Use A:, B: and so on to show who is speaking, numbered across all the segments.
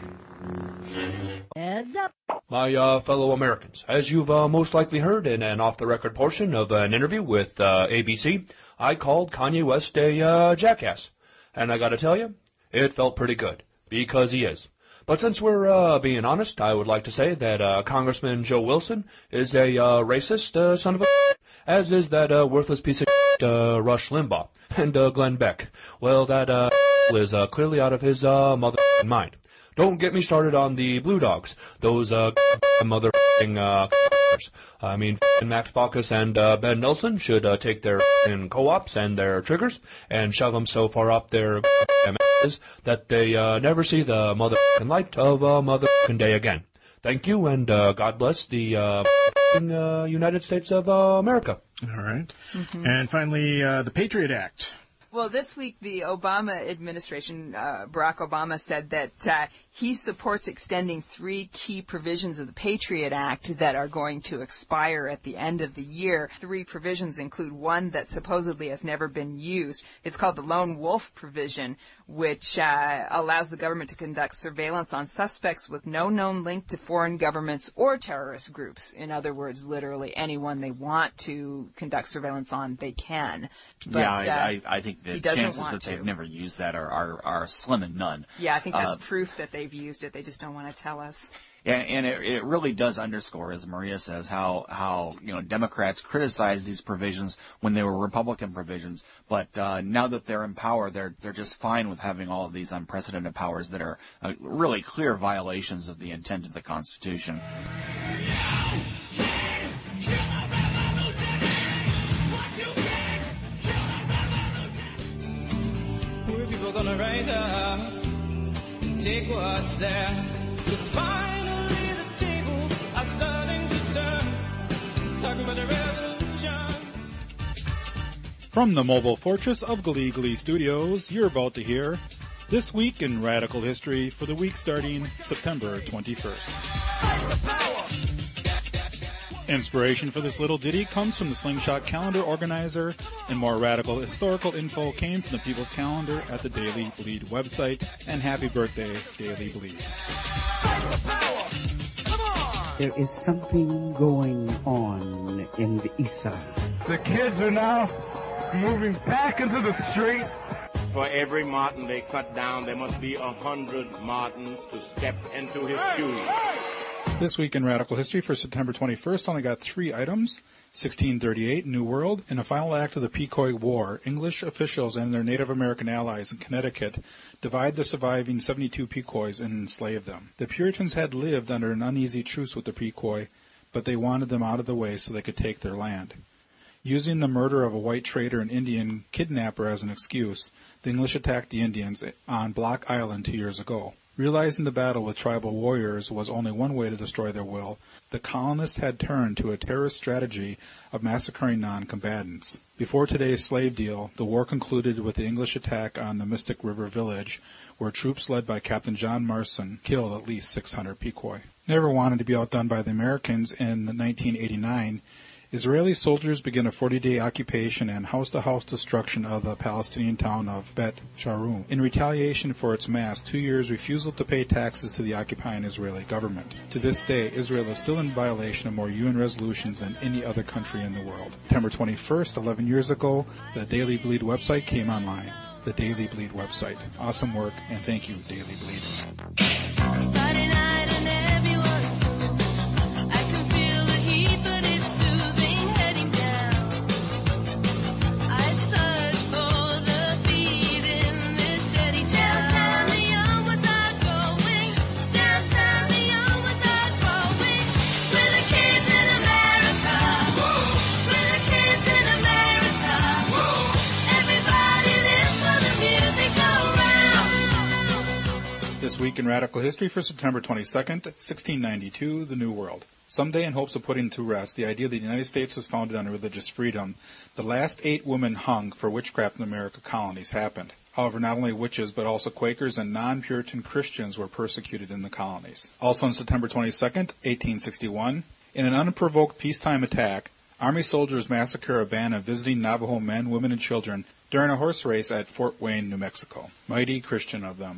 A: Heads up.
B: My fellow Americans, as you've most likely heard in an off-the-record portion of an interview with ABC, I called Kanye West a jackass. And I gotta tell you, it felt pretty good, because he is. But since we're being honest, I would like to say that Congressman Joe Wilson is a racist son of a as is that worthless piece of Rush Limbaugh and Glenn Beck. Well, that is clearly out of his mother mind. Don't get me started on the Blue Dogs, those mother-f***ing I mean, Max Baucus and Ben Nelson should take their co-ops and their triggers and shove them so far up their asses that they never see the mother-f***ing light of mother-f***ing day again. Thank you, and God bless the United States of America.
C: All right. Mm-hmm. And finally, the Patriot Act.
D: Well, this week, the Obama administration, Barack Obama, said that he supports extending 3 key provisions of the Patriot Act that are going to expire at the end of the year. 3 provisions include one that supposedly has never been used. It's called the Lone Wolf provision, which allows the government to conduct surveillance on suspects with no known link to foreign governments or terrorist groups. In other words, literally anyone they want to conduct surveillance on, they can. But,
E: I think the chances that they've never used that are slim and none.
D: Yeah, I think that's proof that they've used it. They just don't want to tell us.
E: And it really does underscore, as Maria says, how Democrats criticized these provisions when they were Republican provisions, but now that they're in power, they're just fine with having all of these unprecedented powers that are really clear violations of the intent of the Constitution.
F: We're people gonna rise up and take what's theirs. Cause finally the tables are starting to turn. Talking about the revolution.
G: From the mobile fortress of Glee Glee Studios, you're about to hear This Week in Radical History for the week starting September 21st. Inspiration for this little ditty comes from the Slingshot Calendar organizer, and more radical historical info came from the People's Calendar at the Daily Bleed website. And happy birthday, Daily Bleed.
A: There is something going on in the ether.
H: The kids are now moving back into the street.
I: For every marten they cut down, there must be 100 martens to step into his shoes.
G: This Week in Radical History for September 21st only got 3 items. 1638, New World. In a final act of the Pequot War, English officials and their Native American allies in Connecticut divide the surviving 72 Pequots and enslave them. The Puritans had lived under an uneasy truce with the Pequot, but they wanted them out of the way so they could take their land. Using the murder of a white trader and Indian kidnapper as an excuse, the English attacked the Indians on Block Island 2 years ago. Realizing the battle with tribal warriors was only one way to destroy their will, the colonists had turned to a terrorist strategy of massacring non-combatants. Before today's slave deal, the war concluded with the English attack on the Mystic River village, where troops led by Captain John Marston killed at least 600 Pequot. Never wanted to be outdone by the Americans, in 1989, Israeli soldiers began a 40-day occupation and house-to-house destruction of the Palestinian town of Bet Sharum in retaliation for its mass 2 years refusal to pay taxes to the occupying Israeli government. To this day, Israel is still in violation of more UN resolutions than any other country in the world. September 21st, 11 years ago, the Daily Bleed website came online. The Daily Bleed website. Awesome work, and thank you, Daily Bleed.
J: Friday night and everyone's cool. I can feel the heat, but it's soothing heading down. I search for the beat in this steady town. Downtown Leon without going. Downtown Leon without going. We're the kids in America. Whoa. We're the kids in America. Whoa. Everybody lives for the music around.
G: This Week in Radical History for September 22nd, 1692, the New World. Someday, in hopes of putting to rest the idea that the United States was founded on religious freedom, the last 8 women hung for witchcraft in the American colonies happened. However, not only witches, but also Quakers and non-Puritan Christians were persecuted in the colonies. Also on September 22nd, 1861, in an unprovoked peacetime attack, Army soldiers massacre a band of visiting Navajo men, women, and children during a horse race at Fort Wayne, New Mexico. Mighty Christian of them.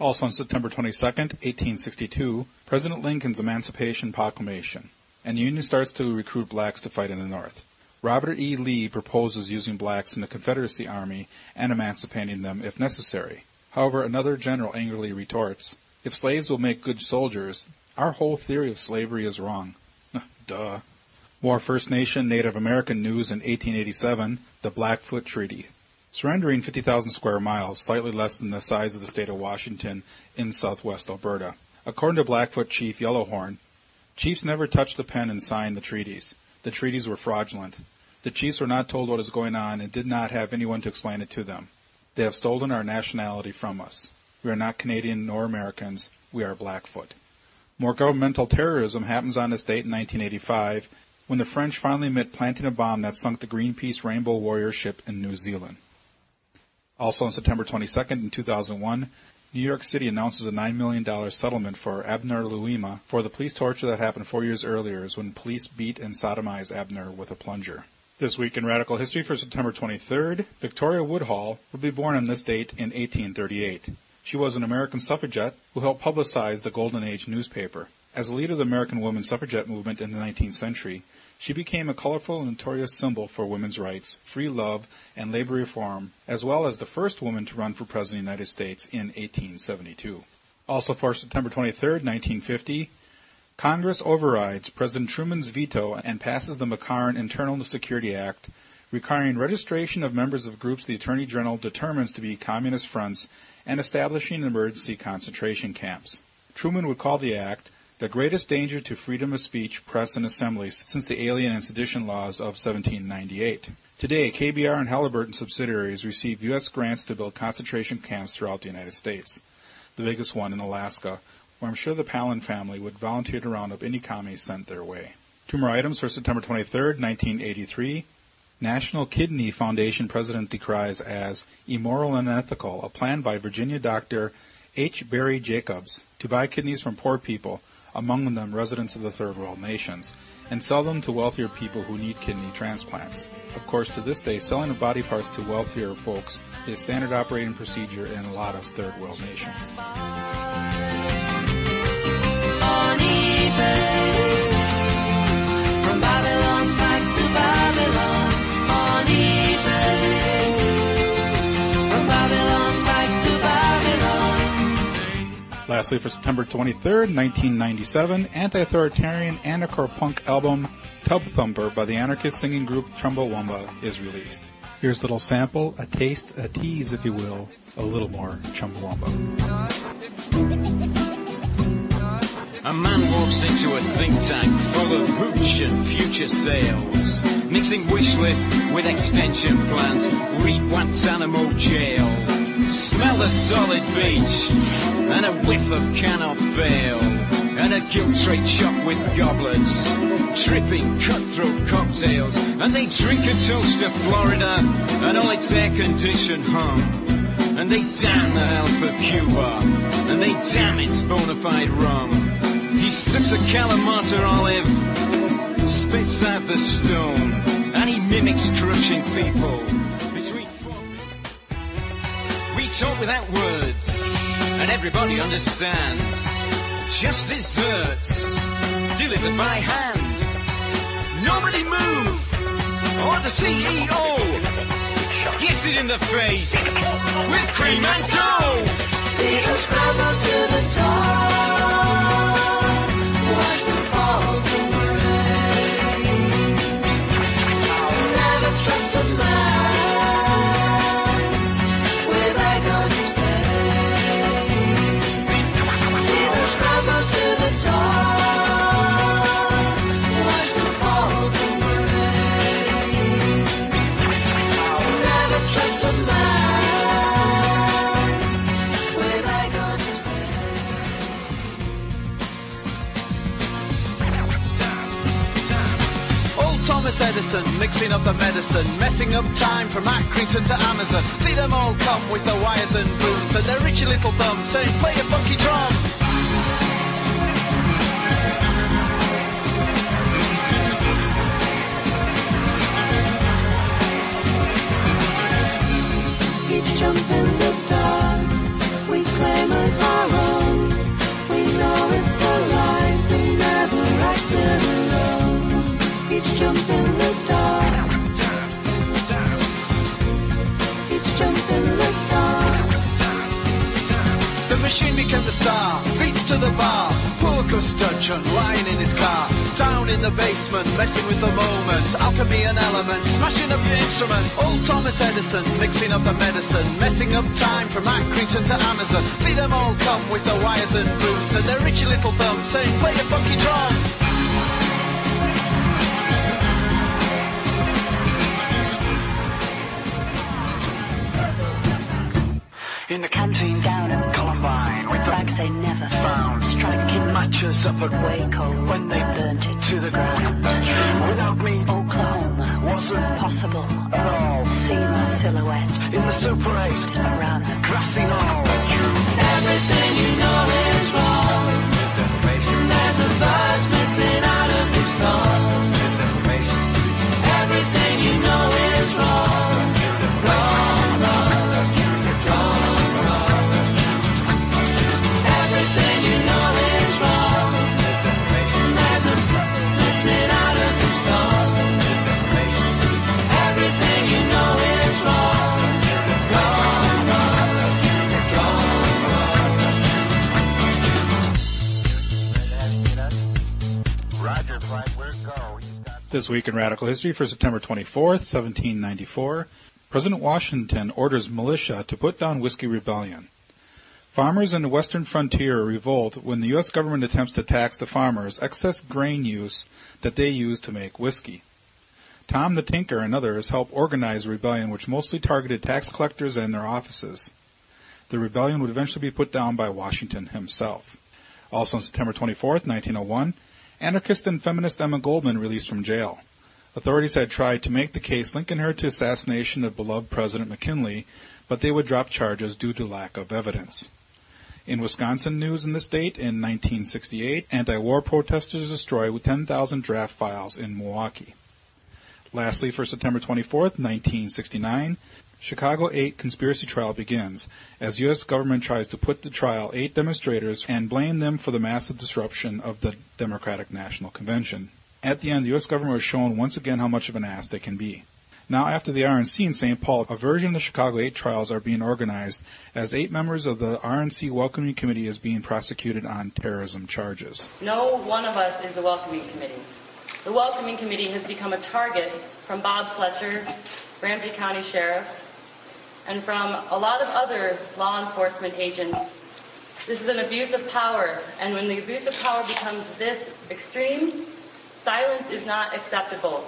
G: Also on September 22nd, 1862, President Lincoln's Emancipation Proclamation, and the Union starts to recruit blacks to fight in the North. Robert E. Lee proposes using blacks in the Confederacy Army and emancipating them if necessary. However, another general angrily retorts, "If slaves will make good soldiers, our whole theory of slavery is wrong." Duh. More First Nation Native American news in 1887, the Blackfoot Treaty. Surrendering 50,000 square miles, slightly less than the size of the state of Washington in southwest Alberta. According to Blackfoot Chief Yellowhorn, chiefs never touched the pen and signed the treaties. The treaties were fraudulent. The chiefs were not told what is going on and did not have anyone to explain it to them. They have stolen our nationality from us. We are not Canadian nor Americans. We are Blackfoot. More governmental terrorism happens on this date in 1985 when the French finally admit planting a bomb that sunk the Greenpeace Rainbow Warrior ship in New Zealand. Also on September 22nd in 2001, New York City announces a $9 million settlement for Abner Louima for the police torture that happened 4 years earlier when police beat and sodomized Abner with a plunger. This week in Radical History for September 23rd, Victoria Woodhull would be born on this date in 1838. She was an American suffragette who helped publicize the Golden Age newspaper. As a leader of the American women's suffragette movement in the 19th century, she became a colorful and notorious symbol for women's rights, free love, and labor reform, as well as the first woman to run for President of the United States in 1872. Also for September 23rd, 1950, Congress overrides President Truman's veto and passes the McCarran Internal Security Act, requiring registration of members of groups the Attorney General determines to be communist fronts and establishing emergency concentration camps. Truman would call the act the greatest danger to freedom of speech, press, and assembly since the Alien and Sedition Laws of 1798. Today, KBR and Halliburton subsidiaries receive U.S. grants to build concentration camps throughout the United States, the biggest one in Alaska, where I'm sure the Palin family would volunteer to round up any commies sent their way. Two more items for September 23rd, 1983. National Kidney Foundation president decries as immoral and unethical a plan by Virginia Dr. H. Barry Jacobs to buy kidneys from poor people, among them residents of the third world nations, and sell them to wealthier people who need kidney transplants. Of course, to this day, selling of body parts to wealthier folks is standard operating procedure in a lot of third world nations.
F: On eBay, from Babylon back to Babylon. On eBay, from Babylon back to Babylon.
G: Lastly, for September 23rd, 1997, anti-authoritarian anarcho-punk album Tub Thumper by the anarchist singing group Chumbawamba is released. Here's a little sample, a taste, a tease, if you will, a little more Chumbawamba.
K: A man walks into a think tank full of hooch and future sales, mixing wish list with extension plans, read Guantanamo jail, smell the solid beach, and a whiff of cannot fail, and a guilt trade shop with goblets, dripping cutthroat cocktails, and they drink a toast to Florida and all its air-conditioned hum, and they damn the health of Cuba, and they damn its bona fide rum. He sips a Kalamata olive, spits out the stone, and he mimics crushing people. Between we talk without words, and everybody understands. Just desserts, delivered by hand. Nobody move, or the CEO gets it in the face with cream and dough.
F: See them scramble to the top. Watch them fall from grace. Never trust a man with egg on his face. See them scramble to the top. Watch them fall from grace. Never trust a man with egg on his face.
K: Thomas Edison, mixing up the medicine, messing up time from Accrington to Amazon. See them all come with the wires and booms and their richy little thumbs saying, play a funky drum.
F: Each jump in the dark, we claim as our
L: to the bar. Poor custodian lying in his car. Down in the basement, messing with the moment. Alchemy and elements, smashing up your instrument. Old Thomas Edison, mixing up the medicine. Messing up time from Accrington to Amazon. See them all come with the wires and boots. And their richy little thumbs saying, play a funky drum.
M: In the canteen down at Columbine, with flags they never found, striking matches up at Waco when they burnt it to the ground. Without me, Oklahoma wasn't possible at all. See my silhouette in the Super 8 around the grassy knoll.
F: Everything you know is wrong. There's a verse missing out of the song. Everything you know is wrong. Wrong, wrong.
G: This week in Radical History for September 24th, 1794, President Washington orders militia to put down Whiskey Rebellion. Farmers in the western frontier revolt when the U.S. government attempts to tax the farmers' excess grain use that they use to make whiskey. Tom the Tinker and others helped organize a rebellion which mostly targeted tax collectors and their offices. The rebellion would eventually be put down by Washington himself. Also on September 24th, 1901, anarchist and feminist Emma Goldman released from jail. Authorities had tried to make the case linking her to assassination of beloved President McKinley, but they would drop charges due to lack of evidence. In Wisconsin news in the state, in 1968, anti-war protesters destroy 10,000 draft files in Milwaukee. Lastly, for September 24th, 1969, Chicago 8 conspiracy trial begins, as U.S. government tries to put to trial 8 demonstrators and blame them for the massive disruption of the Democratic National Convention. At the end, the U.S. government was shown once again how much of an ass they can be. Now, after the RNC in St. Paul, a version of the Chicago 8 trials are being organized as 8 members of the RNC Welcoming Committee is being prosecuted on terrorism charges.
N: No one of us is the Welcoming Committee. The Welcoming Committee has become a target from Bob Fletcher, Ramsey County Sheriff, and from a lot of other law enforcement agents. This is an abuse of power, and when the abuse of power becomes this extreme, silence is not acceptable.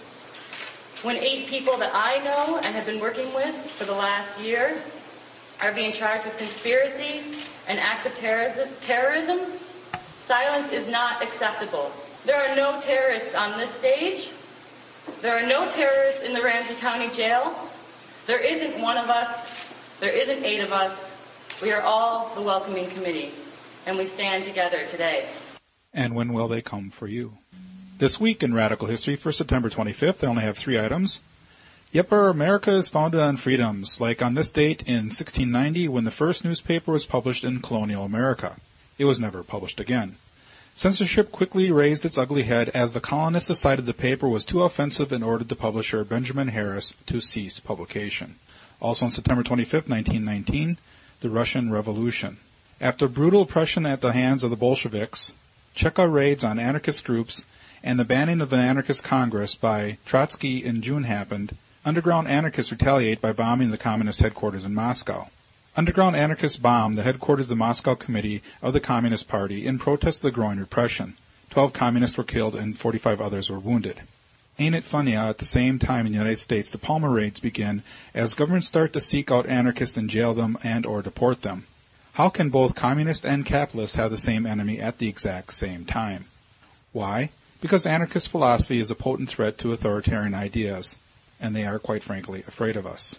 N: When 8 people that I know and have been working with for the last year are being charged with conspiracy and acts of terrorism, silence is not acceptable. There are no terrorists on this stage. There are no terrorists in the Ramsey County Jail. There isn't one of us. There isn't 8 of us. We are all the Welcoming Committee, and we stand together today.
G: And when will they come for you? This week in Radical History for September 25th, I only have 3 items. Yepper, America is founded on freedoms, like on this date in 1690 when the first newspaper was published in colonial America. It was never published again. Censorship quickly raised its ugly head as the colonists decided the paper was too offensive and ordered the publisher, Benjamin Harris, to cease publication. Also on September 25, 1919, the Russian Revolution. After brutal oppression at the hands of the Bolsheviks, Cheka raids on anarchist groups, and the banning of an anarchist Congress by Trotsky in June happened, underground anarchists retaliate by bombing the communist headquarters in Moscow. Underground anarchists bombed the headquarters of the Moscow Committee of the Communist Party in protest of the growing repression. 12 communists were killed and 45 others were wounded. Ain't it funny how at the same time in the United States the Palmer raids begin as governments start to seek out anarchists and jail them and or deport them? How can both communists and capitalists have the same enemy at the exact same time? Why? Because anarchist philosophy is a potent threat to authoritarian ideas, and they are, quite frankly, afraid of us.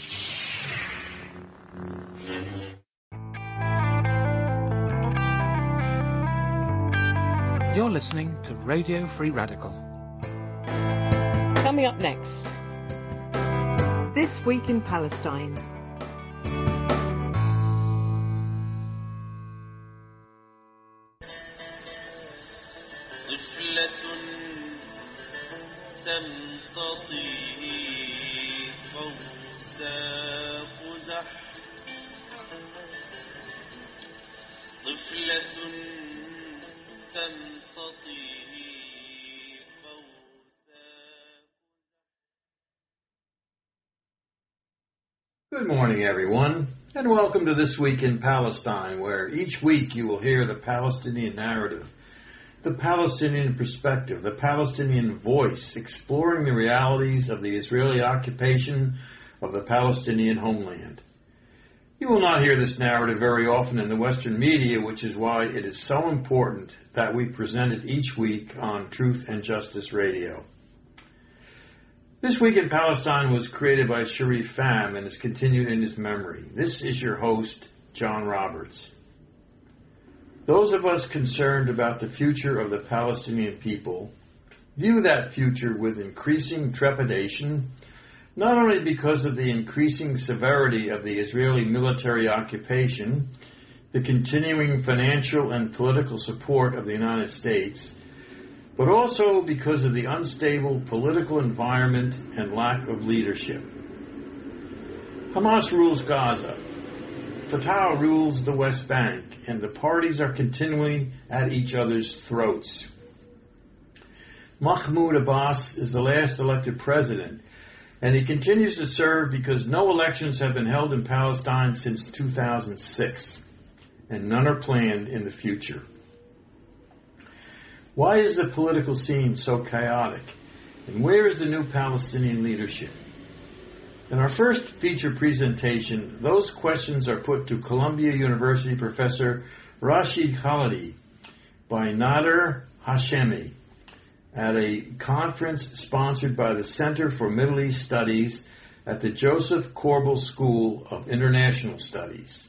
O: You're listening to Radio Free Radical.
P: Coming up next, This Week in Palestine.
F: غفلة تمتطي
Q: Good morning, everyone, and welcome to This Week in Palestine, where each week you will hear the Palestinian narrative, the Palestinian perspective, the Palestinian voice, exploring the realities of the Israeli occupation of the Palestinian homeland. You will not hear this narrative very often in the Western media, which is why it is so important that we present it each week on Truth and Justice Radio. This Week in Palestine was created by Sharif Pham and is continued in his memory. This is your host, John Roberts. Those of us concerned about the future of the Palestinian people view that future with increasing trepidation, not only because of the increasing severity of the Israeli military occupation, the continuing financial and political support of the United States, but also because of the unstable political environment and lack of leadership. Hamas rules Gaza. Fatah rules the West Bank, and the parties are continually at each other's throats. Mahmoud Abbas is the last elected president, and he continues to serve because no elections have been held in Palestine since 2006, and none are planned in the future. Why is the political scene so chaotic? And where is the new Palestinian leadership? In our first feature presentation, those questions are put to Columbia University professor Rashid Khalidi by Nader Hashemi at a conference sponsored by the Center for Middle East Studies at the Joseph Corbel School of International Studies.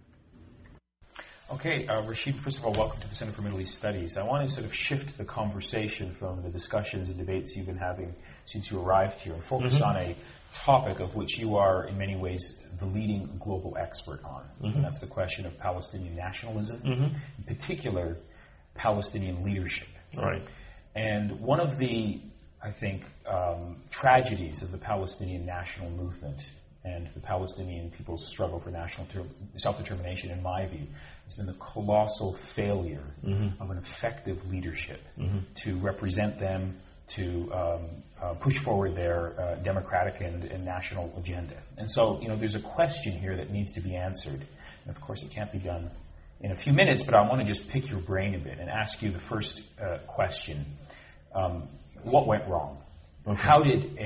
R: Okay, Rashid, first of all, welcome to the Center for Middle East Studies. I want to sort of shift the conversation from the discussions and debates you've been having since you arrived here and focus on a topic of which you are, in many ways, the leading global expert on. And that's the question of Palestinian nationalism, in particular, Palestinian leadership.
S: Right.
R: And one of the, I think, tragedies of the Palestinian national movement and the Palestinian people's struggle for national self-determination, in my view, has been the colossal failure of an effective leadership to represent them, to push forward their democratic and national agenda. And so, there's a question here that needs to be answered. And of course, it can't be done in a few minutes, but I want to just pick your brain a bit and ask you the first question. What went wrong? Okay. How did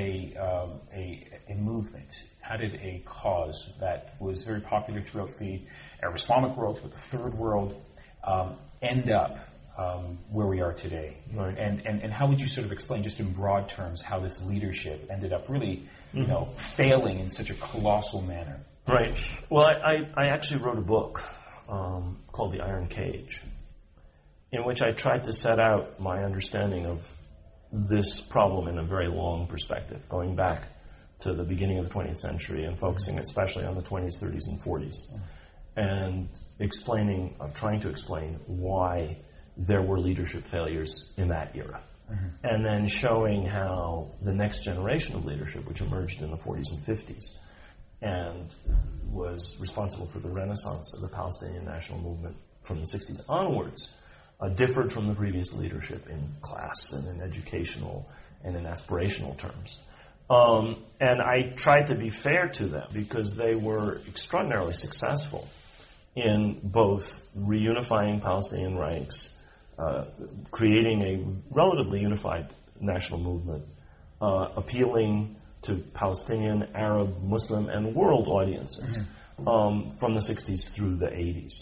R: a movement, how did a cause that was very popular throughout the Arab Islamic world, with the Third World, end up where we are today? Right. And how would you sort of explain, just in broad terms, how this leadership ended up really, failing in such a colossal manner?
S: Right. Well, I actually wrote a book called The Iron Cage, in which I tried to set out my understanding of this problem in a very long perspective, going back to the beginning of the 20th century and focusing especially on the 20s, 30s, and 40s, and trying to explain why there were leadership failures in that era. And then showing how the next generation of leadership, which emerged in the 40s and 50s, and was responsible for the renaissance of the Palestinian national movement from the 60s onwards, differed from the previous leadership in class and in educational and in aspirational terms. And I tried to be fair to them because they were extraordinarily successful in both reunifying Palestinian ranks, creating a relatively unified national movement, appealing to Palestinian, Arab, Muslim, and world audiences from the 60s through the 80s.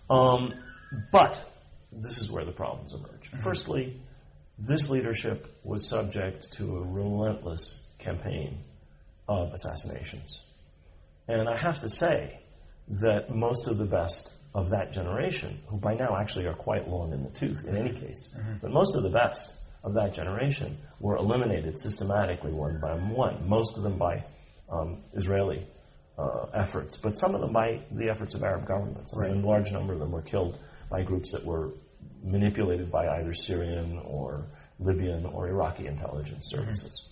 S: But this is where the problems emerge. Firstly, this leadership was subject to a relentless campaign of assassinations. And I have to say that most of the best of that generation, who by now actually are quite long in the tooth in any case, but most of the best of that generation were eliminated systematically one by one, most of them by Israeli efforts, but some of them by the efforts of Arab governments. I mean, a large number of them were killed by groups that were manipulated by either Syrian or Libyan or Iraqi intelligence services.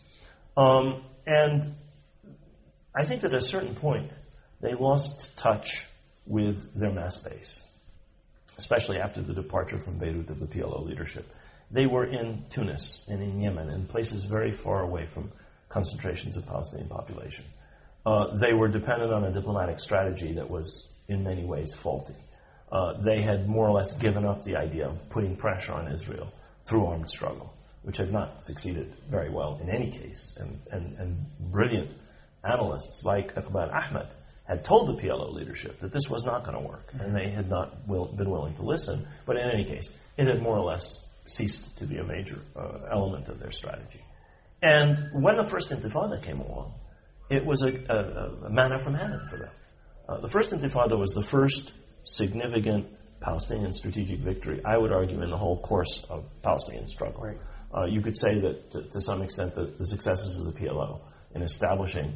S: And I think that at a certain point, they lost touch with their mass base. especially after the departure from Beirut of the PLO leadership. They were in Tunis and in Yemen, in places very far away from concentrations of Palestinian population. They were dependent on a diplomatic strategy that was in many ways faulty. They had more or less given up the idea of putting pressure on Israel through armed struggle, which had not succeeded very well in any case. And brilliant analysts like Iqbal Ahmed had told the PLO leadership that this was not going to work, and they had not been willing to listen. But in any case, it had more or less ceased to be a major element of their strategy. And when the first Intifada came along, it was a manna from heaven for them. The first Intifada was the first significant Palestinian strategic victory, I would argue, in the whole course of Palestinian struggle. Right. You could say that, to some extent, the successes of the PLO in establishing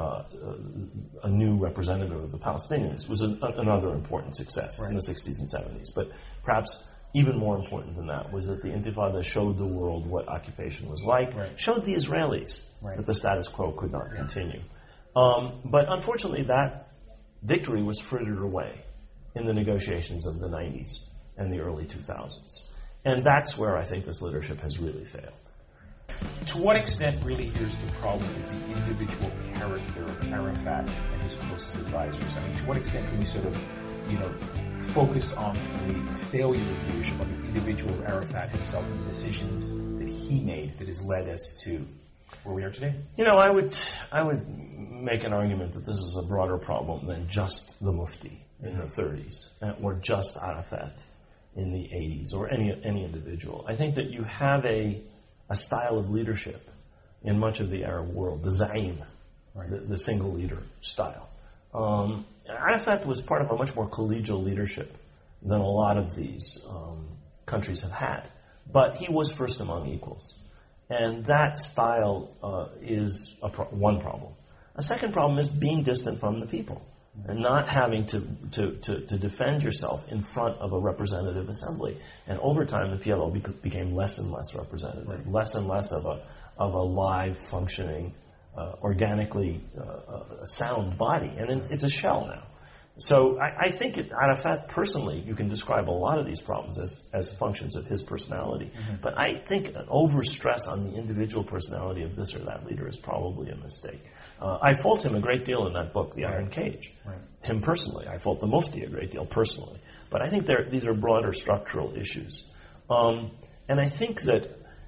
S: a new representative of the Palestinians was another important success in the 60s and 70s. But perhaps even more important than that was that the Intifada showed the world what occupation was like, showed the Israelis that the status quo could not continue. But unfortunately, that victory was frittered away in the negotiations of the 90s and the early 2000s. And that's where I think this leadership has really failed.
R: To what extent, really, here's the problem, is the individual character of Arafat and his closest advisors? I mean, to what extent can we sort of, focus on the failure of leadership, on the individual of Arafat himself and the decisions that he made that has led us to where we are today?
S: I would make an argument that this is a broader problem than just the Mufti in the 30s, or just Arafat in the 80s, or any individual. I think that you have a style of leadership in much of the Arab world, the Za'im, the single leader style. Arafat was part of a much more collegial leadership than a lot of these countries have had. But he was first among equals. And that style is one problem. A second problem is being distant from the people and not having to defend yourself in front of a representative assembly. And over time, the PLO became less and less representative, less and less of a live, functioning, organically sound body. And it's a shell now. So I think Arafat, personally, you can describe a lot of these problems as functions of his personality. Mm-hmm. But I think an overstress on the individual personality of this or that leader is probably a mistake. I fault him a great deal in that book, The Iron Cage. Right. Him personally. I fault the Mufti a great deal personally. But I think these are broader structural issues. And I think that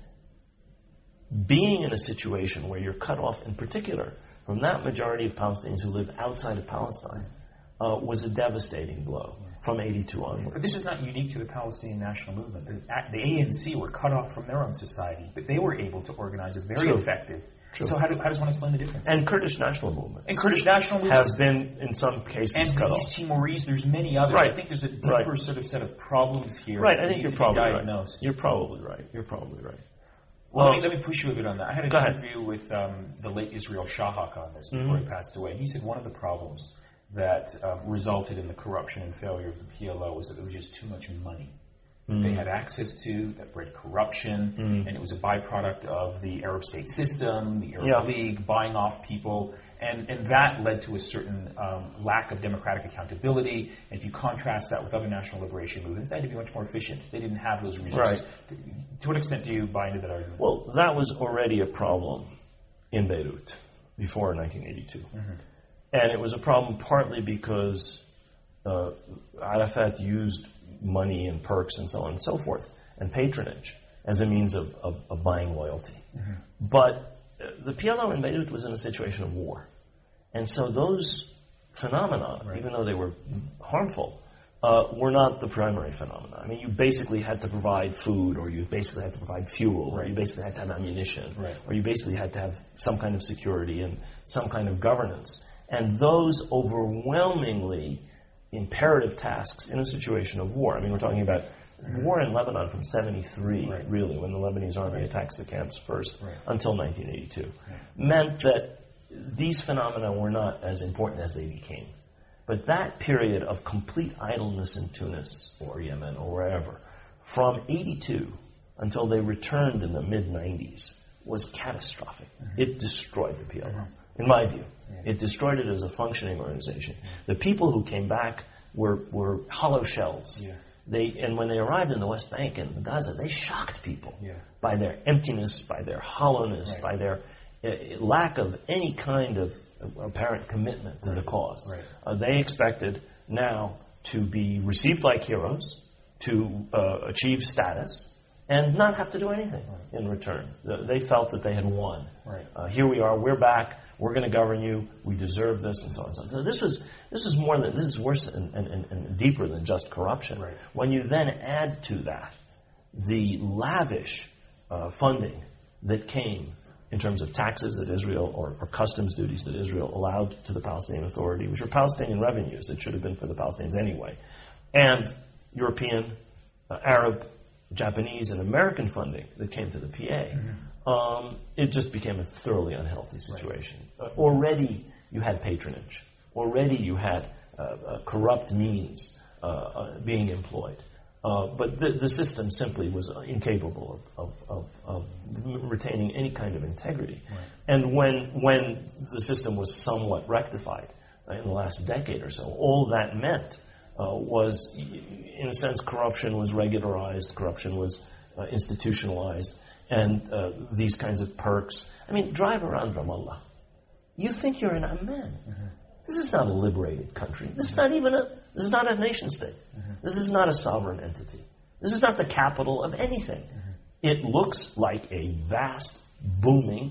S: being in a situation where you're cut off, in particular, from that majority of Palestinians who live outside of Palestine, was a devastating blow from 82 onwards.
R: But this is not unique to the Palestinian national movement. The ANC were cut off from their own society, but they were able to organize a very effective. True. So how does one explain the difference?
S: And Kurdish national movements. Have been, in some cases, cut off.
R: And East Timorese, there's many others.
S: Right.
R: I think there's a deeper sort of set of problems here.
S: Right, I think you're probably right.
R: You're
S: probably right.
R: Well, let me push you a bit on that. I had an interview with the late Israel Shahak on this before he passed away. And he said one of the problems that resulted in the corruption and failure of the PLO was that there was just too much money they had access to that bred corruption, and it was a byproduct of the Arab state system, the Arab League, buying off people, and that led to a certain lack of democratic accountability. And if you contrast that with other national liberation movements, they had to be much more efficient. They didn't have those resources. Right. To what extent do you buy into that argument?
S: Well, that was already a problem in Beirut before 1982. And it was a problem partly because Arafat used money and perks and so on and so forth, and patronage as a means of buying loyalty. But the PLO in Beirut was in a situation of war. And so those phenomena, even though they were harmful, were not the primary phenomena. I mean, you basically had to provide food, or you basically had to provide fuel, or you basically had to have ammunition, or you basically had to have some kind of security and some kind of governance. And those overwhelmingly imperative tasks in a situation of war. I mean, we're talking about war in Lebanon from 73, really, when the Lebanese army attacks the camps first, until 1982, meant that these phenomena were not as important as they became. But that period of complete idleness in Tunis or Yemen or wherever, from 82 until they returned in the mid-90s, was catastrophic. It destroyed the PLO, in my view. It destroyed it as a functioning organization. The people who came back were hollow shells. And when they arrived in the West Bank and Gaza, they shocked people by their emptiness, by their hollowness, by their lack of any kind of apparent commitment to the cause. They expected now to be received like heroes, to achieve status, and not have to do anything in return. They felt that they had won. Here we are, we're back, we're going to govern you, we deserve this, and so on and so on. So this is worse and deeper than just corruption. When you then add to that the lavish funding that came in terms of taxes that Israel, or customs duties that Israel allowed to the Palestinian Authority, which are Palestinian revenues that should have been for the Palestinians anyway, and European, Arab, Japanese, and American funding that came to the PA, it just became a thoroughly unhealthy situation. Already you had patronage. Already you had corrupt means being employed. But the system simply was incapable of retaining any kind of integrity. And when the system was somewhat rectified in the last decade or so, all that meant was, in a sense, corruption was regularized, corruption was institutionalized, and these kinds of perks. I mean, drive around Ramallah. You think you're in Amman. This is not a liberated country. This is not a nation state. This is not a sovereign entity. This is not the capital of anything. It looks like a vast, booming,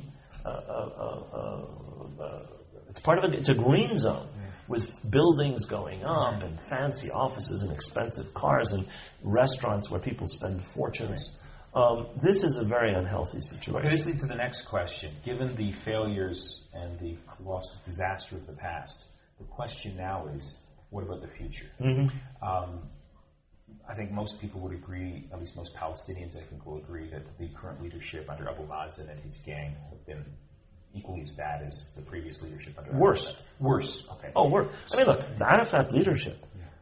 S: it's a green zone with buildings going up and fancy offices and expensive cars and restaurants where people spend fortunes. This is a very unhealthy situation.
R: This leads to the next question. Given the failures and the colossal disaster of the past, the question now is, what about the future? I think most people would agree, at least most Palestinians I think will agree, that the current leadership under Abu Mazen and his gang have been equally as bad as the previous leadership under
S: Worse.
R: Worse. Okay.
S: Oh, worse. I mean, look, the Arafat leadership,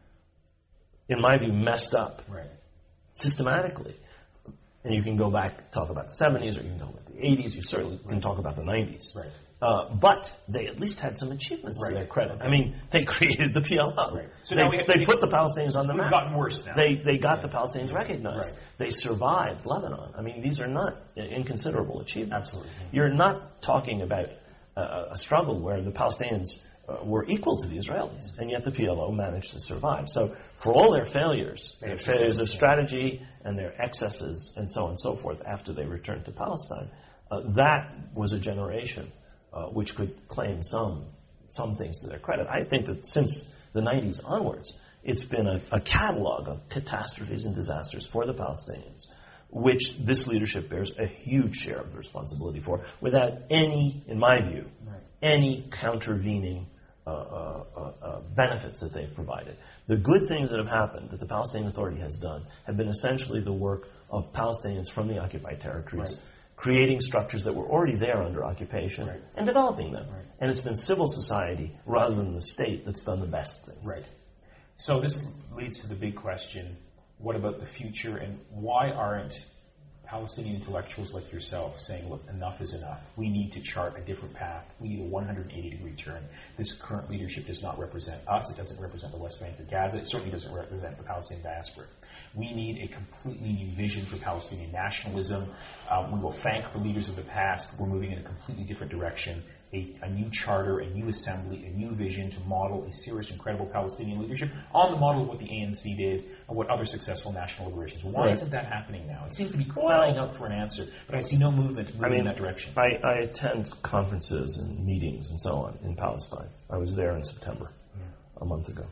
S: in my view, messed up systematically. And you can go back, talk about the 70s, or you can talk about the 80s, you certainly can talk about the 90s. But they at least had some achievements to their credit. I mean, they created the PLO. So they put the Palestinians on the map.
R: We've gotten worse now.
S: They got the Palestinians recognized. They survived Lebanon. I mean, these are not inconsiderable achievements.
R: Absolutely.
S: You're not talking about a struggle where the Palestinians were equal to the Israelis, and yet the PLO managed to survive. So for all their failures of strategy and their excesses and so on and so forth after they returned to Palestine, that was a generation which could claim some things to their credit. I think that since the 90s onwards, it's been a catalog of catastrophes and disasters for the Palestinians, which this leadership bears a huge share of the responsibility for, without any, in my view, any countervening benefits that they've provided. The good things that have happened, that the Palestinian Authority has done, have been essentially the work of Palestinians from the occupied territories, creating structures that were already there under occupation and developing them. And it's been civil society rather than the state that's done the best things.
R: So this leads to the big question, what about the future, and why aren't Palestinian intellectuals like yourself saying, look, enough is enough. We need to chart a different path. We need a 180-degree turn. This current leadership does not represent us. It doesn't represent the West Bank or Gaza. It certainly doesn't represent the Palestinian diaspora. We need a completely new vision for Palestinian nationalism. We will thank the leaders of the past. We're moving in a completely different direction. A new charter, a new assembly, a new vision to model a serious and credible Palestinian leadership on the model of what the ANC did and what other successful national liberations. Why isn't that happening now? It seems to be crying out for an answer, but I see no movement moving in that direction.
S: I attend conferences and meetings and so on in Palestine. I was there in September, a month ago.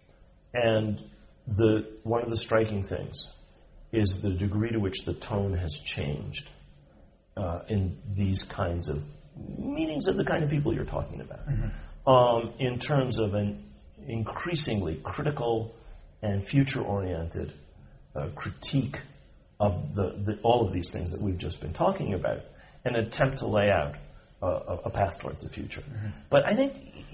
S: And one of the striking things is the degree to which the tone has changed in these kinds of meetings of the kind of people you're talking about, in terms of an increasingly critical and future-oriented critique of all of these things that we've just been talking about, an attempt to lay out a path towards the future. But I think,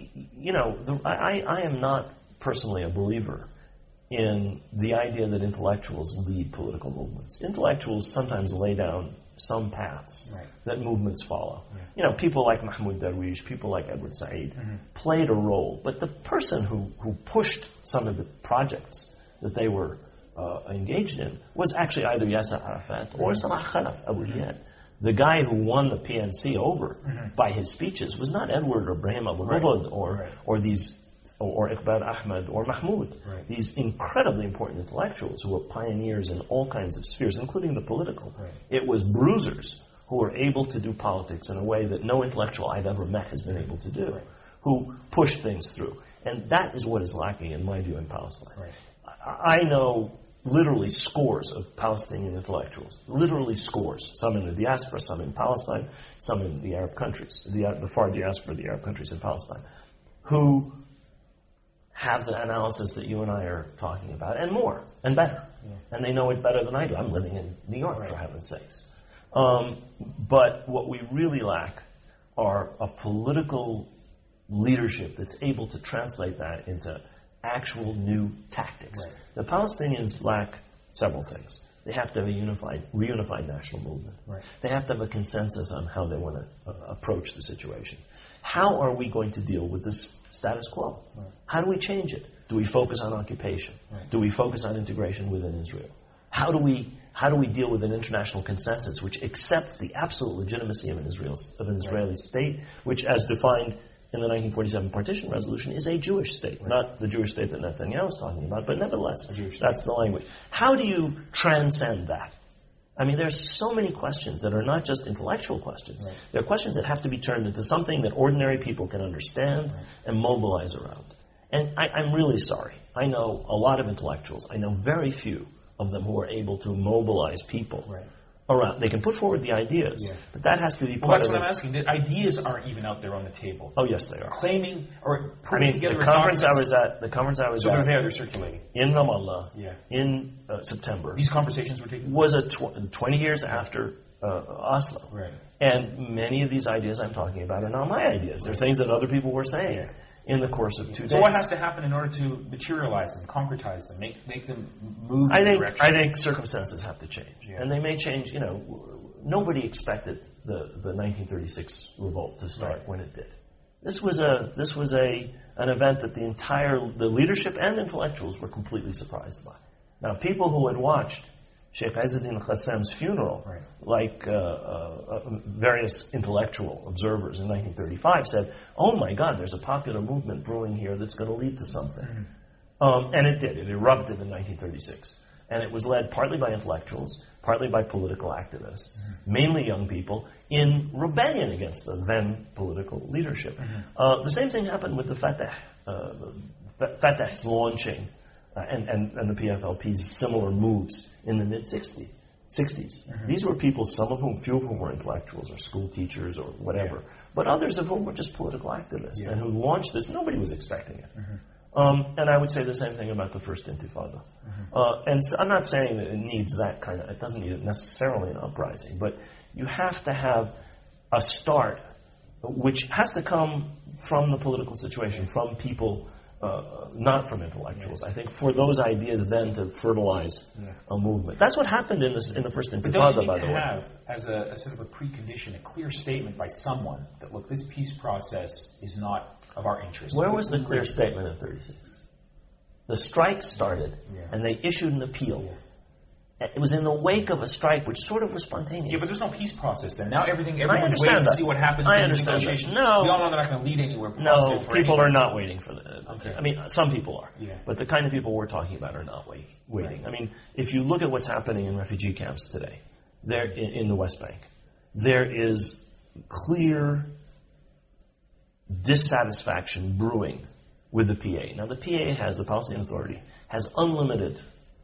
S: I am not personally a believer in the idea that intellectuals lead political movements. Intellectuals sometimes lay down some paths that movements follow. People like Mahmoud Darwish, people like Edward Said played a role, but the person who pushed some of the projects that they were engaged in was actually either Yasser Arafat or Salah Khalaf Abu Iyad. The guy who won the PNC over by his speeches was not Edward or Ibrahim Abu Nubad or Iqbal Ahmed or Mahmoud. These incredibly important intellectuals who were pioneers in all kinds of spheres, including the political. It was bruisers who were able to do politics in a way that no intellectual I've ever met has been able to do, who pushed things through. And that is what is lacking, in my view, in Palestine. I know literally scores of Palestinian intellectuals, literally scores, some in the diaspora, some in Palestine, some in the Arab countries, the far diaspora, the Arab countries in Palestine, who have the analysis that you and I are talking about, and more, and better. And they know it better than I do. I'm living in New York, for heaven's sakes. But what we really lack are a political leadership that's able to translate that into actual new tactics. The Palestinians lack several things. They have to have a reunified national movement. They have to have a consensus on how they want to approach the situation. How are we going to deal with this status quo? How do we change it? Do we focus on occupation? Do we focus on integration within Israel? How do we deal with an international consensus which accepts the absolute legitimacy of an Israeli state, which, as defined in the 1947 partition resolution, is a Jewish state, not the Jewish state that Netanyahu is talking about, but nevertheless, that's the language. How do you transcend that? I mean, there's so many questions that are not just intellectual questions. They're questions that have to be turned into something that ordinary people can understand and mobilize around. And I'm really sorry. I know a lot of intellectuals. I know very few of them who are able to mobilize people around. They can put forward the ideas, but that has to be part
R: that's
S: of
R: what I'm asking. The ideas aren't even out there on the table.
S: Oh, yes, they are.
R: Claiming or putting together
S: the conference I was at,
R: so they're there, they're circulating.
S: In Ramallah in September.
R: These conversations were taking
S: was 20 years after Oslo. And many of these ideas I'm talking about are not my ideas. They're things that other people were saying in the course of 2 days.
R: So what has to happen in order to materialize them, concretize them, make them move in the direction?
S: I think circumstances have to change. And they may change, nobody expected the 1936 revolt to start when it did. This was an event that the leadership and intellectuals were completely surprised by. Now, people who had watched Sheikh Izzeddin Qassem's funeral, like various intellectual observers in 1935, said, "Oh my God, there's a popular movement brewing here that's going to lead to something." And it did. It erupted in 1936. And it was led partly by intellectuals, partly by political activists, mainly young people, in rebellion against the then political leadership. The same thing happened with the Fatah's launching and the PFLP's similar moves in the mid-60s. These were people, few of whom were intellectuals or school teachers or whatever, but others of whom were just political activists and who launched this. Nobody was expecting it. And I would say the same thing about the first Intifada. And so I'm not saying that it doesn't need necessarily an uprising, but you have to have a start which has to come from the political situation, from people, not from intellectuals. I think for those ideas then to fertilize a movement. That's what happened in the first Intifada, by the way.
R: Have, as a sort of a precondition, a clear statement by someone that, look, this peace process is not of our interest.
S: Where was the clear statement in 36? The strike started, and they issued an appeal. It was in the wake of a strike which sort of was spontaneous.
R: Yeah, but there's no peace process then. Now everyone's
S: understand
R: waiting
S: that.
R: to see what happens in these negotiations.
S: No.
R: We all know they're not going to lead anywhere.
S: No, people are not waiting for that. I mean, some people are. But the kind of people we're talking about are not waiting. I mean, if you look at what's happening in refugee camps today, there in the West Bank, there is clear dissatisfaction brewing with the PA. Now, the Palestinian Authority, has unlimited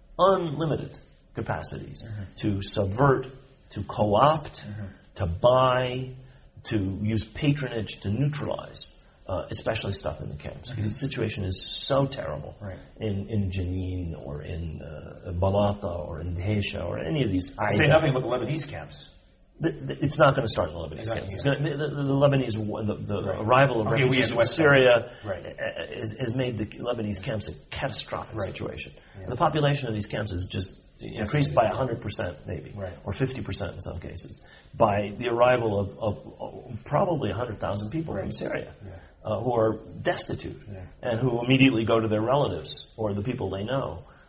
S: capacities to subvert, to co-opt, to buy, to use patronage to neutralize, especially stuff in the camps. Because the situation is so terrible in Jenin or in Balata or in Dheisha or any of these.
R: I say nothing about the Lebanese camps.
S: It's not going to start in the Lebanese camps. The Lebanese, the arrival of refugees from Syria has made the Lebanese camps a catastrophic situation. The population of these camps is just increased by 100% maybe, or 50% in some cases, by the arrival of probably 100,000 people from Syria who are destitute and who immediately go to their relatives or the people they know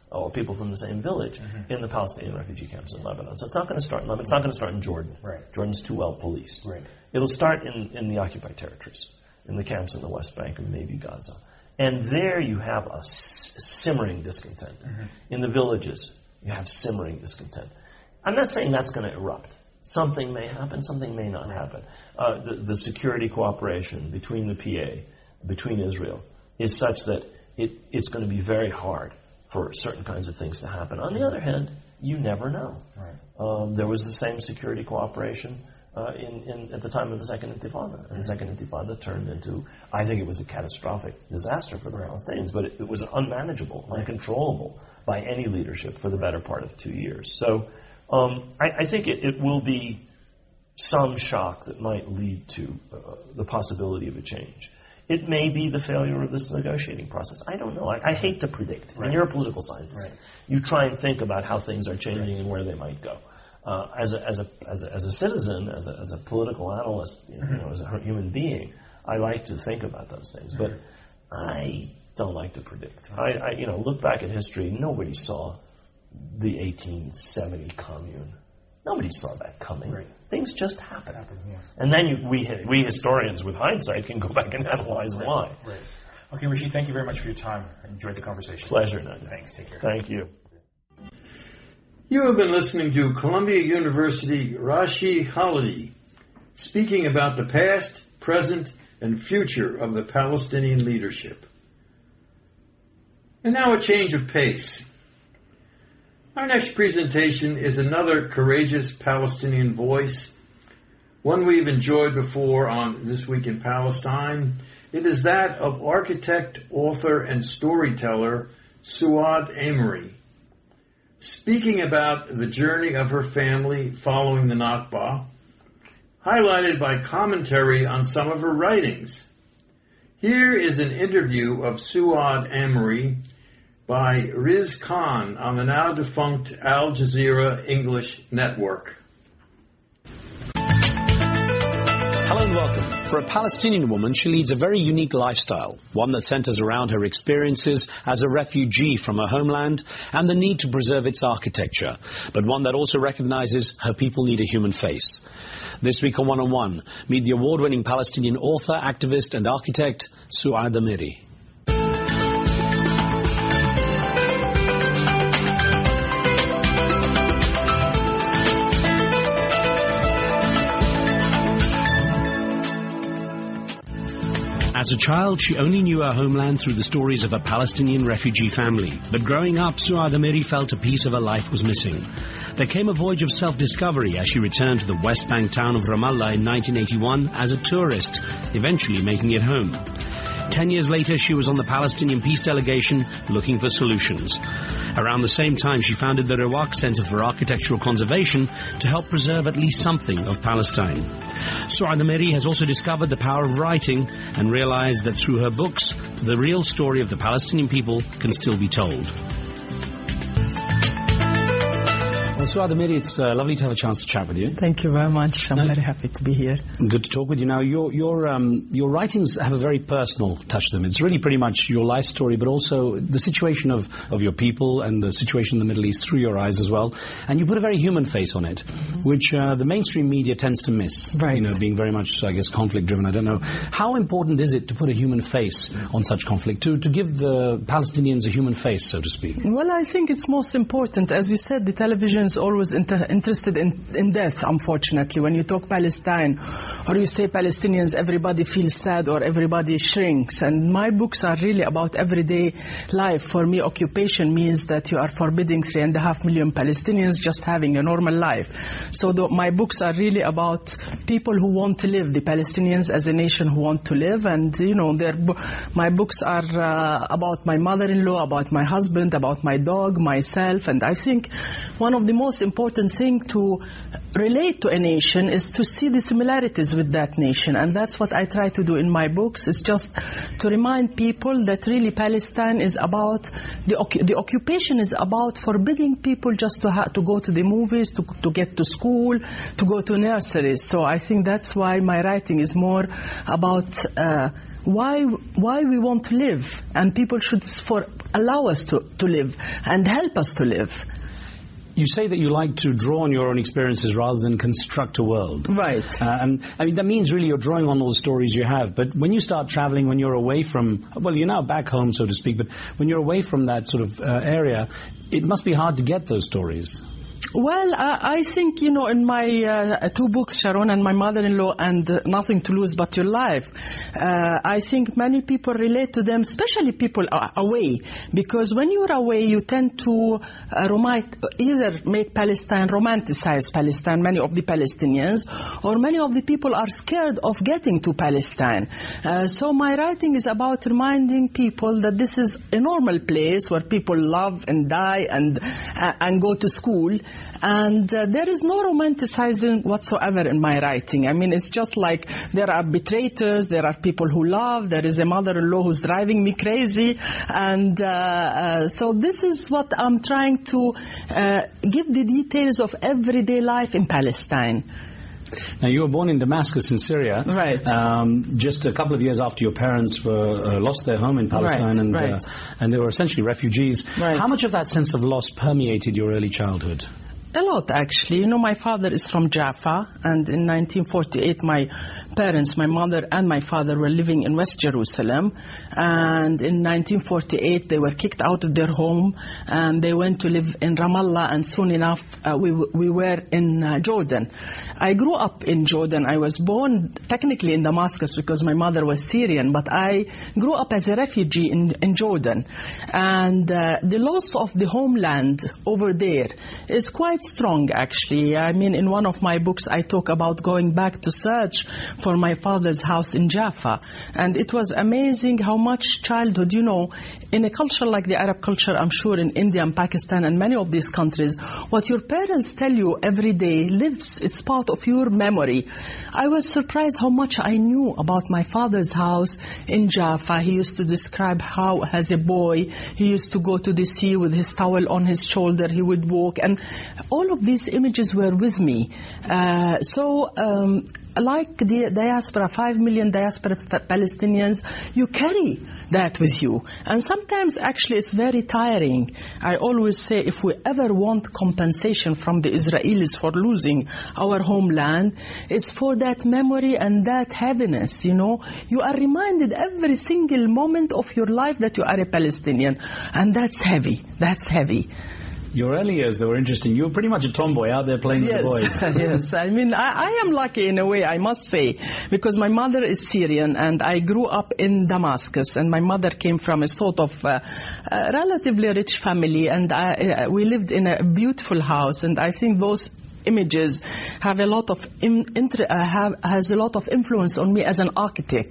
S: or people from the same village in the Palestinian refugee camps in Lebanon. So it's not going to start in Lebanon. It's not going to start in Jordan.
R: Right.
S: Jordan's too well policed.
R: Right.
S: It'll start in the occupied territories, in the camps in the West Bank and maybe Gaza. And there you have a simmering discontent. In the villages, you have simmering discontent. I'm not saying that's going to erupt. Something may happen, something may not happen. The security cooperation between the PA, between Israel, is such that it's going to be very hard for certain kinds of things to happen. On the other hand, you never know.
R: Right.
S: There was the same security cooperation at the time of the Second Intifada. And the Second Intifada turned into, I think it was a catastrophic disaster for the Palestinians, but it was unmanageable, uncontrollable by any leadership for the better part of 2 years. So I think it will be some shock that might lead to the possibility of a change. It may be the failure of this negotiating process. I don't know. I hate to predict. Right. And you're a political scientist. Right. You try and think about how things are changing and where they might go. As a citizen, as a political analyst, as a human being, I like to think about those things. But I don't like to predict. I look back at history. Nobody saw the 1870 commune. Nobody saw that coming. Right. Things just happen.
R: Yes.
S: And then we historians with hindsight can go back and analyze why.
R: Right. Okay, Rashid, thank you very much for your time. I enjoyed the conversation.
S: Pleasure, Nadia.
R: Thanks. Take care.
S: Thank you.
Q: You have been listening to Columbia University Rashid Khalidi speaking about the past, present, and future of the Palestinian leadership. And now a change of pace. Our next presentation is another courageous Palestinian voice, one we've enjoyed before on This Week in Palestine. It is that of architect, author, and storyteller Suad Amory, speaking about the journey of her family following the Nakba, highlighted by commentary on some of her writings. Here is an interview of Suad Amory by Riz Khan on the now-defunct Al Jazeera English network.
T: Hello and welcome. For a Palestinian woman, she leads a very unique lifestyle, one that centers around her experiences as a refugee from her homeland and the need to preserve its architecture, but one that also recognizes her people need a human face. This week on One-on-One, meet the award-winning Palestinian author, activist, and architect, Suad Amory. As a child, she only knew her homeland through the stories of a Palestinian refugee family. But growing up, Suad Amory felt a piece of her life was missing. There came a voyage of self-discovery as she returned to the West Bank town of Ramallah in 1981 as a tourist, eventually making it home. 10 years later, she was on the Palestinian peace delegation looking for solutions. Around the same time, she founded the Rawak Center for Architectural Conservation to help preserve at least something of Palestine. Suad Amory has also discovered the power of writing and realized that through her books, the real story of the Palestinian people can still be told. Well, Suad Amory, it's lovely to have a chance to chat with you.
U: Thank you very much. I'm very happy to be here.
T: Good to talk with you. Now, your writings have a very personal touch to them. It's really pretty much your life story, but also the situation of your people and the situation in the Middle East through your eyes as well. And you put a very human face on it, which the mainstream media tends to miss.
U: Right.
T: Being very much, I guess, conflict-driven. I don't know. How important is it to put a human face on such conflict, to give the Palestinians a human face, so to speak?
U: Well, I think it's most important. As you said, the television is always interested in death, unfortunately. When you talk Palestine or you say Palestinians, everybody feels sad or everybody shrinks. And my books are really about everyday life. For me, occupation means that you are forbidding 3.5 million Palestinians just having a normal life. So my books are really about people who want to live, the Palestinians as a nation who want to live. And, my books are about my mother-in-law, about my husband, about my dog, myself. And I think one of the most important thing to relate to a nation is to see the similarities with that nation, and that's what I try to do in my books. It's just to remind people that really Palestine is about the occupation is about forbidding people just to go to the movies, to get to school, to go to nurseries. So I think that's why my writing is more about why we want to live, and people should allow us to live and help us to live.
T: You say that you like to draw on your own experiences rather than construct a world.
U: Right.
T: And I mean, that means really you're drawing on all the stories you have. But when you start traveling, when you're away from, well, you're now back home, so to speak, but when you're away from that sort of area, it must be hard to get those stories.
U: Well, I think, in my 2 books, Sharon and My Mother-in-Law and Nothing to Lose But Your Life, I think many people relate to them, especially people away. Because when you're away, you tend to either make Palestine, romanticize Palestine, many of the Palestinians, or many of the people are scared of getting to Palestine. So my writing is about reminding people that this is a normal place where people love and die and go to school. And there is no romanticizing whatsoever in my writing. I mean, it's just like there are betrayers, there are people who love, there is a mother-in-law who's driving me crazy. And so this is what I'm trying to give the details of everyday life in Palestine.
T: Now, you were born in Damascus in Syria.
U: Right.
T: Just a couple of years after your parents were lost their home in Palestine, and they were essentially refugees.
U: Right.
T: How much of that sense of loss permeated your early childhood?
U: A lot, actually. My father is from Jaffa, and in 1948 my parents, my mother and my father, were living in West Jerusalem. And in 1948 they were kicked out of their home, and they went to live in Ramallah, and soon enough we were in Jordan. I grew up in Jordan. I was born technically in Damascus because my mother was Syrian, but I grew up as a refugee in Jordan. And the loss of the homeland over there is quite strong, actually. I mean, in one of my books I talk about going back to search for my father's house in Jaffa, and it was amazing how much childhood, in a culture like the Arab culture, I'm sure in India and Pakistan and many of these countries, what your parents tell you every day lives, it's part of your memory. I was surprised how much I knew about my father's house in Jaffa. He used to describe how, as a boy, he used to go to the sea with his towel on his shoulder, he would walk, and all of these images were with me. Like the diaspora, 5 million diaspora Palestinians, you carry that with you. And sometimes, actually, it's very tiring. I always say, if we ever want compensation from the Israelis for losing our homeland, it's for that memory and that heaviness, You are reminded every single moment of your life that you are a Palestinian. And that's heavy. That's heavy.
T: Your early years, they were interesting. You were pretty much a tomboy out there playing with the boys.
U: Yes, I mean, I am lucky in a way, I must say, because my mother is Syrian and I grew up in Damascus, and my mother came from a sort of relatively rich family, and we lived in a beautiful house, and I think those images have a lot of has a lot of influence on me as an architect.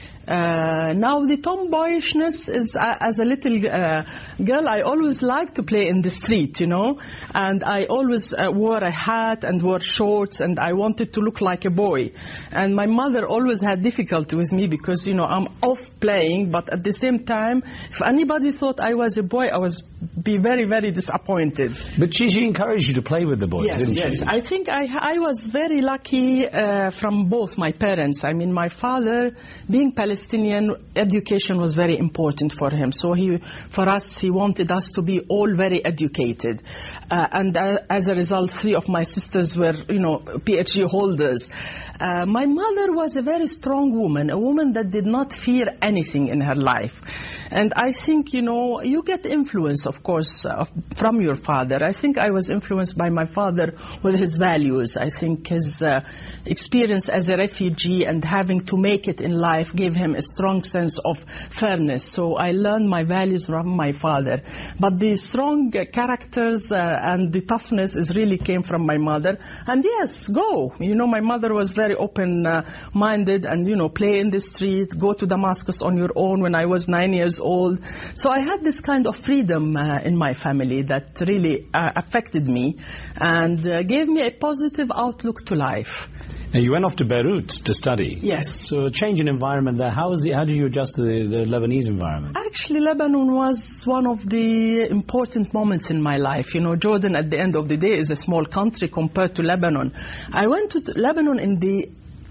U: Now the tomboyishness is, as a little girl, I always liked to play in the street, and I always wore a hat and wore shorts, and I wanted to look like a boy. And my mother always had difficulty with me because, I'm off playing, but at the same time, if anybody thought I was a boy, I was be very, very disappointed.
T: But she encouraged you to play with the boys, didn't she?
U: Yes, I think I was very lucky from both my parents. I mean, my father, being Palestinian, education was very important for him. So he wanted us to be all very educated. And as a result, 3 of my sisters were, PhD holders. My mother was a very strong woman, a woman that did not fear anything in her life. And I think, you get influence, of course, from your father. I think I was influenced by my father with his values. I think his experience as a refugee and having to make it in life gave him a strong sense of fairness. So I learned my values from my father. But the strong characters and the toughness really came from my mother. And yes, go. My mother was very open-minded and, play in the street, go to Damascus on your own when I was 9 years old. So I had this kind of freedom in my family that really affected me and gave me a positive outlook to life.
T: Now, you went off to Beirut to study.
U: Yes.
T: So a change in environment there. How did you adjust to the Lebanese environment?
U: Actually, Lebanon was one of the important moments in my life. Jordan, at the end of the day, is a small country compared to Lebanon. I went to Lebanon in the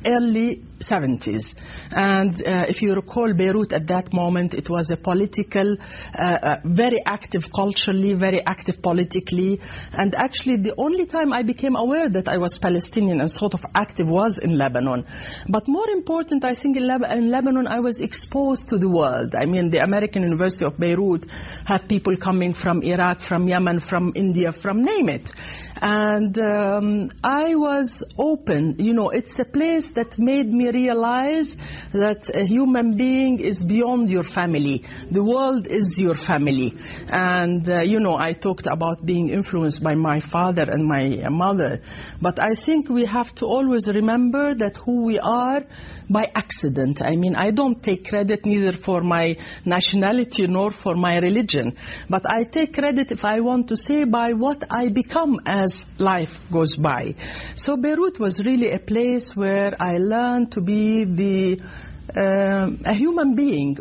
U: early 70s. And if you recall, Beirut at that moment, it was a political, very active culturally, very active politically. And actually, the only time I became aware that I was Palestinian and sort of active was in Lebanon. But more important, I think in Lebanon, I was exposed to the world. I mean, the American University of Beirut had people coming from Iraq, from Yemen, from India, from name it. And I was open. You know, it's a place that made me realize that a human being is beyond your family. The world is your family. And, you know, I talked about being influenced by my father and my mother. But I think we have to always remember that who we are by accident. I mean, I don't take credit neither for my nationality nor for my religion. But I take credit, if I want to say, by what I become as life goes by. So Beirut was really a place where I learned to be a human being,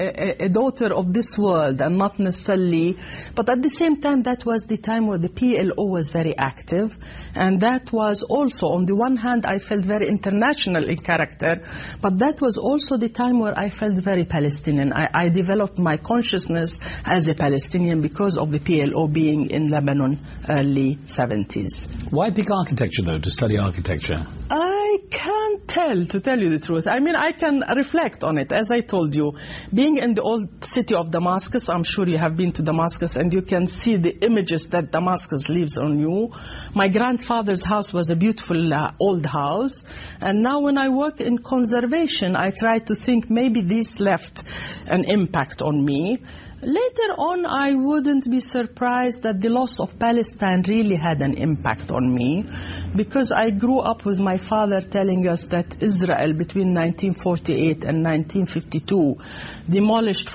U: a daughter of this world, and not necessarily. But at the same time, that was the time where the PLO was very active, and that was also, on the one hand, I felt very international in character, but that was also the time where I felt very Palestinian. I developed my consciousness as a Palestinian because of the PLO being in Lebanon early 70s.
T: Why pick architecture, though, to study architecture?
U: I can't tell, to tell you the truth. I mean, I can reflect on it. As I told you, being in the old city of Damascus, I'm sure you have been to Damascus, and you can see the images that Damascus leaves on you. My grandfather's house was a beautiful old house, and now when I work in conservation, I try to think maybe this left an impact on me. Later on, I wouldn't be surprised that the loss of Palestine really had an impact on me, because I grew up with my father telling us that Israel between 1948 and 1952 demolished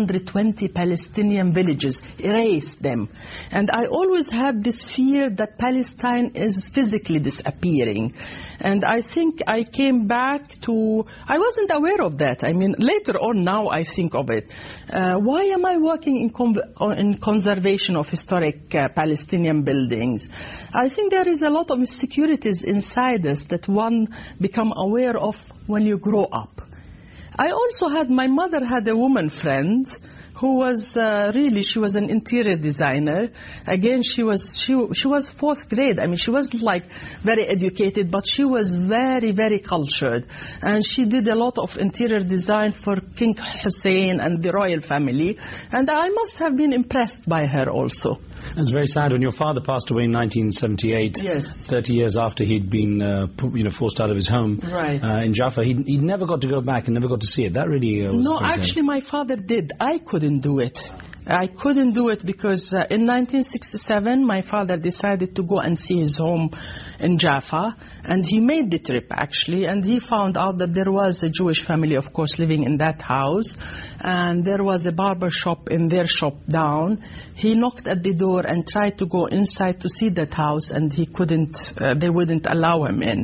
U: 420 Palestinian villages, erased them. And I always had this fear that Palestine is physically disappearing. And I think I came back to, I wasn't aware of that. I mean, later on now I think of it. Why am I working in conservation of historic Palestinian buildings? I think there is a lot of insecurities inside us that one become aware of when you grow up. I also had, my mother had a woman friend who was really, she was an interior designer. Again, she was fourth grade. I mean, she was like very educated, but she was very, very cultured. And she did a lot of interior design for King Hussein and the royal family. And I must have been impressed by her also.
T: It's very sad when your father passed away in 1978.
U: Yes.
T: 30 years after he'd been forced out of his home in Jaffa. He'd never got to go back and never got to see it. That really was...
U: No, actually my father did. I couldn't do it. I couldn't do it because in 1967 my father decided to go and see his home in Jaffa, and he made the trip actually, and he found out that there was a Jewish family, of course, living in that house, and there was a barber shop in their shop down. He knocked at the door and tried to go inside to see that house, and he couldn't, they wouldn't allow him in.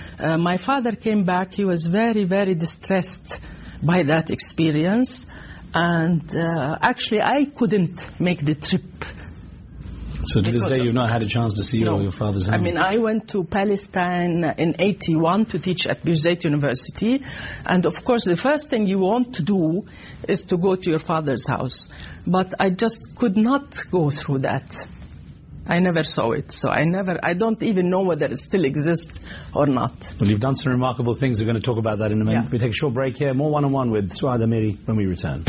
U: My father came back. He was very, very distressed by that experience. And actually, I couldn't make the trip.
T: So to this day, you've not had a chance to see your father's home?
U: I mean, I went to Palestine in 81 to teach at Birzeit University. And of course, the first thing you want to do is to go to your father's house. But I just could not go through that. I never saw it, so I don't even know whether it still exists or not.
T: Well, you've done some remarkable things. We're going to talk about that in a minute.
U: Yeah.
T: We take a short break here. More one-on-one with Suad Amiri when we return.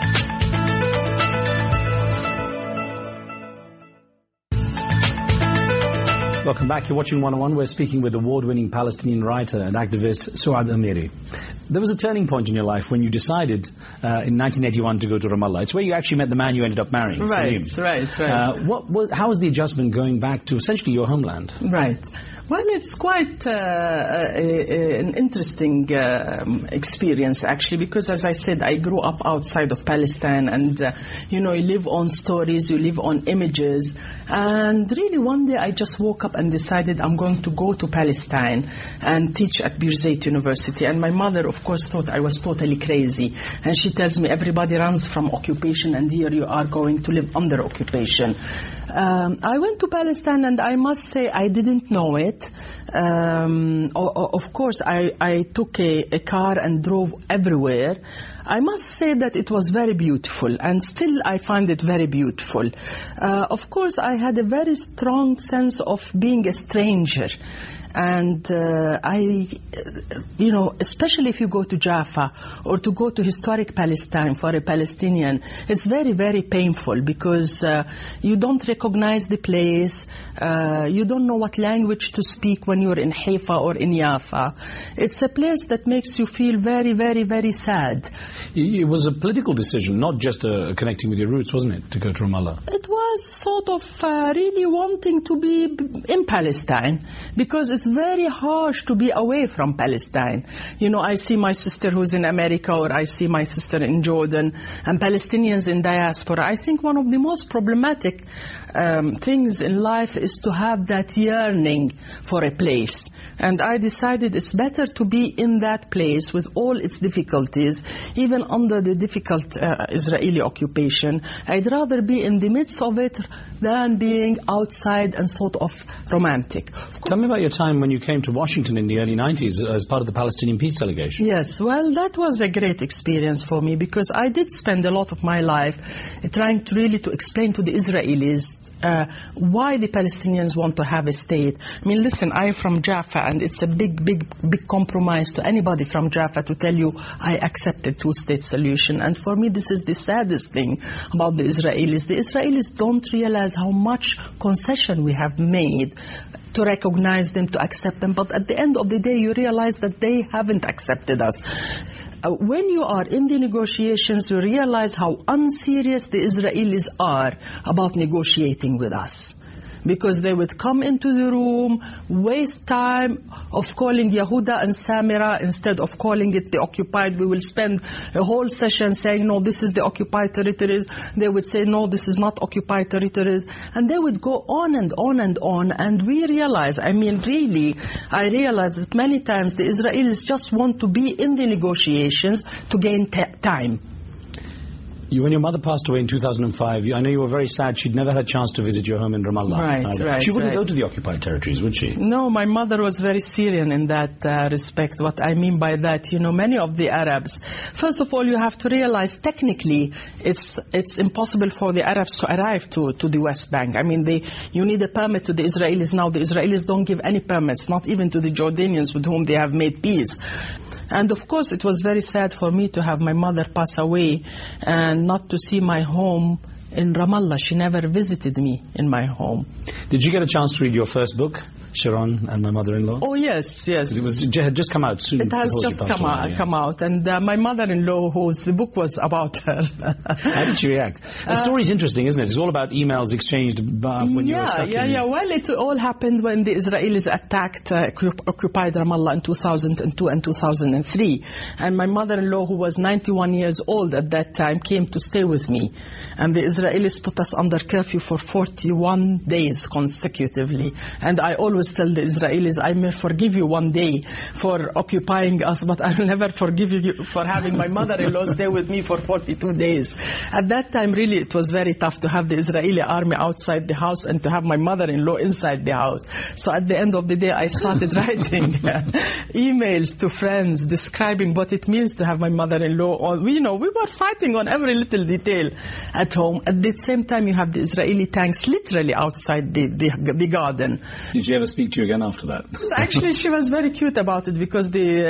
T: Welcome back. You're watching One-on-One. We're speaking with award-winning Palestinian writer and activist Suad Amiri. There was a turning point in your life when you decided in 1981 to go to Ramallah. It's where you actually met the man you ended up marrying.
U: Right.
T: How was the adjustment going back to essentially your homeland?
U: Right. Well, it's quite an interesting experience, actually, because, as I said, I grew up outside of Palestine, and, you live on stories, you live on images, and really one day I just woke up and decided I'm going to go to Palestine and teach at Birzeit University. And my mother, of course, thought I was totally crazy, and she tells me everybody runs from occupation, and here you are going to live under occupation. I went to Palestine, and I must say I didn't know it. it. Of course, I took a car and drove everywhere. I must say that it was very beautiful, and still I find it very beautiful. Of course, I had a very strong sense of being a stranger. And especially if you go to Jaffa or to go to historic Palestine for a Palestinian, it's very, very painful because you don't recognize the place, you don't know what language to speak when you're in Haifa or in Jaffa. It's a place that makes you feel very, very, very sad.
T: It was a political decision, not just connecting with your roots, wasn't it, to go to Ramallah?
U: It was sort of really wanting to be in Palestine, because it's very harsh to be away from Palestine. I see my sister who's in America, or I see my sister in Jordan, and Palestinians in diaspora. I think one of the most problematic things in life is to have that yearning for a place. And I decided it's better to be in that place with all its difficulties, even under the difficult Israeli occupation. I'd rather be in the midst of it than being outside and sort of romantic.
T: Tell me about your time when you came to Washington in the early 90s as part of the Palestinian peace delegation.
U: Yes, well, that was a great experience for me, because I did spend a lot of my life trying to really explain to the Israelis why the Palestinians want to have a state. I mean, listen, I'm from Jaffa, and it's a big, big, big compromise to anybody from Jaffa to tell you I accept a two-state solution. And for me, this is the saddest thing about the Israelis. The Israelis don't realize how much concession we have made to recognize them, to accept them. But at the end of the day, you realize that they haven't accepted us. When you are in the negotiations, you realize how unserious the Israelis are about negotiating with us. Because they would come into the room, waste time of calling Yehuda and Samira instead of calling it the occupied. We will spend a whole session saying, no, this is the occupied territories. They would say, no, this is not occupied territories. And they would go on and on and on. And we realize, I realize that many times the Israelis just want to be in the negotiations to gain time.
T: When your mother passed away in 2005, I know you were very sad. She'd never had a chance to visit your home in Ramallah.
U: Right.
T: She wouldn't go to the occupied territories, would she?
U: No, my mother was very Syrian in that respect. What I mean by that, many of the Arabs, first of all, you have to realize technically it's impossible for the Arabs to arrive to the West Bank. I mean, you need a permit to the Israelis. Now, the Israelis don't give any permits, not even to the Jordanians with whom they have made peace. And of course, it was very sad for me to have my mother pass away and not to see my home in Ramallah. She never visited me in my home.
T: Did you get a chance to read your first book, Sharon and My Mother-in-Law?
U: Oh, yes.
T: It had just come out soon.
U: It has just come out. And my mother-in-law, the book was about her.
T: How did she react? The story's interesting, isn't it? It's all about emails exchanged when you were stuck in...
U: Well, it all happened when the Israelis attacked, occupied Ramallah in 2002 and 2003. And my mother-in-law, who was 91 years old at that time, came to stay with me. And the Israelis put us under curfew for 41 days consecutively. And I always tell the Israelis, I may forgive you one day for occupying us, but I will never forgive you for having my mother-in-law stay with me for 42 days. At that time, really, it was very tough to have the Israeli army outside the house and to have my mother-in-law inside the house. So at the end of the day, I started writing emails to friends describing what it means to have my mother-in-law. We were fighting on every little detail at home. At the same time, you have the Israeli tanks literally outside the garden.
T: Did she ever speak to you again after that?
U: Actually, she was very cute about it, because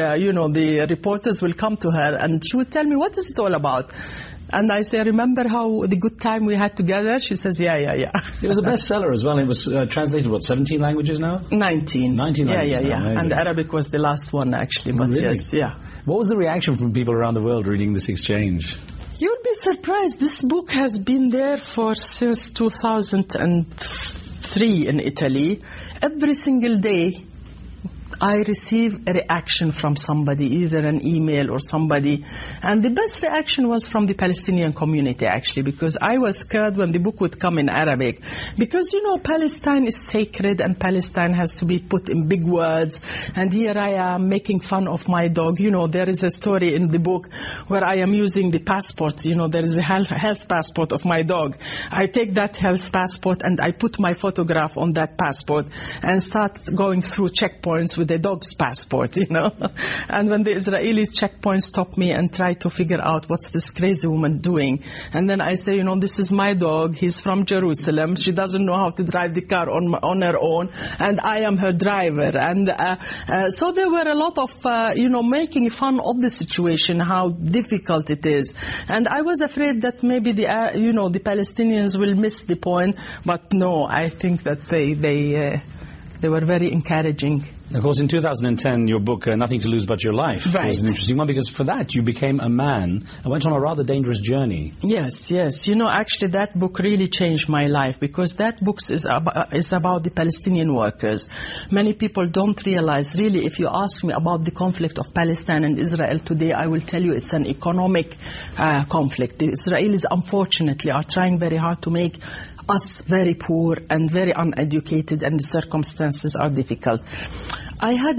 U: the reporters will come to her and she would tell me, what is it all about? And I say, remember how the good time we had together? She says, yeah.
T: It was a bestseller as well. It was translated, 17 languages now?
U: 19.
T: 19 languages.
U: Yeah. And Arabic was the last one, actually. But
T: really?
U: Yes, yeah.
T: What was the reaction from people around the world reading this exchange?
U: You'll be surprised. This book has been there since 2003 in Italy. Every single day, I receive a reaction from somebody, either an email or somebody. And the best reaction was from the Palestinian community, actually, because I was scared when the book would come in Arabic. Because, you know, Palestine is sacred and Palestine has to be put in big words. And here I am making fun of my dog. You know, there is a story in the book where I am using the passport. You know, there is a health passport of my dog. I take that health passport and I put my photograph on that passport and start going through checkpoints with the dog's passport, you know. And when the Israeli checkpoints stop me and try to figure out what's this crazy woman doing, and then I say, you know, this is my dog, he's from Jerusalem, she doesn't know how to drive the car on her own, and I am her driver. And so there were a lot of, you know, making fun of the situation, how difficult it is. And I was afraid that maybe you know, the Palestinians will miss the point, but no, I think that they were very encouraging.
T: Of course, in 2010, your book, Nothing to Lose But Your Life,
U: Right.
T: was an interesting one, because for that you became a man and went on a rather dangerous journey.
U: Yes, yes. You know, actually that book really changed my life, because that book is about the Palestinian workers. Many people don't realize, really, if you ask me about the conflict of Palestine and Israel today, I will tell you it's an economic conflict. The Israelis, unfortunately, are trying very hard to make us very poor and very uneducated, and the circumstances are difficult. I had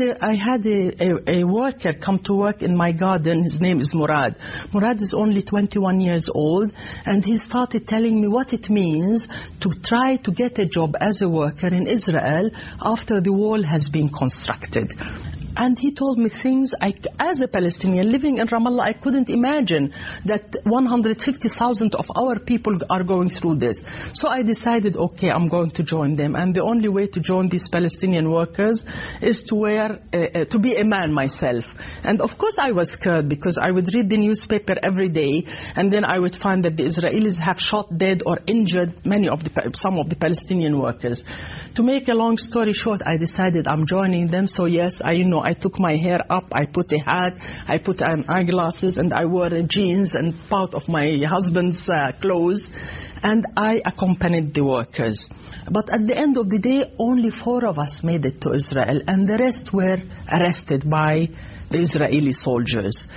U: a worker come to work in my garden. His name is Murad. Murad is only 21 years old, and he started telling me what it means to try to get a job as a worker in Israel after the wall has been constructed. And he told me things, as a Palestinian living in Ramallah, I couldn't imagine that 150,000 of our people are going through this. So I decided, okay, I'm going to join them. And the only way to join these Palestinian workers is to be a man myself. And of course I was scared, because I would read the newspaper every day, and then I would find that the Israelis have shot dead or injured some of the Palestinian workers. To make a long story short, I decided I'm joining them. So yes, I took my hair up, I put a hat, I put eyeglasses, and I wore jeans and part of my husband's clothes, and I accompanied the workers. But at the end of the day, only 4 of us made it to Israel, and the rest were arrested by the Israeli soldiers.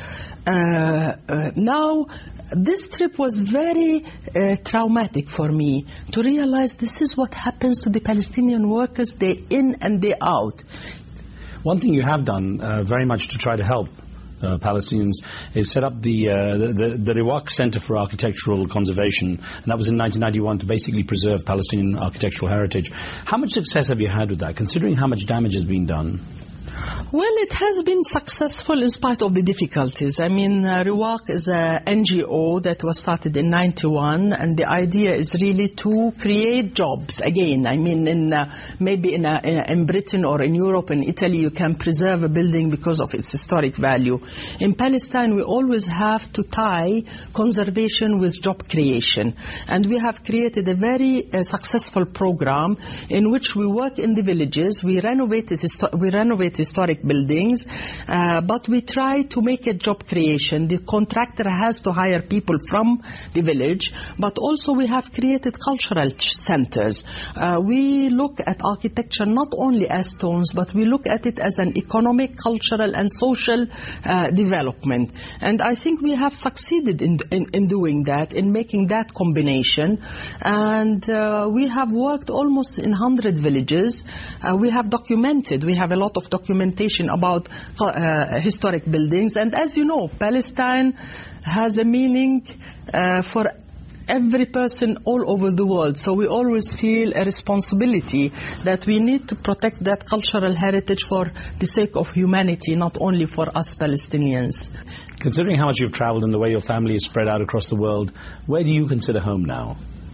U: Now, this trip was very traumatic for me, to realize this is what happens to the Palestinian workers day in and day out.
T: One thing you have done very much to try to help Palestinians is set up the Riwaq Center for Architectural Conservation, and that was in 1991 to basically preserve Palestinian architectural heritage. How much success have you had with that, considering how much damage has been done?
U: Well, it has been successful in spite of the difficulties. I mean, Riwaq is an NGO that was started in 91, and the idea is really to create jobs again. I mean, maybe in Britain or in Europe, in Italy, you can preserve a building because of its historic value. In Palestine, we always have to tie conservation with job creation. And we have created a very successful program in which we work in the villages, we renovate historic buildings, but we try to make a job creation. The contractor has to hire people from the village, but also we have created cultural centers. We look at architecture not only as stones, but we look at it as an economic, cultural and social development. And I think we have succeeded in doing that, in making that combination. And we have worked almost in 100 villages. We have a lot of documentation about historic buildings. And as you know, Palestine has a meaning for every person all over the world. So we always feel a responsibility that we need to protect that cultural heritage for the sake of humanity, not only for us Palestinians.
T: Considering how much you've traveled and the way your family is spread out across the world, where do you consider home now?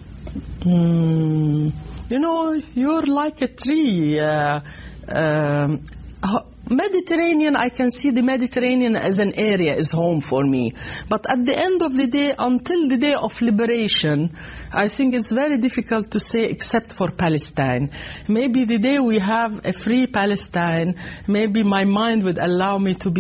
U: You know, you're like a tree. Mediterranean, I can see the Mediterranean as an area is home for me. But at the end of the day, until the day of liberation, I think it's very difficult to say except for Palestine. Maybe the day we have a free Palestine, maybe my mind would allow me to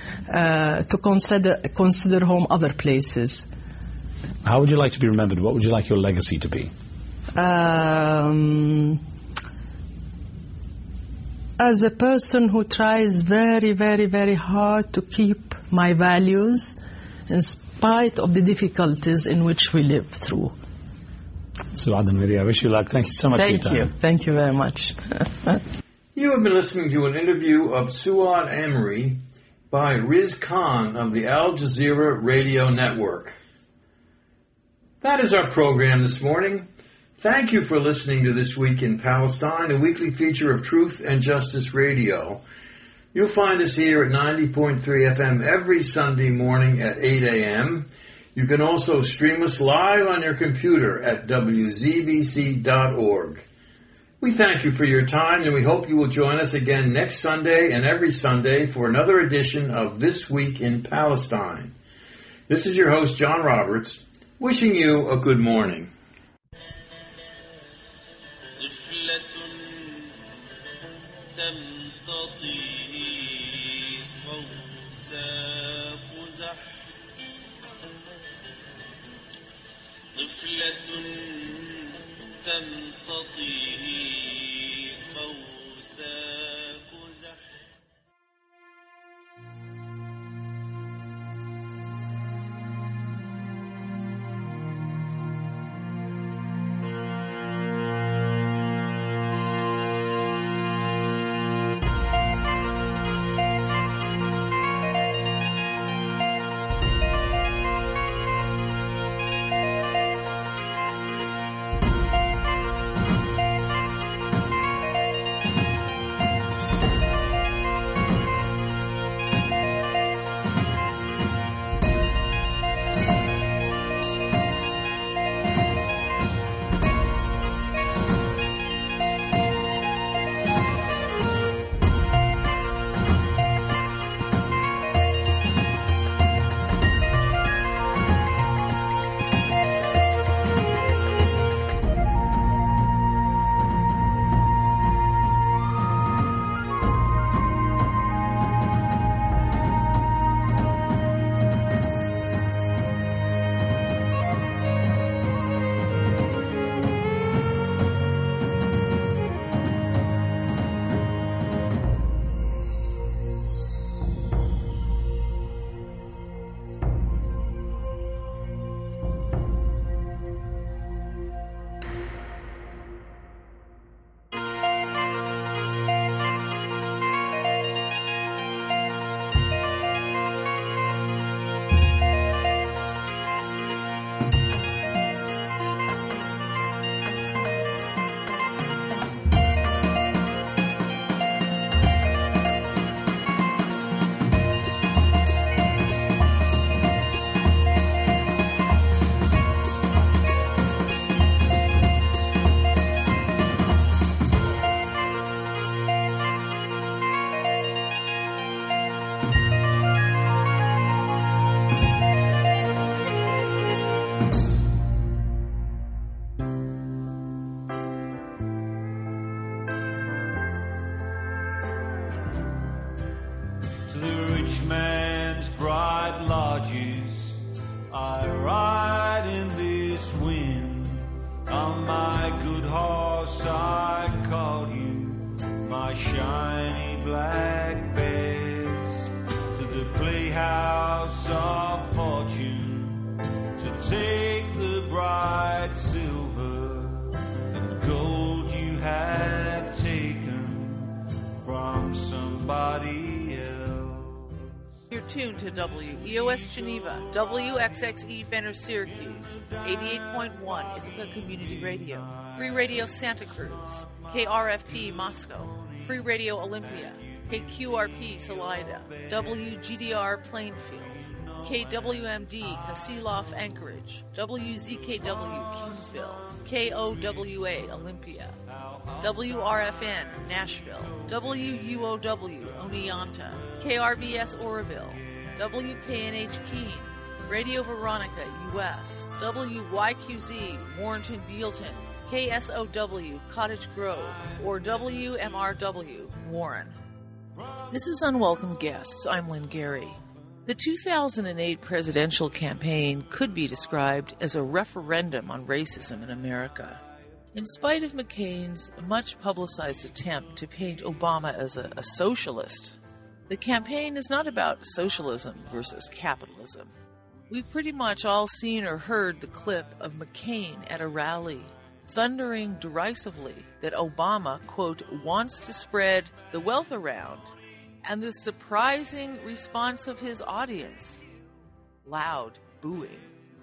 U: consider home other places.
T: How would you like to be remembered? What would you like your legacy to be?
U: as a person who tries very, very, very hard to keep my values in spite of the difficulties in which we live through.
B: Suad Amiri, I wish you luck. Thank you so much for your time.
U: Thank you. Thank you very much.
Q: You have been listening to an interview of Suad Amiri by Riz Khan of the Al Jazeera Radio Network. That is our program this morning. Thank you for listening to This Week in Palestine, a weekly feature of Truth and Justice Radio. You'll find us here at 90.3 FM every Sunday morning at 8 a.m. You can also stream us live on your computer at wzbc.org. We thank you for your time, and we hope you will join us again next Sunday and every Sunday for another edition of This Week in Palestine. This is your host, John Roberts, wishing you a good morning.
F: طفلة تمتطي
V: Tuned to WEOS Geneva, WXXE Fenner Syracuse, 88.1 Ithaca Community Radio, Free Radio Santa Cruz, KRFP Moscow, Free Radio Olympia, KQRP Salida, WGDR Plainfield, KWMD Kasilof Anchorage, WZKW Kingsville, KOWA Olympia, WRFN Nashville, WUOW Oneonta, KRBS Oroville, WKNH Keene, Radio Veronica U.S., WYQZ Warrenton Bealton, KSOW Cottage Grove, or WMRW Warren. This is Unwelcome Guests. I'm Lynn Gary. The 2008 presidential campaign could be described as a referendum on racism in America. In spite of McCain's much publicized attempt to paint Obama as a socialist, the campaign is not about socialism versus capitalism. We've pretty much all seen or heard the clip of McCain at a rally, thundering derisively that Obama, quote, wants to spread the wealth around, and the surprising response of his audience, loud booing.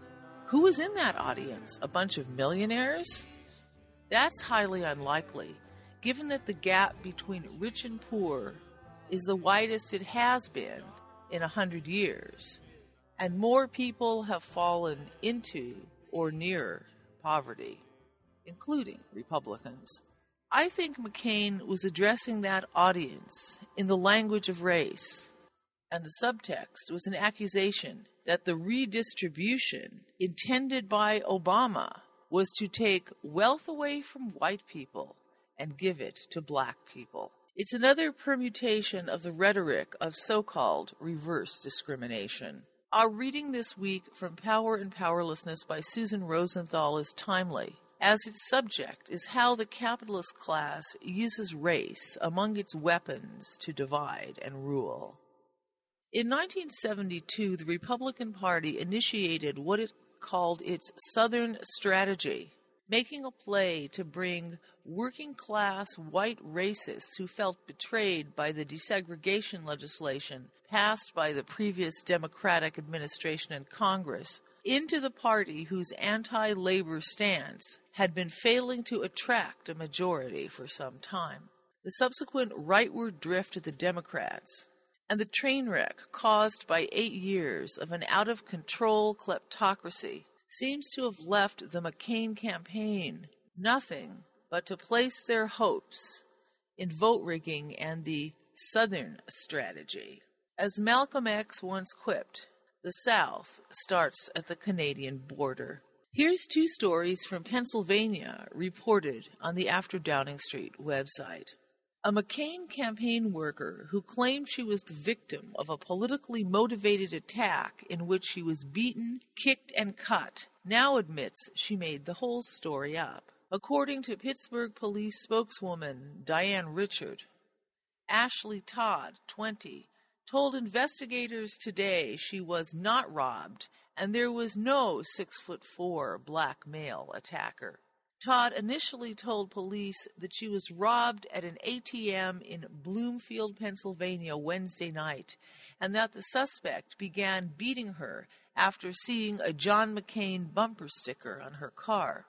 V: Who was in that audience? A bunch of millionaires? That's highly unlikely, given that the gap between rich and poor is the widest it has been in 100 years, and more people have fallen into or near poverty, including Republicans. I think McCain was addressing that audience in the language of race, and the subtext was an accusation that the redistribution intended by Obama was to take wealth away from white people and give it to black people. It's another permutation of the rhetoric of so-called reverse discrimination. Our reading this week from Power and Powerlessness by Susan Rosenthal is timely, as its subject is how the capitalist class uses race among its weapons to divide and rule. In 1972, the Republican Party initiated what it called its Southern Strategy, making a play to bring working-class white racists who felt betrayed by the desegregation legislation passed by the previous Democratic administration and Congress into the party whose anti-labor stance had been failing to attract a majority for some time. The subsequent rightward drift of the Democrats and the train wreck caused by 8 years of an out-of-control kleptocracy seems to have left the McCain campaign nothing but to place their hopes in vote rigging and the Southern Strategy. As Malcolm X once quipped, the South starts at the Canadian border. Here's 2 stories from Pennsylvania reported on the After Downing Street website. A McCain campaign worker who claimed she was the victim of a politically motivated attack in which she was beaten, kicked, and cut now admits she made the whole story up. According to Pittsburgh police spokeswoman Diane Richard, Ashley Todd, 20, told investigators today she was not robbed and there was no 6'4" black male attacker. Todd initially told police that she was robbed at an ATM in Bloomfield, Pennsylvania, Wednesday night, and that the suspect began beating her after seeing a John McCain bumper sticker on her car.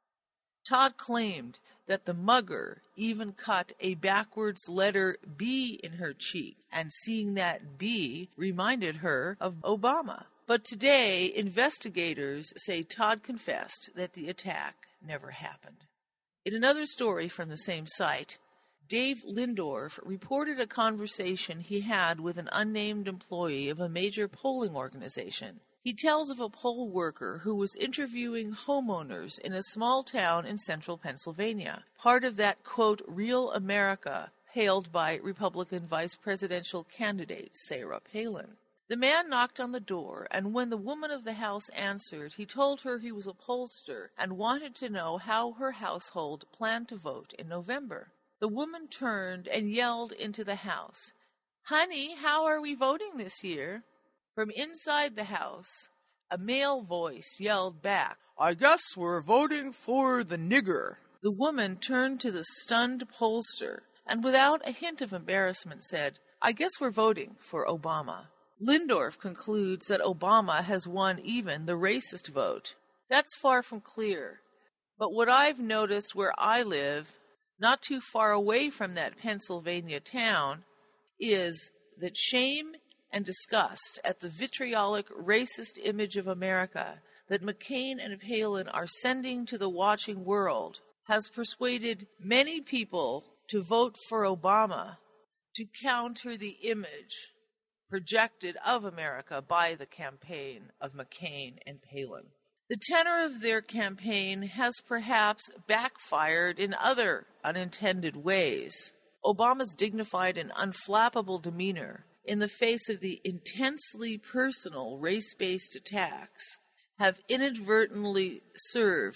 V: Todd claimed that the mugger even cut a backwards letter B in her cheek, and seeing that B reminded her of Obama. But today, investigators say Todd confessed that the attack never happened. In another story from the same site, Dave Lindorf reported a conversation he had with an unnamed employee of a major polling organization. He tells of a poll worker who was interviewing homeowners in a small town in central Pennsylvania, part of that, quote, real America hailed by Republican vice presidential candidate Sarah Palin. The man knocked on the door, and when the woman of the house answered, he told her he was a pollster and wanted to know how her household planned to vote in November. The woman turned and yelled into the house, "Honey, how are we voting this year?" From inside the house, a male voice yelled back, "I guess we're voting for the nigger." The woman turned to the stunned pollster and without a hint of embarrassment said, "I guess we're voting for Obama." Lindorf concludes that Obama has won even the racist vote. That's far from clear. But what I've noticed where I live, not too far away from that Pennsylvania town, is that shame and disgust at the vitriolic racist image of America that McCain and Palin are sending to the watching world has persuaded many people to vote for Obama to counter the image projected of America by the campaign of McCain and Palin. The tenor of their campaign has perhaps backfired in other unintended ways. Obama's dignified and unflappable demeanor in the face of the intensely personal race-based attacks have inadvertently served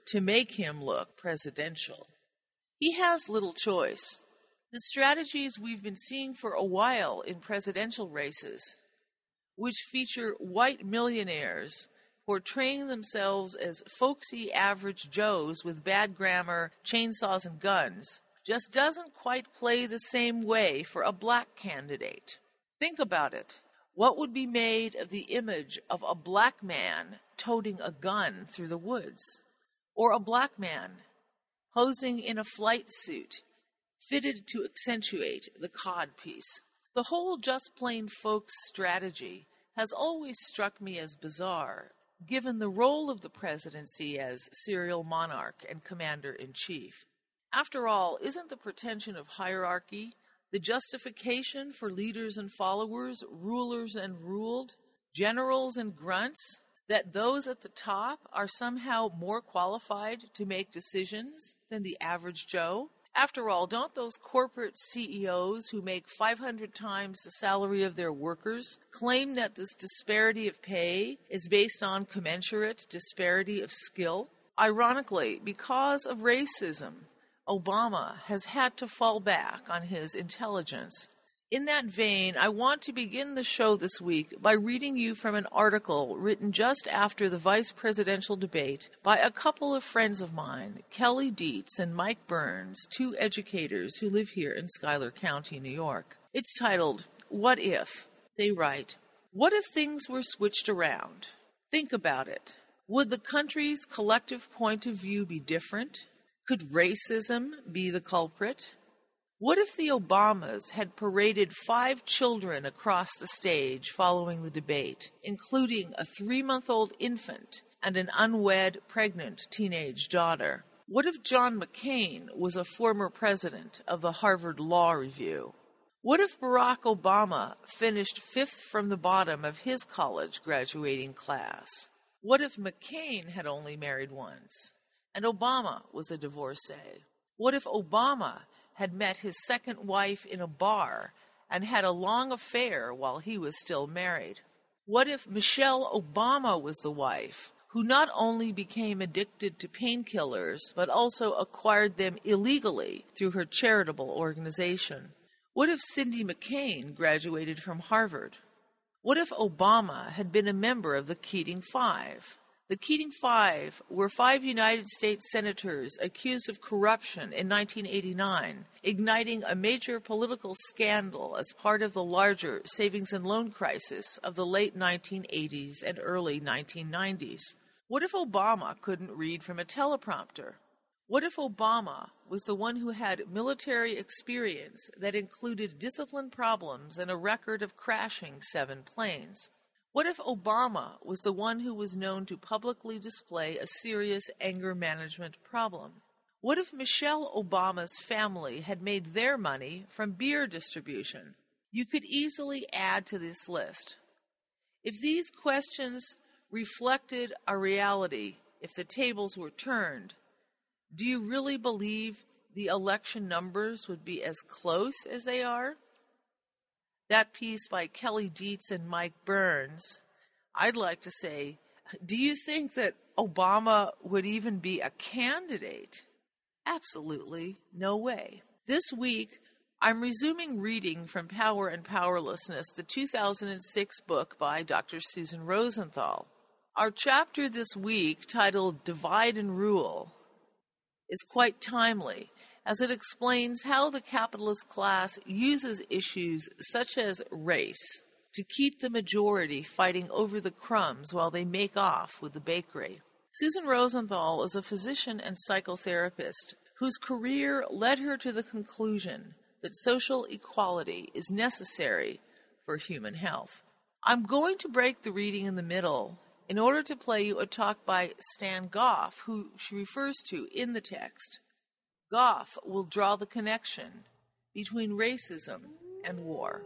V: to make him look presidential. He has little choice. The strategies we've been seeing for a while in presidential races, which feature white millionaires portraying themselves as folksy average Joes with bad grammar, chainsaws, and guns, just doesn't quite play the same way for a black candidate. Think about it. What would be made of the image of a black man toting a gun through the woods? Or a black man posing in a flight suit fitted to accentuate the codpiece? The whole just plain folks strategy has always struck me as bizarre, given the role of the presidency as serial monarch and commander-in-chief. After all, isn't the pretension of hierarchy the justification for leaders and followers, rulers and ruled, generals and grunts, that those at the top are somehow more qualified to make decisions than the average Joe? After all, don't those corporate CEOs who make 500 times the salary of their workers claim that this disparity of pay is based on commensurate disparity of skill? Ironically, because of racism, Obama has had to fall back on his intelligence. In that vein, I want to begin the show this week by reading you from an article written just after the vice presidential debate by a couple of friends of mine, Kelly Dietz and Mike Burns, two educators who live here in Schuyler County, New York. It's titled, "What If?" They write, "What if things were switched around? Think about it. Would the country's collective point of view be different? Could racism be the culprit? What if the Obamas had paraded 5 children across the stage following the debate, including a 3-month-old infant and an unwed, pregnant teenage daughter? What if John McCain was a former president of the Harvard Law Review? What if Barack Obama finished 5th from the bottom of his college graduating class? What if McCain had only married once, and Obama was a divorcee? What if Obama had met his second wife in a bar and had a long affair while he was still married? What if Michelle Obama was the wife who not only became addicted to painkillers but also acquired them illegally through her charitable organization? What if Cindy McCain graduated from Harvard? What if Obama had been a member of the Keating Five? The Keating Five were 5 United States senators accused of corruption in 1989, igniting a major political scandal as part of the larger savings and loan crisis of the late 1980s and early 1990s. What if Obama couldn't read from a teleprompter? What if Obama was the one who had military experience that included discipline problems and a record of crashing 7 planes? What if Obama was the one who was known to publicly display a serious anger management problem? What if Michelle Obama's family had made their money from beer distribution? You could easily add to this list. If these questions reflected a reality, if the tables were turned, do you really believe the election numbers would be as close as they are? That piece by Kelly Dietz and Mike Burns, I'd like to say, do you think that Obama would even be a candidate? Absolutely no way. This week, I'm resuming reading from Power and Powerlessness, the 2006 book by Dr. Susan Rosenthal. Our chapter this week, titled Divide and Rule, is quite timely, as it explains how the capitalist class uses issues such as race to keep the majority fighting over the crumbs while they make off with the bakery. Susan Rosenthal is a physician and psychotherapist whose career led her to the conclusion that social equality is necessary for human health. I'm going to break the reading in the middle in order to play you a talk by Stan Goff, who she refers to in the text. Goff will draw the connection between racism and war.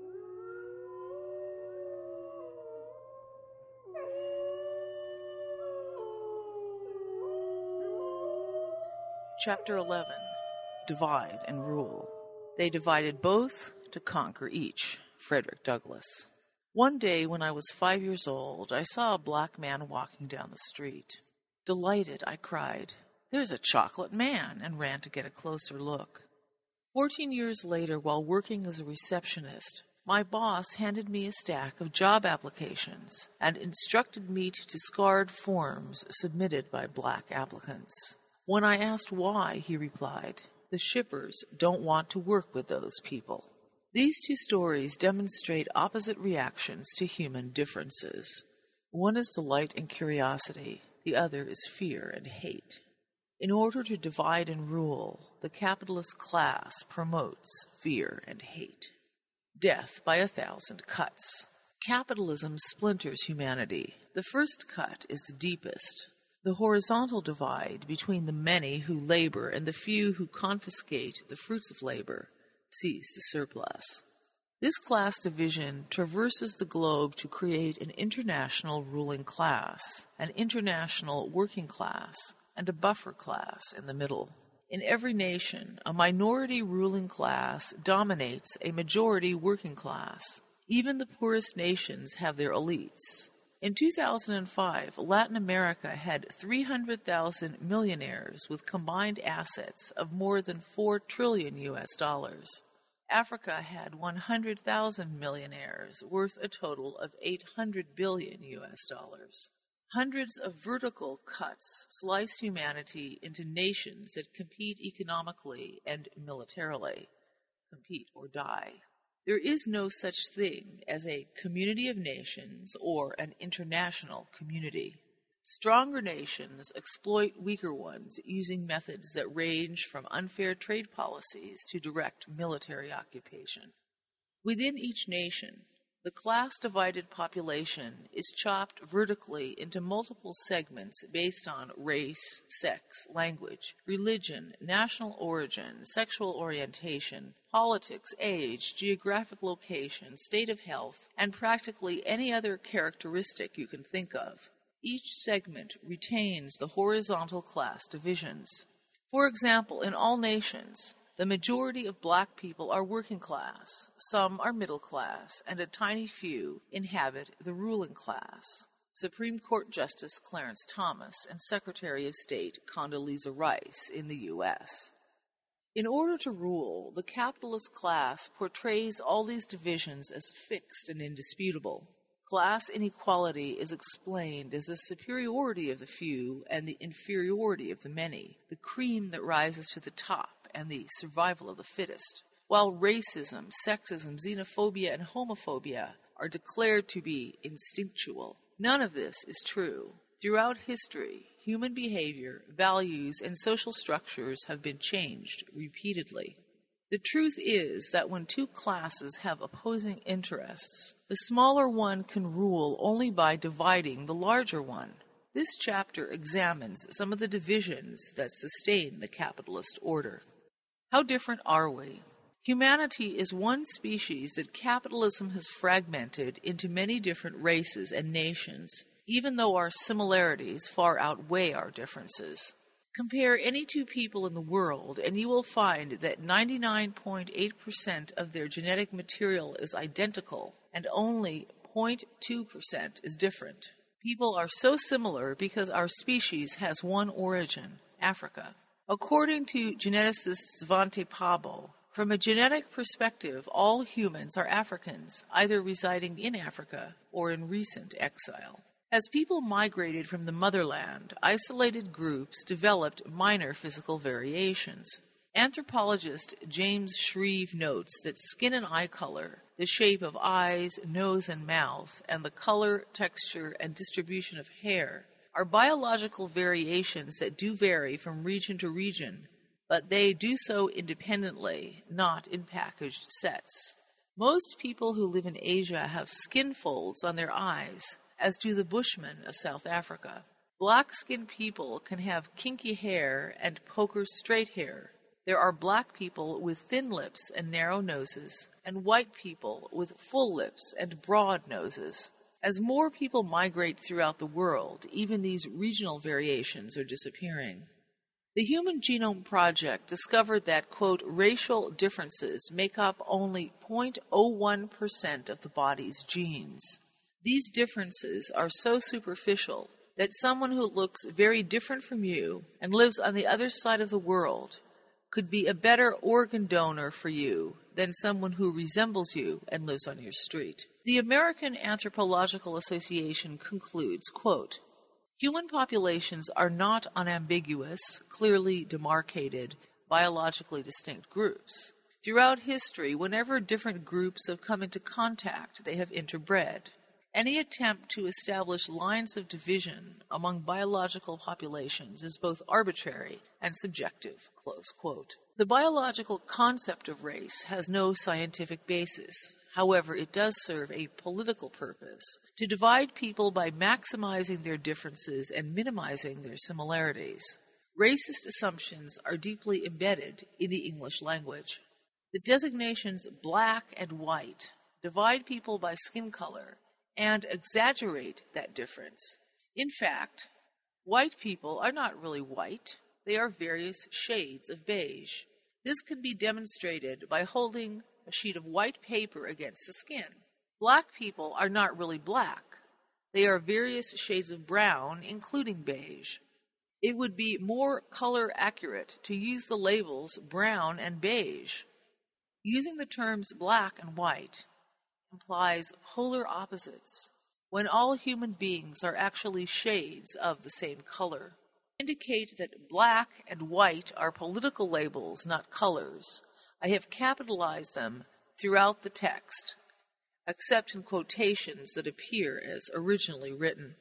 V: Chapter 11, Divide and Rule. They divided both to conquer each. Frederick Douglass. One day when I was 5 years old, I saw a black man walking down the street. Delighted, I cried, "There's a chocolate man," and ran to get a closer look. 14 years later, while working as a receptionist, my boss handed me a stack of job applications and instructed me to discard forms submitted by black applicants. When I asked why, he replied, "The shippers don't want to work with those people." These two stories demonstrate opposite reactions to human differences. One is delight and curiosity, the other is fear and hate. In order to divide and rule, the capitalist class promotes fear and hate. Death by 1,000 cuts. Capitalism splinters humanity. The first cut is the deepest. The horizontal divide between the many who labor and the few who confiscate the fruits of labor sees the surplus. This class division traverses the globe to create an international ruling class, an international working class, and a buffer class in the middle. In every nation, a minority ruling class dominates a majority working class. Even the poorest nations have their elites. In 2005, Latin America had 300,000 millionaires with combined assets of more than $4 trillion. Africa had 100,000 millionaires worth a total of $800 billion. Hundreds of vertical cuts slice humanity into nations that compete economically and militarily. Compete or die. There is no such thing as a community of nations or an international community. Stronger nations exploit weaker ones using methods that range from unfair trade policies to direct military occupation. Within each nation, the class-divided population is chopped vertically into multiple segments based on race, sex, language, religion, national origin, sexual orientation, politics, age, geographic location, state of health, and practically any other characteristic you can think of. Each segment retains the horizontal class divisions. For example, in all nations, the majority of black people are working class, some are middle class, and a tiny few inhabit the ruling class. Supreme Court Justice Clarence Thomas and Secretary of State Condoleezza Rice in the U.S. In order to rule, the capitalist class portrays all these divisions as fixed and indisputable. Class inequality is explained as the superiority of the few and the inferiority of the many, the cream that rises to the top, and the survival of the fittest, while racism, sexism, xenophobia, and homophobia are declared to be instinctual. None of this is true. Throughout history, human behavior, values, and social structures have been changed repeatedly. The truth is that when two classes have opposing interests, the smaller one can rule only by dividing the larger one. This chapter examines some of the divisions that sustain the capitalist order. How different are we? Humanity is one species that capitalism has fragmented into many different races and nations, even though our similarities far outweigh our differences. Compare any two people in the world, and you will find that 99.8% of their genetic material is identical, and only 0.2% is different. People are so similar because our species has one origin, Africa. According to geneticist Svante Pabo, from a genetic perspective, all humans are Africans, either residing in Africa or in recent exile. As people migrated from the motherland, isolated groups developed minor physical variations. Anthropologist James Shreve notes that skin and eye color, the shape of eyes, nose, and mouth, and the color, texture, and distribution of hair are biological variations that do vary from region to region, but they do so independently, not in packaged sets. Most people who live in Asia have skin folds on their eyes, as do the Bushmen of South Africa. Black-skinned people can have kinky hair and poker straight hair. There are black people with thin lips and narrow noses, and white people with full lips and broad noses. As more people migrate throughout the world, even these regional variations are disappearing. The Human Genome Project discovered that, quote, racial differences make up only 0.01% of the body's genes. These differences are so superficial that someone who looks very different from you and lives on the other side of the world could be a better organ donor for you than someone who resembles you and lives on your street. The American Anthropological Association concludes, quote, human populations are not unambiguous, clearly demarcated, biologically distinct groups. Throughout history, whenever different groups have come into contact, they have interbred. Any attempt to establish lines of division among biological populations is both arbitrary and subjective, close quote. The biological concept of race has no scientific basis. However, it does serve a political purpose, to divide people by maximizing their differences and minimizing their similarities. Racist assumptions are deeply embedded in the English language. The designations black and white divide people by skin color and exaggerate that difference. In fact, white people are not really white. They are various shades of beige. This can be demonstrated by holding a sheet of white paper against the skin. Black people are not really black. They are various shades of brown, including beige. It would be more color accurate to use the labels brown and beige. Using the terms black and white implies polar opposites, when all human beings are actually shades of the same color. Indicate that black and white are political labels, not colors. I have capitalized them throughout the text, except in quotations that appear as originally written.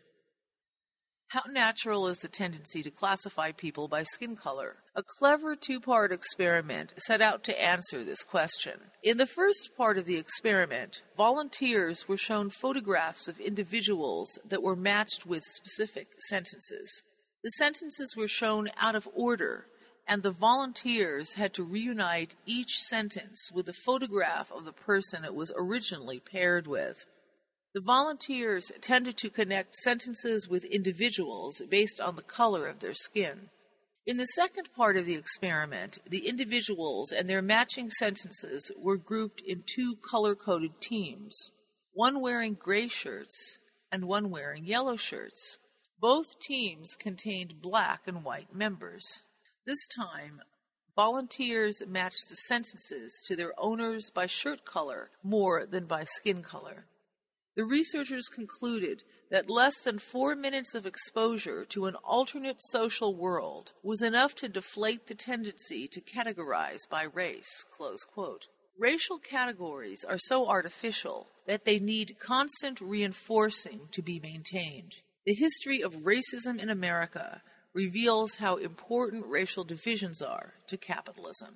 V: How natural is the tendency to classify people by skin color? A clever two-part experiment set out to answer this question. In the first part of the experiment, volunteers were shown photographs of individuals that were matched with specific sentences. The sentences were shown out of order, and the volunteers had to reunite each sentence with a photograph of the person it was originally paired with. The volunteers tended to connect sentences with individuals based on the color of their skin. In the second part of the experiment, the individuals and their matching sentences were grouped in two color-coded teams, one wearing gray shirts and one wearing yellow shirts. Both teams contained black and white members. This time, volunteers matched the sentences to their owners by shirt color more than by skin color. The researchers concluded that less than 4 minutes of exposure to an alternate social world was enough to deflate the tendency to categorize by race, close quote. Racial categories are so artificial that they need constant reinforcing to be maintained. The history of racism in America reveals how important racial divisions are to capitalism.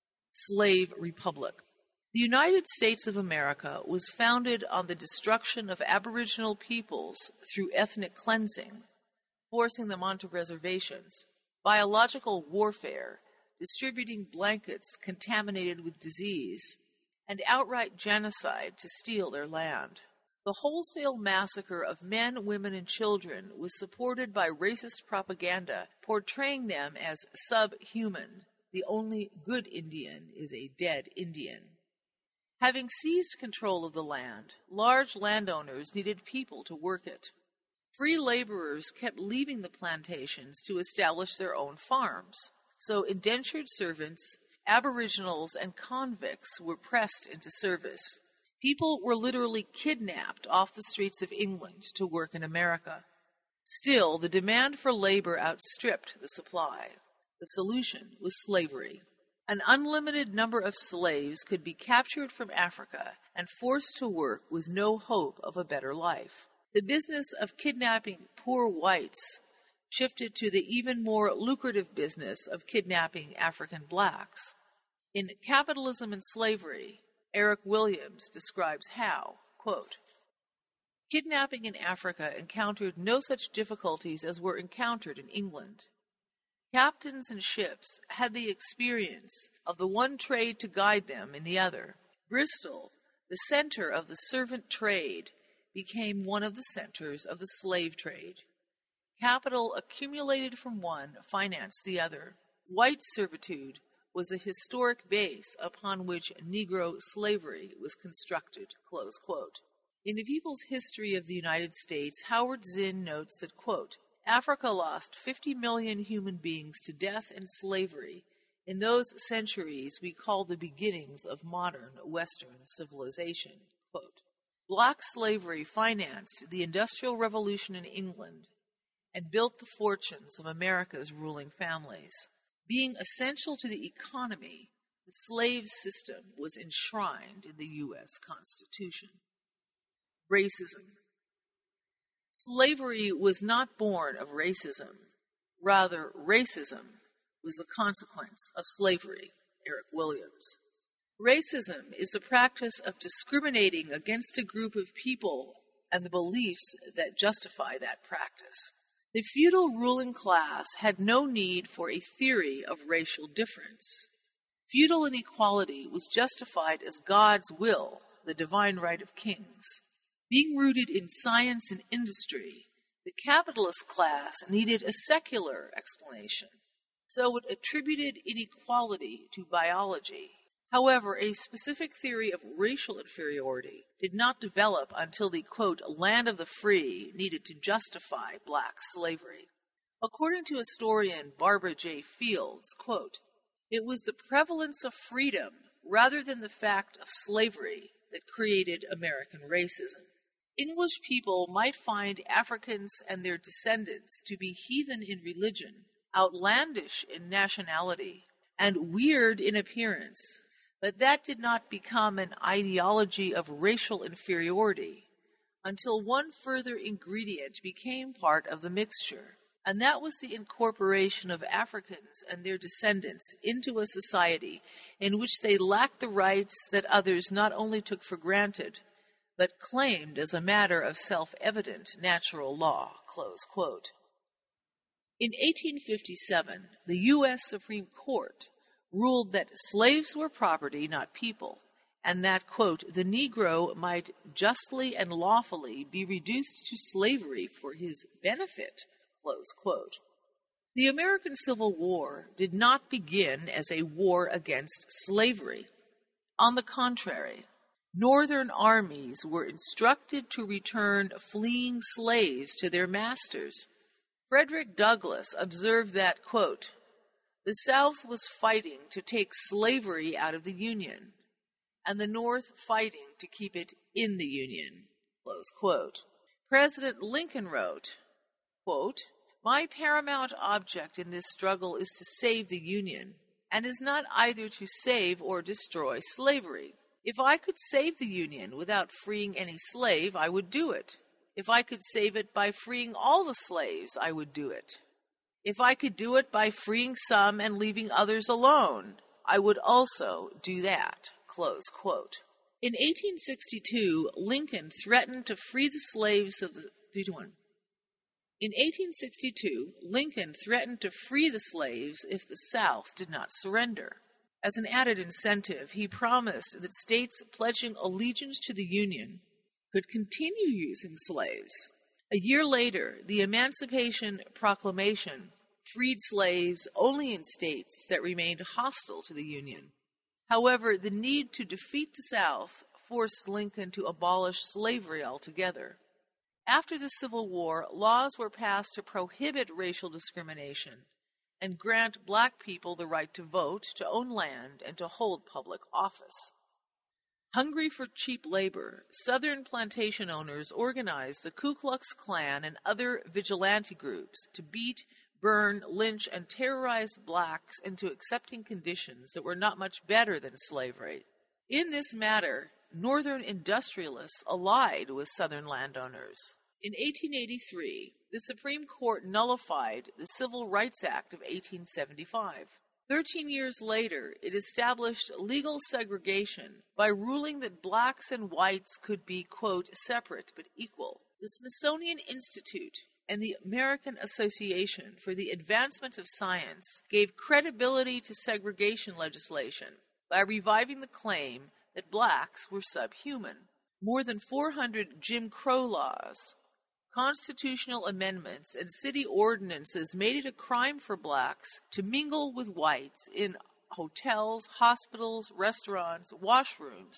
V: Slave Republic. The United States of America was founded on the destruction of Aboriginal peoples through ethnic cleansing, forcing them onto reservations, biological warfare, distributing blankets contaminated with disease, and outright genocide to steal their land. The wholesale massacre of men, women, and children was supported by racist propaganda portraying them as subhuman. The only good Indian is a dead Indian. Having seized control of the land, large landowners needed people to work it. Free laborers kept leaving the plantations to establish their own farms, so indentured servants, aboriginals, and convicts were pressed into service. People were literally kidnapped off the streets of England to work in America. Still, the demand for labor outstripped the supply. The solution was slavery. An unlimited number of slaves could be captured from Africa and forced to work with no hope of a better life. The business of kidnapping poor whites shifted to the even more lucrative business of kidnapping African blacks. In Capitalism and Slavery, Eric Williams describes how, quote, kidnapping in Africa encountered no such difficulties as were encountered in England. Captains and ships had the experience of the one trade to guide them in the other. Bristol, the center of the servant trade, became one of the centers of the slave trade. Capital accumulated from one financed the other. White servitude was a historic base upon which Negro slavery was constructed, close quote. In A People's History of the United States, Howard Zinn notes that, quote, Africa lost 50 million human beings to death and slavery in those centuries we call the beginnings of modern Western civilization. Quote, Black slavery financed the Industrial Revolution in England and built the fortunes of America's ruling families. Being essential to the economy, the slave system was enshrined in the U.S. Constitution. Racism. Slavery was not born of racism. Rather, racism was the consequence of slavery. Eric Williams. Racism is the practice of discriminating against a group of people and the beliefs that justify that practice. The feudal ruling class had no need for a theory of racial difference. Feudal inequality was justified as God's will, the divine right of kings. Being rooted in science and industry, the capitalist class needed a secular explanation, so it attributed inequality to biology. However, a specific theory of racial inferiority did not develop until the, quote, land of the free needed to justify black slavery. According to historian Barbara J. Fields, quote, it was the prevalence of freedom rather than the fact of slavery that created American racism. English people might find Africans and their descendants to be heathen in religion, outlandish in nationality, and weird in appearance, but that did not become an ideology of racial inferiority until one further ingredient became part of the mixture, and that was the incorporation of Africans and their descendants into a society in which they lacked the rights that others not only took for granted, but claimed as a matter of self-evident natural law, close quote. In 1857, the U.S. Supreme Court ruled that slaves were property, not people, and that, quote, the Negro might justly and lawfully be reduced to slavery for his benefit, close quote. The American Civil War did not begin as a war against slavery. On the contrary, Northern armies were instructed to return fleeing slaves to their masters. Frederick Douglass observed that, quote, the South was fighting to take slavery out of the Union, and the North fighting to keep it in the Union, close quote. President Lincoln wrote, quote, my paramount object in this struggle is to save the Union, and is not either to save or destroy slavery. If I could save the Union without freeing any slave, I would do it. If I could save it by freeing all the slaves, I would do it. If I could do it by freeing some and leaving others alone, I would also do that, close quote. In 1862, Lincoln threatened to free the slaves of the... In 1862, Lincoln threatened to free the slaves if the South did not surrender. As an added incentive, he promised that states pledging allegiance to the Union could continue using slaves. A year later, the Emancipation Proclamation freed slaves only in states that remained hostile to the Union. However, the need to defeat the South forced Lincoln to abolish slavery altogether. After the Civil War, laws were passed to prohibit racial discrimination and grant black people the right to vote, to own land, and to hold public office. Hungry for cheap labor, Southern plantation owners organized the Ku Klux Klan and other vigilante groups to beat, burn, lynch, and terrorize blacks into accepting conditions that were not much better than slavery. In this matter, Northern industrialists allied with Southern landowners. In 1883, the Supreme Court nullified the Civil Rights Act of 1875. 13 years later, it established legal segregation by ruling that blacks and whites could be, quote, separate but equal. The Smithsonian Institute and the American Association for the Advancement of Science gave credibility to segregation legislation by reviving the claim that blacks were subhuman. More than 400 Jim Crow laws, constitutional amendments, and city ordinances made it a crime for blacks to mingle with whites in hotels, hospitals, restaurants, washrooms,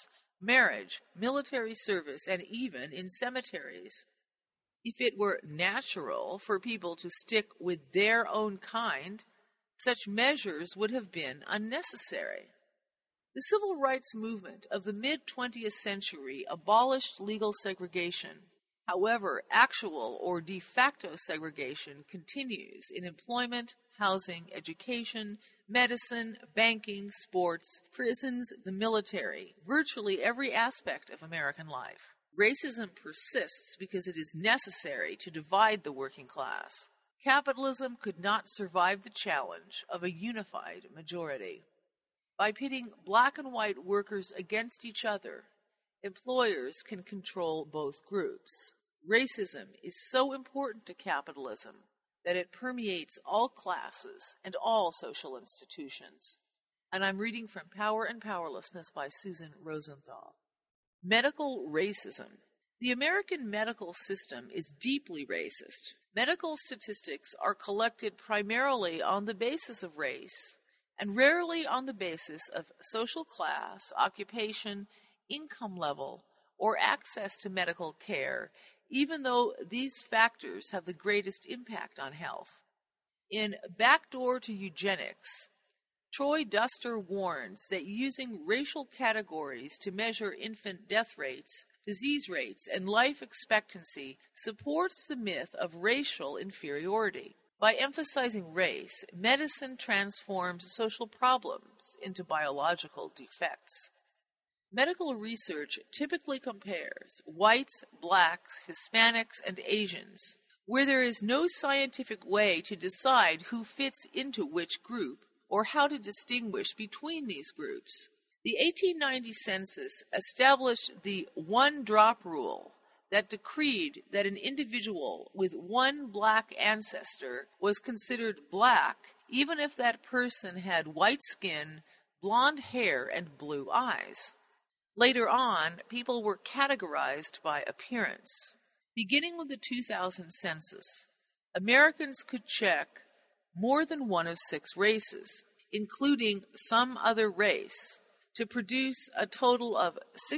V: marriage, military service, and even in cemeteries. If it were natural for people to stick with their own kind, such measures would have been unnecessary. The civil rights movement of the mid-20th century abolished legal segregation. However, actual or de facto segregation continues in employment, housing, education, medicine, banking, sports, prisons, the military, virtually every aspect of American life. Racism persists because it is necessary to divide the working class. Capitalism could not survive the challenge of a unified majority. By pitting black and white workers against each other, employers can control both groups. Racism is so important to capitalism that it permeates all classes and all social institutions. And I'm reading from Power and Powerlessness by Susan Rosenthal. Medical racism. The American medical system is deeply racist. Medical statistics are collected primarily on the basis of race and rarely on the basis of social class, occupation, income level, or access to medical care, even though these factors have the greatest impact on health. In Backdoor to Eugenics, Troy Duster warns that using racial categories to measure infant death rates, disease rates, and life expectancy supports the myth of racial inferiority. By emphasizing race, medicine transforms social problems into biological defects. Medical research typically compares whites, blacks, Hispanics, and Asians, where there is no scientific way to decide who fits into which group or how to distinguish between these groups. The 1890 census established the one-drop rule that decreed that an individual with one black ancestor was considered black even if that person had white skin, blonde hair, and blue eyes. Later on, people were categorized by appearance. Beginning with the 2000 census, Americans could check more than one of 6 races, including some other race, to produce a total of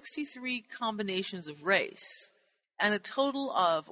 V: 63 combinations of race and a total of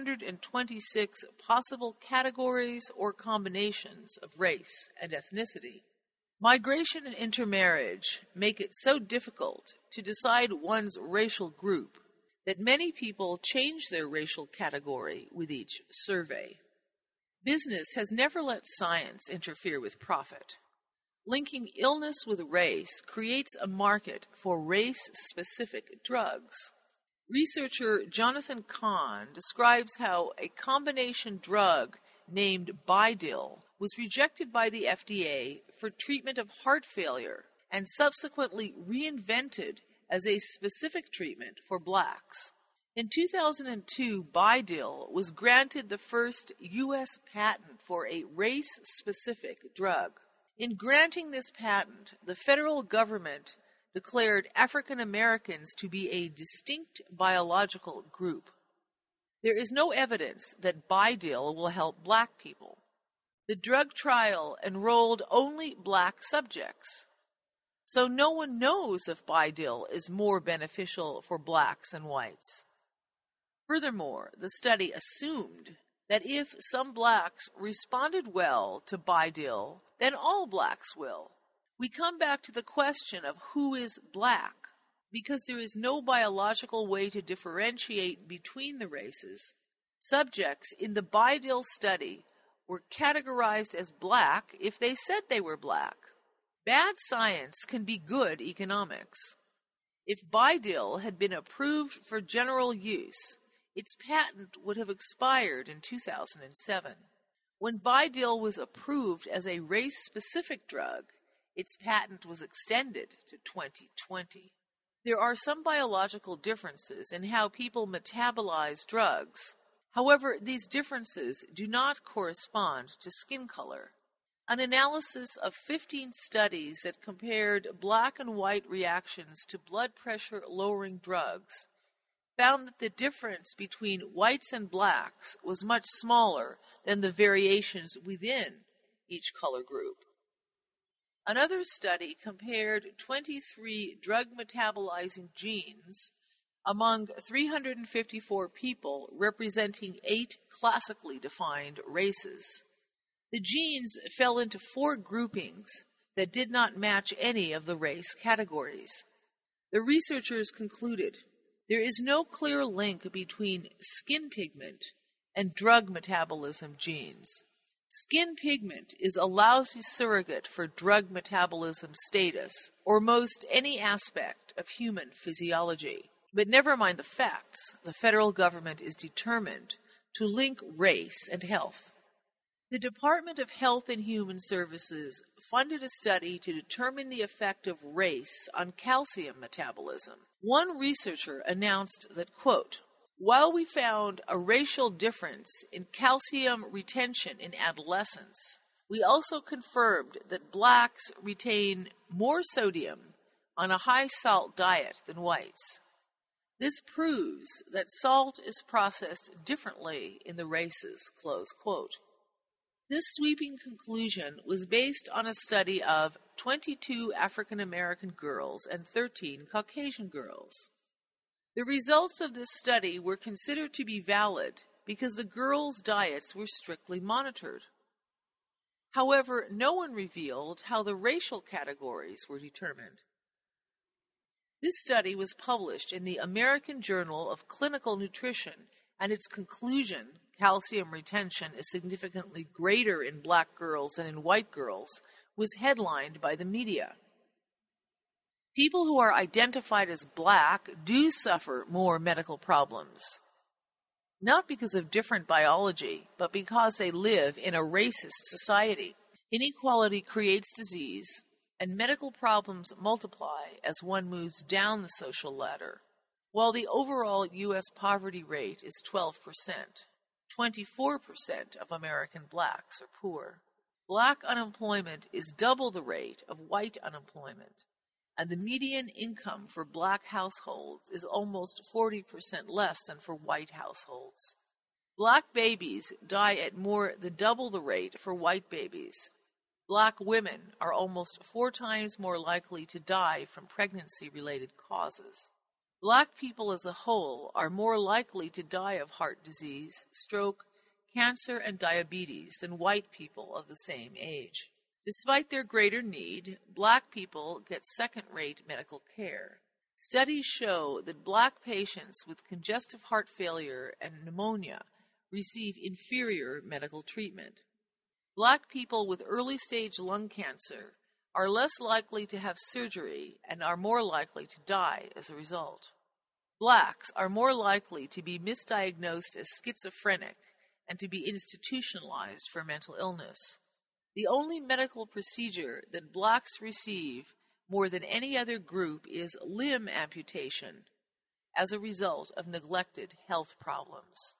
V: 126 possible categories or combinations of race and ethnicity. Migration and intermarriage make it so difficult to decide one's racial group that many people change their racial category with each survey. Business has never let science interfere with profit. Linking illness with race creates a market for race-specific drugs. Researcher Jonathan Kahn describes how a combination drug named Bidil was rejected by the FDA for treatment of heart failure and subsequently reinvented as a specific treatment for blacks. In 2002, Bidil was granted the first U.S. patent for a race-specific drug. In granting this patent, the federal government declared African Americans to be a distinct biological group. There is no evidence that Bidil will help black people. The drug trial enrolled only black subjects, so no one knows if Bidil is more beneficial for blacks and whites. Furthermore, the study assumed that if some blacks responded well to Bidil, then all blacks will. We come back to the question of who is black, because there is no biological way to differentiate between the races. Subjects in the Bidil study were categorized as black if they said they were black. Bad science can be good economics. If Bidil had been approved for general use, its patent would have expired in 2007. When Bidil was approved as a race-specific drug, its patent was extended to 2020. There are some biological differences in how people metabolize drugs. However, these differences do not correspond to skin color. An analysis of 15 studies that compared black and white reactions to blood pressure-lowering drugs found that the difference between whites and blacks was much smaller than the variations within each color group. Another study compared 23 drug metabolizing genes among 354 people representing 8 classically defined races. The genes fell into 4 groupings that did not match any of the race categories. The researchers concluded there is no clear link between skin pigment and drug metabolism genes. Skin pigment is a lousy surrogate for drug metabolism status or most any aspect of human physiology. But never mind the facts, the federal government is determined to link race and health. The Department of Health and Human Services funded a study to determine the effect of race on calcium metabolism. One researcher announced that, quote, "While we found a racial difference in calcium retention in adolescence, we also confirmed that blacks retain more sodium on a high-salt diet than whites. This proves that salt is processed differently in the races," close quote. This sweeping conclusion was based on a study of 22 African American girls and 13 Caucasian girls. The results of this study were considered to be valid because the girls' diets were strictly monitored. However, no one revealed how the racial categories were determined. This study was published in the American Journal of Clinical Nutrition, and its conclusion, calcium retention is significantly greater in black girls than in white girls, was headlined by the media. People who are identified as black do suffer more medical problems, not because of different biology, but because they live in a racist society. Inequality creates disease, and medical problems multiply as one moves down the social ladder. While the overall U.S. poverty rate is 12%, 24% of American blacks are poor. Black unemployment is double the rate of white unemployment, and the median income for black households is almost 40% less than for white households. Black babies die at more than double the rate for white babies. Black women are almost 4 times more likely to die from pregnancy-related causes. Black people as a whole are more likely to die of heart disease, stroke, cancer, and diabetes than white people of the same age. Despite their greater need, black people get second-rate medical care. Studies show that black patients with congestive heart failure and pneumonia receive inferior medical treatment. Black people with early-stage lung cancer are less likely to have surgery and are more likely to die as a result. Blacks are more likely to be misdiagnosed as schizophrenic and to be institutionalized for mental illness. The only medical procedure that blacks receive more than any other group is limb amputation as a result of neglected health problems.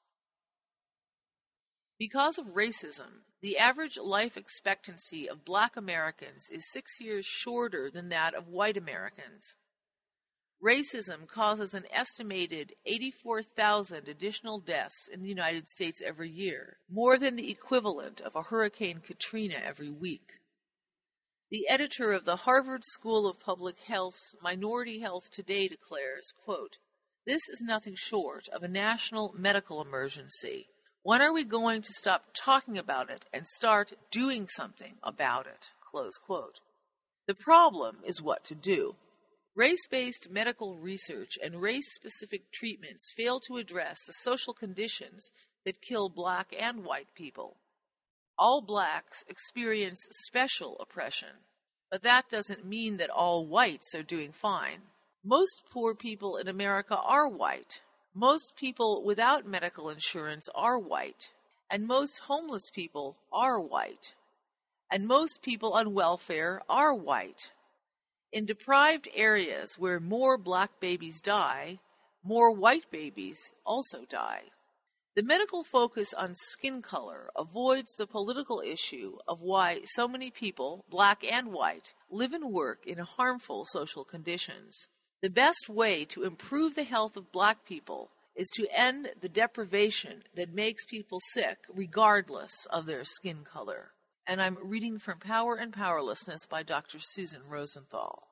V: Because of racism, the average life expectancy of black Americans is 6 years shorter than that of white Americans. Racism causes an estimated 84,000 additional deaths in the United States every year, more than the equivalent of a Hurricane Katrina every week. The editor of the Harvard School of Public Health's Minority Health Today declares, quote, "This is nothing short of a national medical emergency. When are we going to stop talking about it and start doing something about it?" Close quote. The problem is what to do. Race-based medical research and race-specific treatments fail to address the social conditions that kill black and white people. All blacks experience special oppression, but that doesn't mean that all whites are doing fine. Most poor people in America are white. Most people without medical insurance are white. And most homeless people are white. And most people on welfare are white. In deprived areas where more black babies die, more white babies also die. The medical focus on skin color avoids the political issue of why so many people, black and white, live and work in harmful social conditions. The best way to improve the health of black people is to end the deprivation that makes people sick regardless of their skin color. and I'm reading from Power and Powerlessness by Dr. Susan Rosenthal.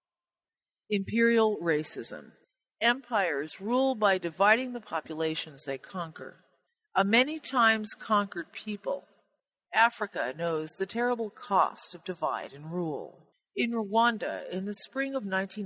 V: Imperial racism. Empires rule by dividing the populations they conquer. A many times conquered people, Africa knows the terrible cost of divide and rule. In Rwanda, in the spring of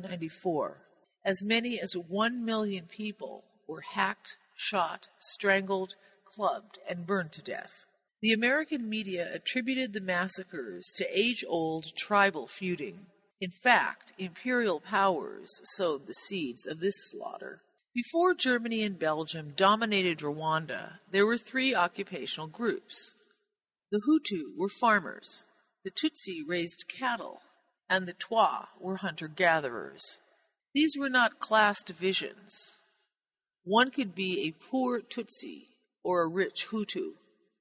V: 1994, as many as 1 million people were hacked, shot, strangled, clubbed, and burned to death. The American media attributed the massacres to age-old tribal feuding. In fact, imperial powers sowed the seeds of this slaughter. Before Germany and Belgium dominated Rwanda, there were 3 occupational groups. The Hutu were farmers, the Tutsi raised cattle, and the Twa were hunter-gatherers. These were not class divisions. One could be a poor Tutsi or a rich Hutu.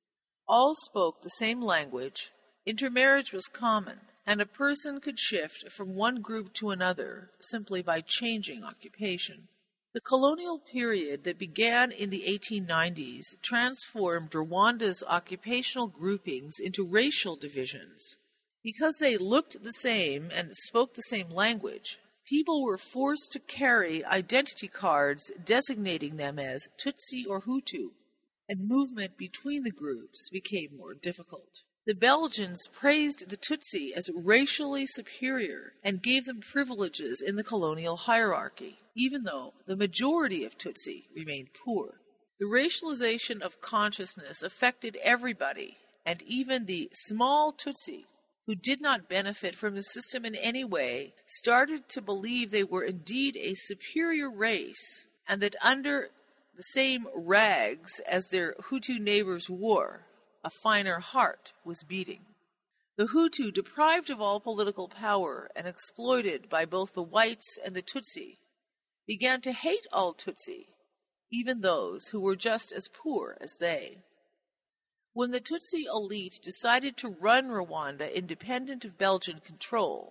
V: All spoke the same language, intermarriage was common, and a person could shift from one group to another simply by changing occupation. The colonial period that began in the 1890s transformed Rwanda's occupational groupings into racial divisions. Because they looked the same and spoke the same language, people were forced to carry identity cards designating them as Tutsi or Hutu, and movement between the groups became more difficult. The Belgians praised the Tutsi as racially superior and gave them privileges in the colonial hierarchy, even though the majority of Tutsi remained poor. The racialization of consciousness affected everybody, and even the small Tutsi, who did not benefit from the system in any way, started to believe they were indeed a superior race, and that under the same rags as their Hutu neighbors wore, a finer heart was beating. The Hutu, deprived of all political power and exploited by both the whites and the Tutsi, began to hate all Tutsi, even those who were just as poor as they. When the Tutsi elite decided to run Rwanda independent of Belgian control,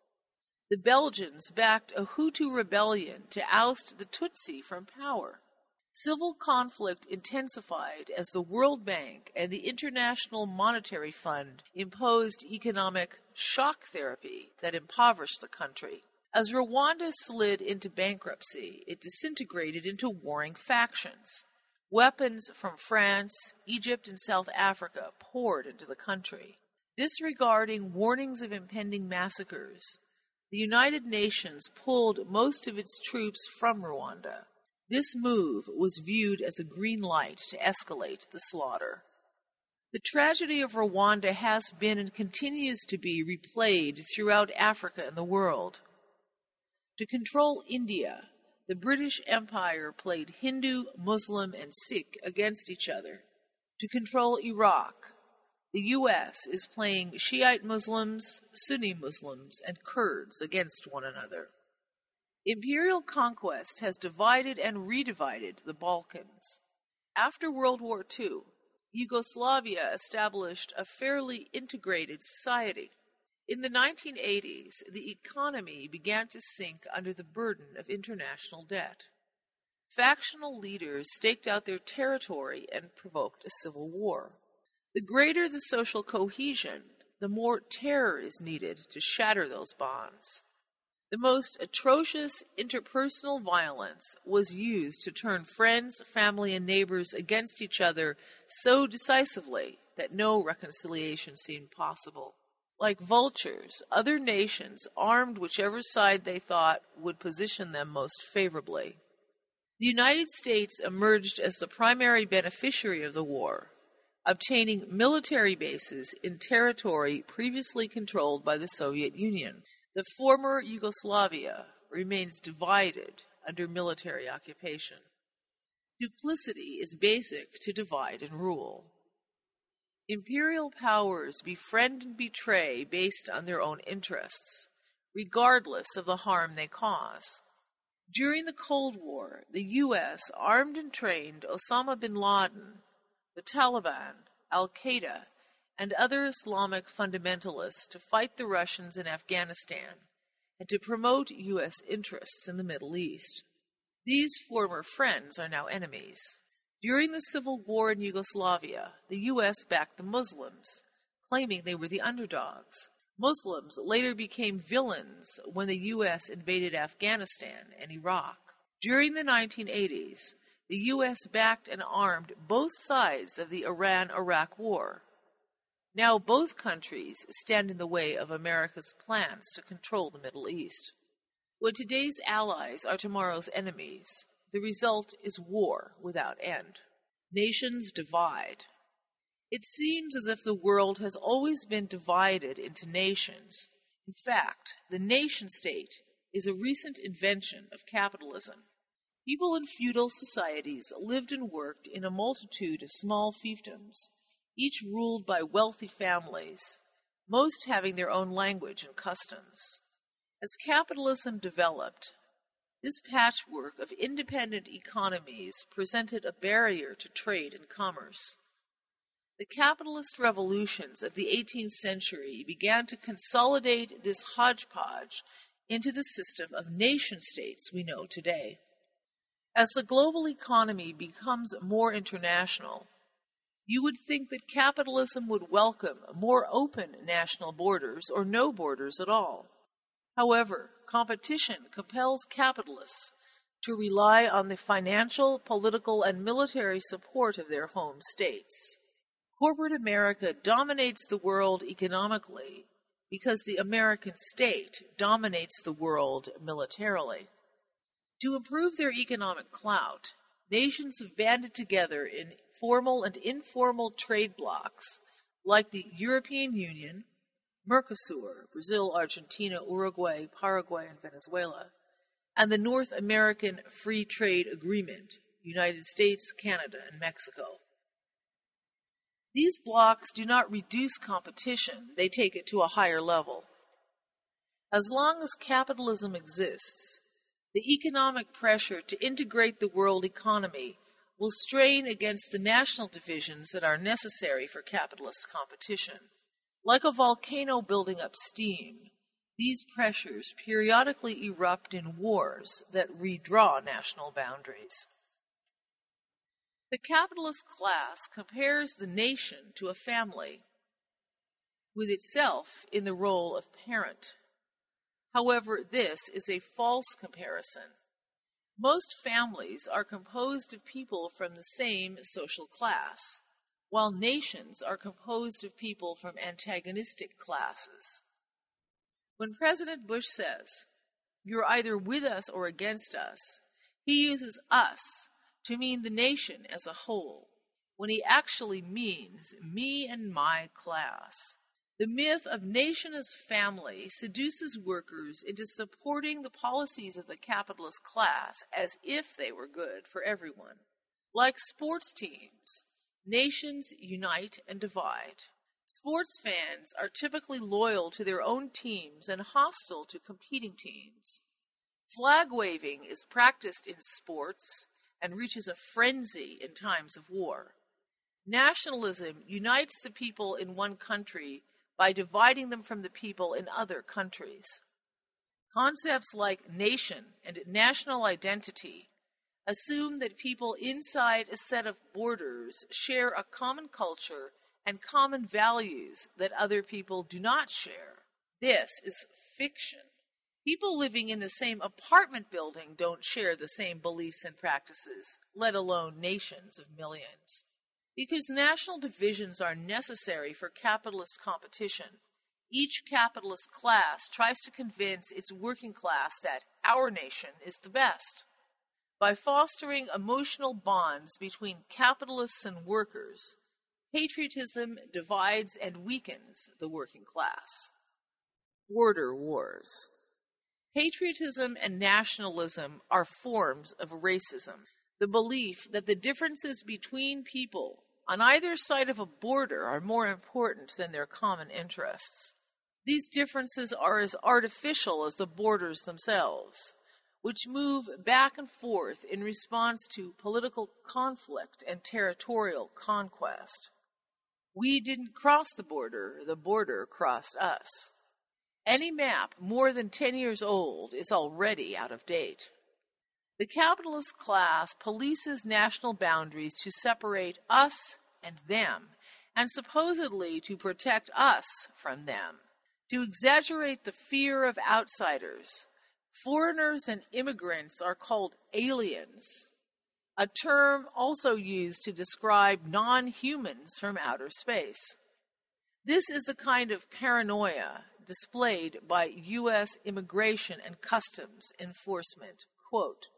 V: the Belgians backed a Hutu rebellion to oust the Tutsi from power. Civil conflict intensified as the World Bank and the International Monetary Fund imposed economic shock therapy that impoverished the country. As Rwanda slid into bankruptcy, it disintegrated into warring factions. Weapons from France, Egypt, and South Africa poured into the country. Disregarding warnings of impending massacres, the United Nations pulled most of its troops from Rwanda. This move was viewed as a green light to escalate the slaughter. The tragedy of Rwanda has been and continues to be replayed throughout Africa and the world. To control India, the British Empire played Hindu, Muslim, and Sikh against each other. To control Iraq, the U.S. is playing Shiite Muslims, Sunni Muslims, and Kurds against one another. Imperial conquest has divided and redivided the Balkans. After World War II, Yugoslavia established a fairly integrated society. In the 1980s, the economy began to sink under the burden of international debt. Factional leaders staked out their territory and provoked a civil war. The greater the social cohesion, the more terror is needed to shatter those bonds. The most atrocious interpersonal violence was used to turn friends, family, and neighbors against each other so decisively that no reconciliation seemed possible. Like vultures, other nations armed whichever side they thought would position them most favorably. The United States emerged as the primary beneficiary of the war, obtaining military bases in territory previously controlled by the Soviet Union. The former Yugoslavia remains divided under military occupation. Duplicity is basic to divide and rule. Imperial powers befriend and betray based on their own interests, regardless of the harm they cause. During the Cold War, the U.S. armed and trained Osama bin Laden, the Taliban, Al-Qaeda, and other Islamic fundamentalists to fight the Russians in Afghanistan and to promote U.S. interests in the Middle East. These former friends are now enemies. During the civil war in Yugoslavia, the U.S. backed the Muslims, claiming they were the underdogs. Muslims later became villains when the U.S. invaded Afghanistan and Iraq. During the 1980s, the U.S. backed and armed both sides of the Iran-Iraq war. Now both countries stand in the way of America's plans to control the Middle East. When today's allies are tomorrow's enemies, the result is war without end. Nations divide. It seems as if the world has always been divided into nations. In fact, the nation-state is a recent invention of capitalism. People in feudal societies lived and worked in a multitude of small fiefdoms, each ruled by wealthy families, most having their own language and customs. As capitalism developed, this patchwork of independent economies presented a barrier to trade and commerce. The capitalist revolutions of the 18th century began to consolidate this hodgepodge into the system of nation-states we know today. As the global economy becomes more international, you would think that capitalism would welcome more open national borders or no borders at all. However, competition compels capitalists to rely on the financial, political, and military support of their home states. Corporate America dominates the world economically because the American state dominates the world militarily. To improve their economic clout, nations have banded together in formal and informal trade blocs like the European Union, Mercosur, Brazil, Argentina, Uruguay, Paraguay, and Venezuela, and the North American Free Trade Agreement, United States, Canada, and Mexico. These blocs do not reduce competition, they take it to a higher level. As long as capitalism exists, the economic pressure to integrate the world economy will strain against the national divisions that are necessary for capitalist competition. Like a volcano building up steam, these pressures periodically erupt in wars that redraw national boundaries. The capitalist class compares the nation to a family, with itself in the role of parent. However, this is a false comparison. Most families are composed of people from the same social class, while nations are composed of people from antagonistic classes. When President Bush says, "You're either with us or against us," he uses us to mean the nation as a whole, when he actually means me and my class. The myth of nation as family seduces workers into supporting the policies of the capitalist class as if they were good for everyone. Like sports teams, nations unite and divide. Sports fans are typically loyal to their own teams and hostile to competing teams. Flag waving is practiced in sports and reaches a frenzy in times of war. Nationalism unites the people in one country by dividing them from the people in other countries. Concepts like nation and national identity assume that people inside a set of borders share a common culture and common values that other people do not share. This is fiction. People living in the same apartment building don't share the same beliefs and practices, let alone nations of millions. Because national divisions are necessary for capitalist competition, each capitalist class tries to convince its working class that our nation is the best. By fostering emotional bonds between capitalists and workers, patriotism divides and weakens the working class. Border wars. Patriotism and nationalism are forms of racism. The belief that the differences between people on either side of a border are more important than their common interests. These differences are as artificial as the borders themselves, which move back and forth in response to political conflict and territorial conquest. We didn't cross the border crossed us. Any map more than 10 years old is already out of date. The capitalist class polices national boundaries to separate us and them, and supposedly to protect us from them. To exaggerate the fear of outsiders, foreigners and immigrants are called aliens, a term also used to describe non-humans from outer space. This is the kind of paranoia displayed by U.S. Immigration and Customs Enforcement. Quote,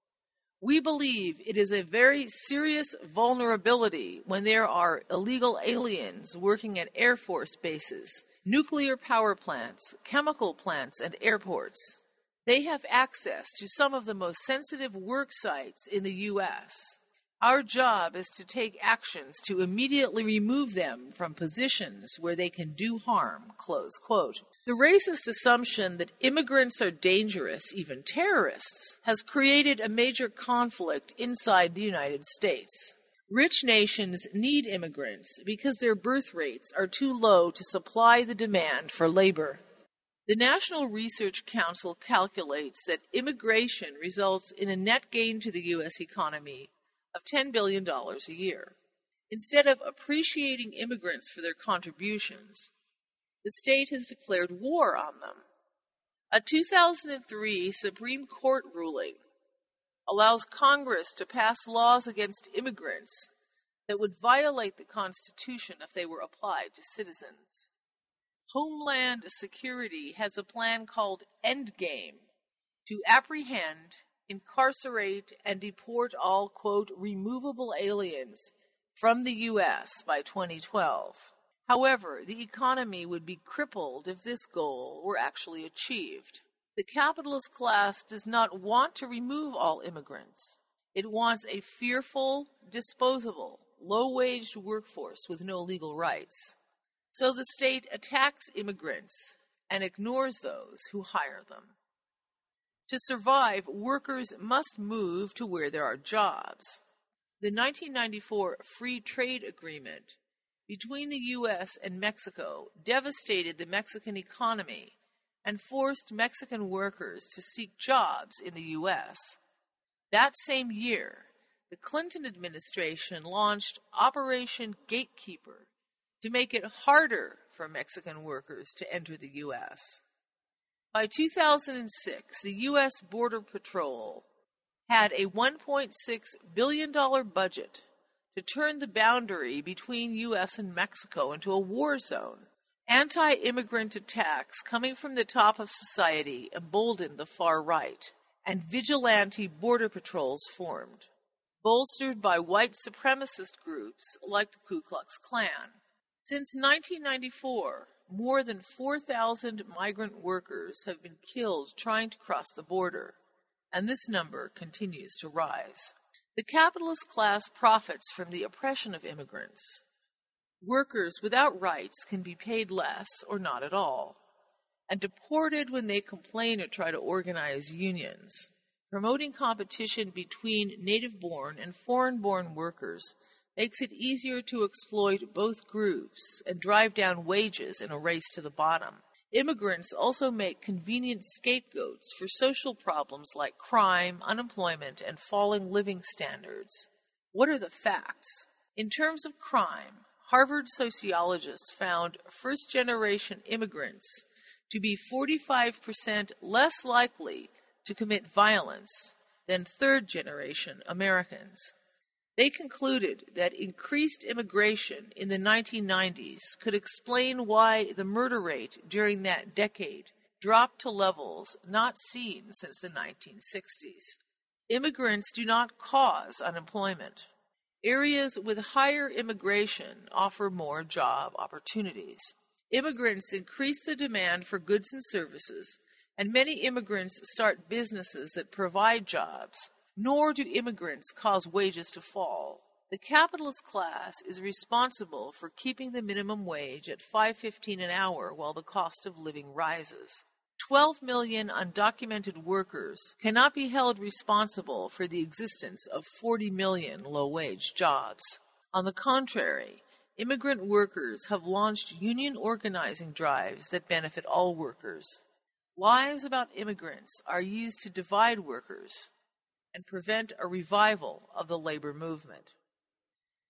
V: "We believe it is a very serious vulnerability when there are illegal aliens working at Air Force bases, nuclear power plants, chemical plants, and airports. They have access to some of the most sensitive work sites in the U.S. Our job is to take actions to immediately remove them from positions where they can do harm." Close quote. The racist assumption that immigrants are dangerous, even terrorists, has created a major conflict inside the United States. Rich nations need immigrants because their birth rates are too low to supply the demand for labor. The National Research Council calculates that immigration results in a net gain to the U.S. economy of $10 billion a year. Instead of appreciating immigrants for their contributions, the state has declared war on them. A 2003 Supreme Court ruling allows Congress to pass laws against immigrants that would violate the Constitution if they were applied to citizens. Homeland Security has a plan called Endgame to apprehend, incarcerate, and deport all, quote, removable aliens from the U.S. by 2012. However, the economy would be crippled if this goal were actually achieved. The capitalist class does not want to remove all immigrants. It wants a fearful, disposable, low-waged workforce with no legal rights. So the state attacks immigrants and ignores those who hire them. To survive, workers must move to where there are jobs. The 1994 Free Trade Agreement between the U.S. and Mexico devastated the Mexican economy and forced Mexican workers to seek jobs in the U.S. That same year, the Clinton administration launched Operation Gatekeeper to make it harder for Mexican workers to enter the U.S. By 2006, the U.S. Border Patrol had a $1.6 billion budget to turn the boundary between U.S. and Mexico into a war zone. Anti-immigrant attacks coming from the top of society emboldened the far right, and vigilante border patrols formed, bolstered by white supremacist groups like the Ku Klux Klan. Since 1994, more than 4,000 migrant workers have been killed trying to cross the border, and this number continues to rise. The capitalist class profits from the oppression of immigrants. Workers without rights can be paid less or not at all, and deported when they complain or try to organize unions. Promoting competition between native-born and foreign-born workers makes it easier to exploit both groups and drive down wages in a race to the bottom. Immigrants also make convenient scapegoats for social problems like crime, unemployment, and falling living standards. What are the facts? In terms of crime, Harvard sociologists found first-generation immigrants to be 45% less likely to commit violence than third-generation Americans. They concluded that increased immigration in the 1990s could explain why the murder rate during that decade dropped to levels not seen since the 1960s. Immigrants do not cause unemployment. Areas with higher immigration offer more job opportunities. Immigrants increase the demand for goods and services, and many immigrants start businesses that provide jobs. Nor do immigrants cause wages to fall. The capitalist class is responsible for keeping the minimum wage at $5.15 an hour while the cost of living rises. 12 million undocumented workers cannot be held responsible for the existence of 40 million low-wage jobs. On the contrary, immigrant workers have launched union organizing drives that benefit all workers. Lies about immigrants are used to divide workers and prevent a revival of the labor movement.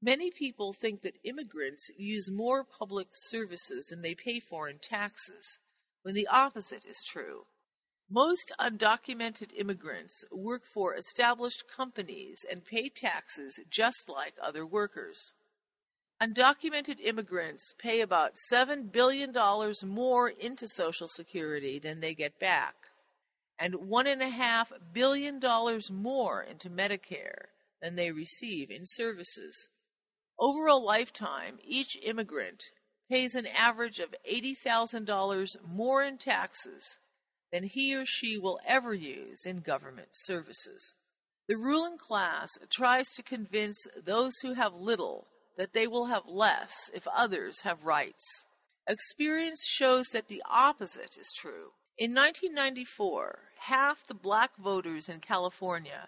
V: Many people think that immigrants use more public services than they pay for in taxes, when the opposite is true. Most undocumented immigrants work for established companies and pay taxes just like other workers. Undocumented immigrants pay about $7 billion more into Social Security than they get back, and $1.5 billion more into Medicare than they receive in services. Over a lifetime, each immigrant pays an average of $80,000 more in taxes than he or she will ever use in government services. The ruling class tries to convince those who have little that they will have less if others have rights. Experience shows that the opposite is true. In 1994, half the black voters in California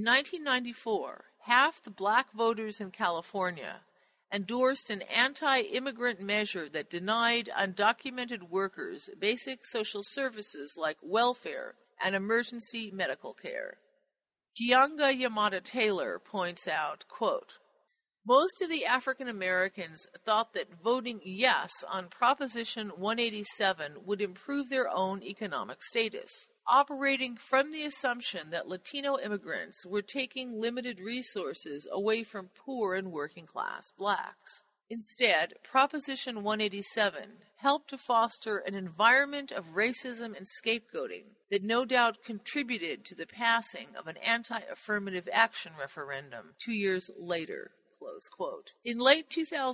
V: endorsed an anti-immigrant measure that denied undocumented workers basic social services like welfare and emergency medical care. Kianga Yamada Taylor points out, quote, most of the African Americans thought that voting yes on Proposition 187 would improve their own economic status, operating from the assumption that Latino immigrants were taking limited resources away from poor and working-class blacks. Instead, Proposition 187 helped to foster an environment of racism and scapegoating that no doubt contributed to the passing of an anti-affirmative action referendum 2 years later. Close quote. In late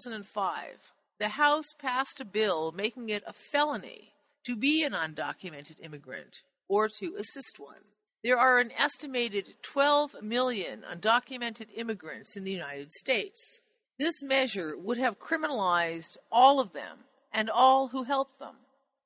V: 2005, the House passed a bill making it a felony to be an undocumented immigrant or to assist one. There are an estimated 12 million undocumented immigrants in the United States. This measure would have criminalized all of them and all who helped them: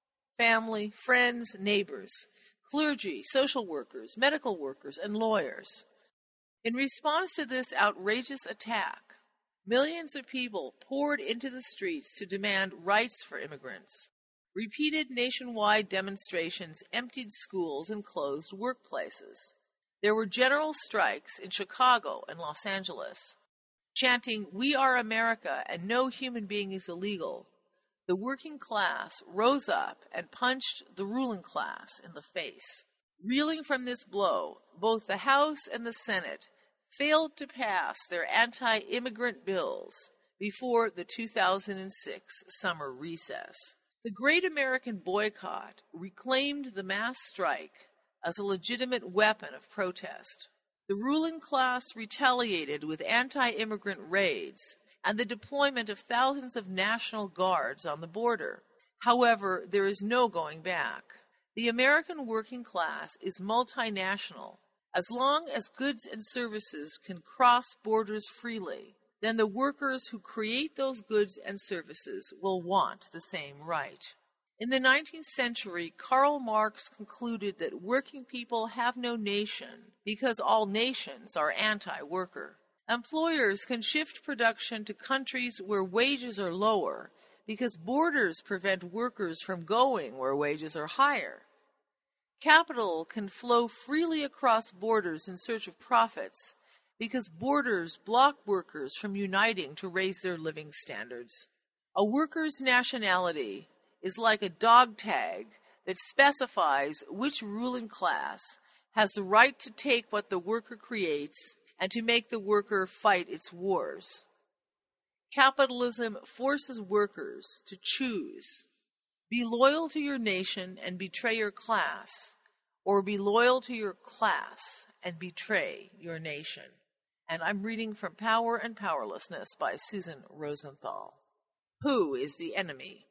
V: family, friends, neighbors, clergy, social workers, medical workers, and lawyers. In response to this outrageous attack, millions of people poured into the streets to demand rights for immigrants. Repeated nationwide demonstrations emptied schools and closed workplaces. There were general strikes in Chicago and Los Angeles. Chanting, "We are America and no human being is illegal," the working class rose up and punched the ruling class in the face. Reeling from this blow, both the House and the Senate failed to pass their anti-immigrant bills before the 2006 summer recess. The Great American Boycott reclaimed the mass strike as a legitimate weapon of protest. The ruling class retaliated with anti-immigrant raids and the deployment of thousands of National Guards on the border. However, there is no going back. The American working class is multinational. As long as goods and services can cross borders freely, then the workers who create those goods and services will want the same right. In the 19th century, Karl Marx concluded that working people have no nation because all nations are anti-worker. Employers can shift production to countries where wages are lower because borders prevent workers from going where wages are higher. Capital can flow freely across borders in search of profits because borders block workers from uniting to raise their living standards. A worker's nationality is like a dog tag that specifies which ruling class has the right to take what the worker creates and to make the worker fight its wars. Capitalism forces workers to choose: be loyal to your nation and betray your class, or be loyal to your class and betray your nation. And I'm reading from Power and Powerlessness by Susan Rosenthal. Who is the enemy?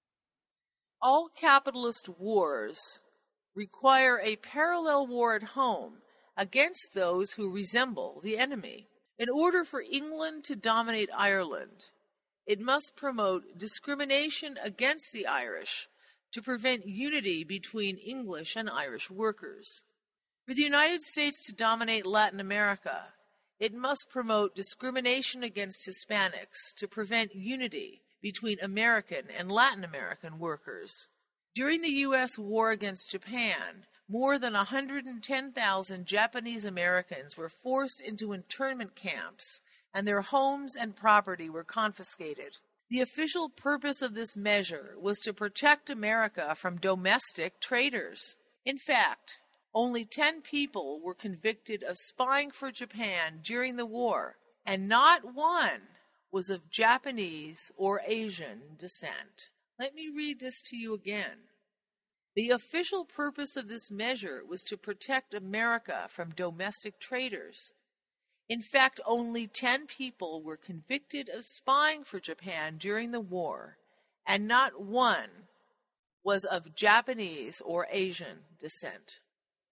V: All capitalist wars require a parallel war at home against those who resemble the enemy. In order for England to dominate Ireland, it must promote discrimination against the Irish to prevent unity between English and Irish workers. For the United States to dominate Latin America, it must promote discrimination against Hispanics to prevent unity between American and Latin American workers. During the U.S. war against Japan, more than 110,000 Japanese Americans were forced into internment camps and their homes and property were confiscated. The official purpose of this measure was to protect America from domestic traitors. In fact, only 10 people were convicted of spying for Japan during the war, and not one was of Japanese or Asian descent. Let me read this to you again. The official purpose of this measure was to protect America from domestic traitors. In fact, only 10 people were convicted of spying for Japan during the war, and not one was of Japanese or Asian descent.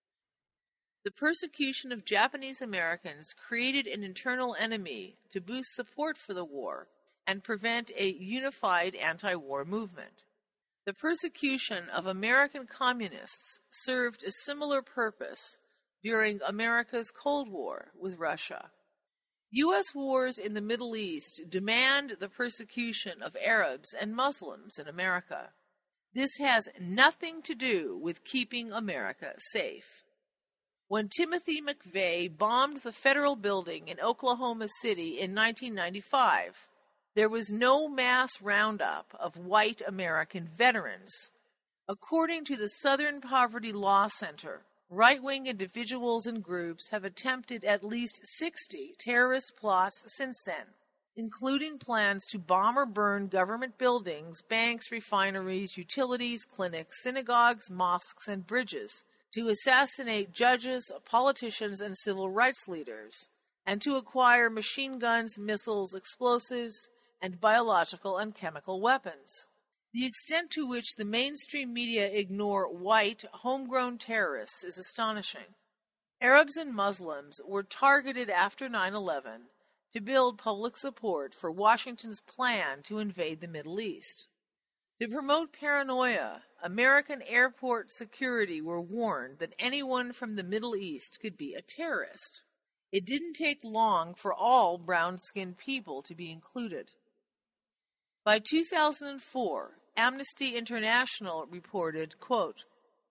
V: The persecution of Japanese Americans created an internal enemy to boost support for the war and prevent a unified anti-war movement. The persecution of American communists served a similar purpose during America's Cold War with Russia. U.S. wars in the Middle East demand the persecution of Arabs and Muslims in America. This has nothing to do with keeping America safe. When Timothy McVeigh bombed the federal building in Oklahoma City in 1995, there was no mass roundup of white American veterans. According to the Southern Poverty Law Center, right-wing individuals and groups have attempted at least 60 terrorist plots since then, including plans to bomb or burn government buildings, banks, refineries, utilities, clinics, synagogues, mosques, and bridges, to assassinate judges, politicians, and civil rights leaders, and to acquire machine guns, missiles, explosives, and biological and chemical weapons. The extent to which the mainstream media ignore white, homegrown terrorists is astonishing. Arabs and Muslims were targeted after 9/11 to build public support for Washington's plan to invade the Middle East. To promote paranoia, American airport security were warned that anyone from the Middle East could be a terrorist. It didn't take long for all brown-skinned people to be included. By 2004, Amnesty International reported, quote,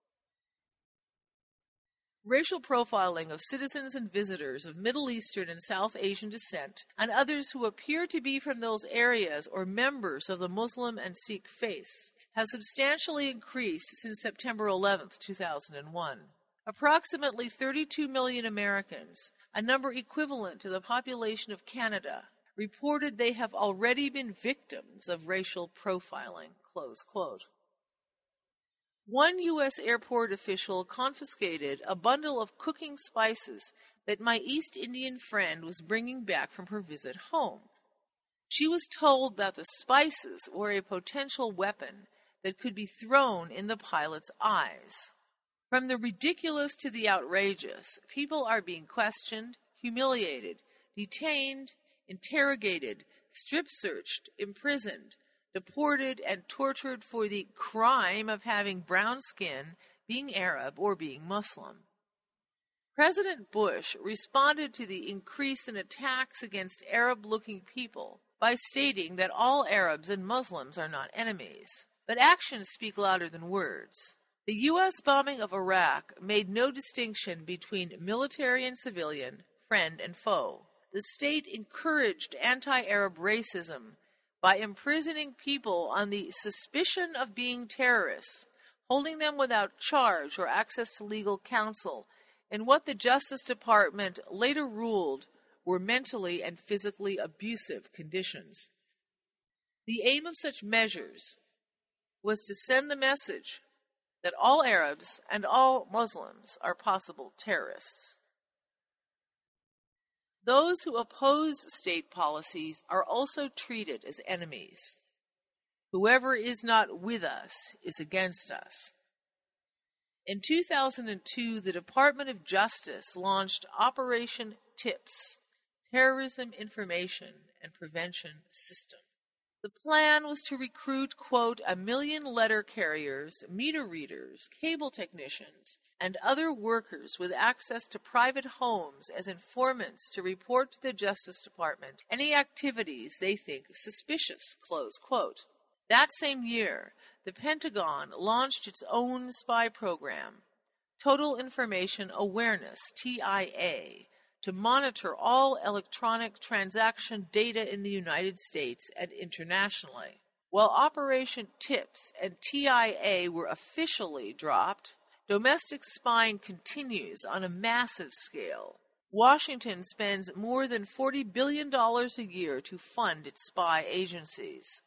V: racial profiling of citizens and visitors of Middle Eastern and South Asian descent and others who appear to be from those areas or members of the Muslim and Sikh faiths has substantially increased since September 11, 2001. Approximately 32 million Americans, a number equivalent to the population of Canada, reported they have already been victims of racial profiling, close quote. One U.S. airport official confiscated a bundle of cooking spices that my East Indian friend was bringing back from her visit home. She was told that the spices were a potential weapon that could be thrown in the pilot's eyes. From the ridiculous to the outrageous, people are being questioned, humiliated, detained, interrogated, strip-searched, imprisoned, deported, and tortured for the crime of having brown skin, being Arab, or being Muslim. President Bush responded to the increase in attacks against Arab-looking people by stating that all Arabs and Muslims are not enemies. But actions speak louder than words. The U.S. bombing of Iraq made no distinction between military and civilian, friend and foe. The state encouraged anti-Arab racism by imprisoning people on the suspicion of being terrorists, holding them without charge or access to legal counsel, in what the Justice Department later ruled were mentally and physically abusive conditions. The aim of such measures was to send the message that all Arabs and all Muslims are possible terrorists. Those who oppose state policies are also treated as enemies. Whoever is not with us is against us. In 2002, the Department of Justice launched Operation TIPS, Terrorism Information and Prevention System. The plan was to recruit, quote, 1 million letter carriers, meter readers, cable technicians, and other workers with access to private homes as informants to report to the Justice Department any activities they think suspicious, close quote. That same year, the Pentagon launched its own spy program, Total Information Awareness, TIA, to monitor all electronic transaction data in the United States and internationally. While Operation TIPS and TIA were officially dropped, domestic spying continues on a massive scale. Washington spends more than $40 billion a year to fund its spy agencies.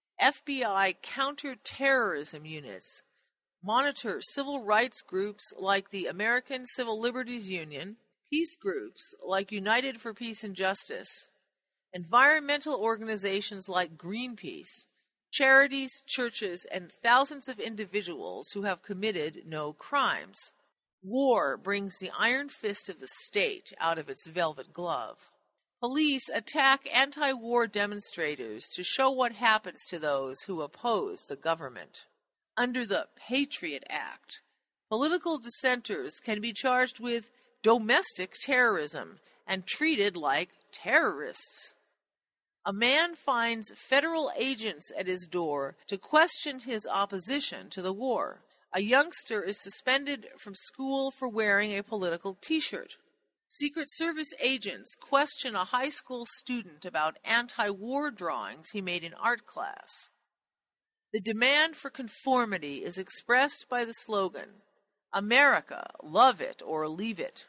V: FBI counterterrorism units monitor civil rights groups like the American Civil Liberties Union, peace groups like United for Peace and Justice, environmental organizations like Greenpeace, charities, churches, and thousands of individuals who have committed no crimes. War brings the iron fist of the state out of its velvet glove. Police attack anti-war demonstrators to show what happens to those who oppose the government. Under the Patriot Act, political dissenters can be charged with domestic terrorism and treated like terrorists. A man finds federal agents at his door to question his opposition to the war. A youngster is suspended from school for wearing a political T-shirt. Secret Service agents question a high school student about anti-war drawings he made in art class. The demand for conformity is expressed by the slogan, "America, love it or leave it."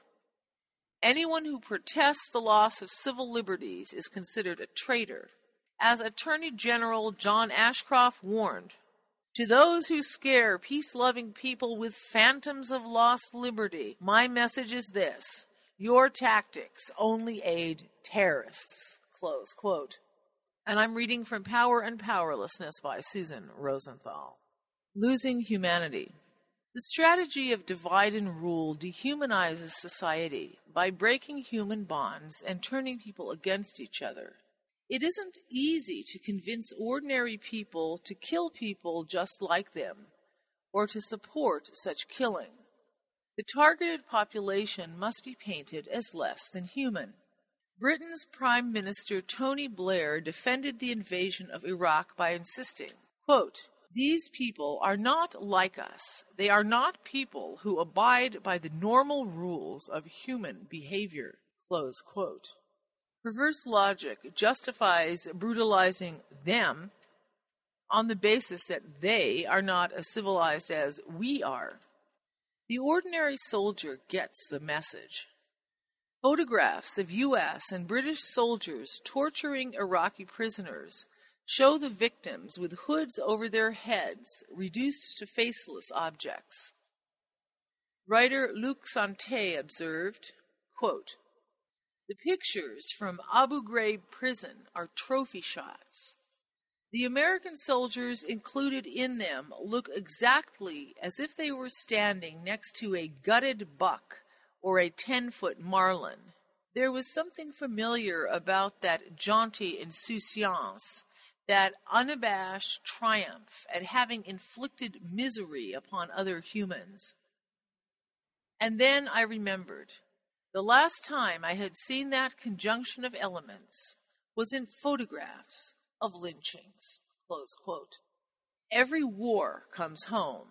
V: Anyone who protests the loss of civil liberties is considered a traitor. As Attorney General John Ashcroft warned, "To those who scare peace-loving people with phantoms of lost liberty, my message is this: your tactics only aid terrorists." Close quote. And I'm reading from Power and Powerlessness by Susan Rosenthal. Losing humanity. The strategy of divide and rule dehumanizes society by breaking human bonds and turning people against each other. It isn't easy to convince ordinary people to kill people just like them, or to support such killing. The targeted population must be painted as less than human. Britain's Prime Minister Tony Blair defended the invasion of Iraq by insisting, quote, "These people are not like us. They are not people who abide by the normal rules of human behavior." Close quote. Perverse logic justifies brutalizing them on the basis that they are not as civilized as we are. The ordinary soldier gets the message. Photographs of U.S. and British soldiers torturing Iraqi prisoners show the victims with hoods over their heads, reduced to faceless objects. Writer Luc Santé observed, quote, "The pictures from Abu Ghraib prison are trophy shots. The American soldiers included in them look exactly as if they were standing next to a gutted buck or a 10-foot marlin. There was something familiar about that jaunty insouciance, that unabashed triumph at having inflicted misery upon other humans. And then I remembered. The last time I had seen that conjunction of elements was in photographs of lynchings." Close quote. Every war comes home.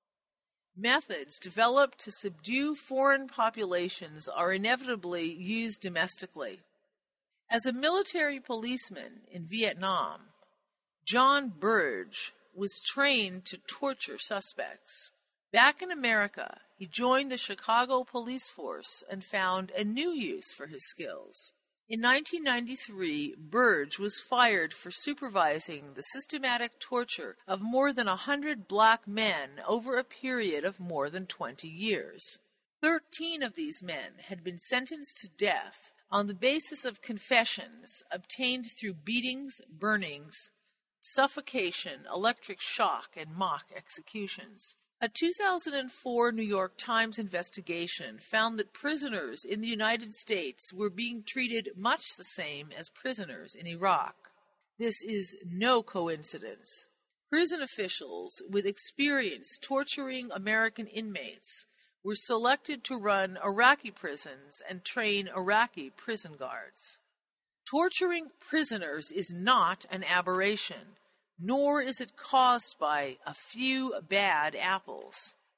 V: Methods developed to subdue foreign populations are inevitably used domestically. As a military policeman in Vietnam, John Burge was trained to torture suspects. Back in America, he joined the Chicago police force and found a new use for his skills. In 1993, Burge was fired for supervising the systematic torture of more than 100 black men over a period of more than 20 years. 13 of these men had been sentenced to death on the basis of confessions obtained through beatings, burnings, suffocation, electric shock, and mock executions. A 2004 New York Times investigation found that prisoners in the United States were being treated much the same as prisoners in Iraq. This is no coincidence. Prison officials with experience torturing American inmates were selected to run Iraqi prisons and train Iraqi prison guards. Torturing prisoners is not an aberration, nor is it caused by a few bad apples.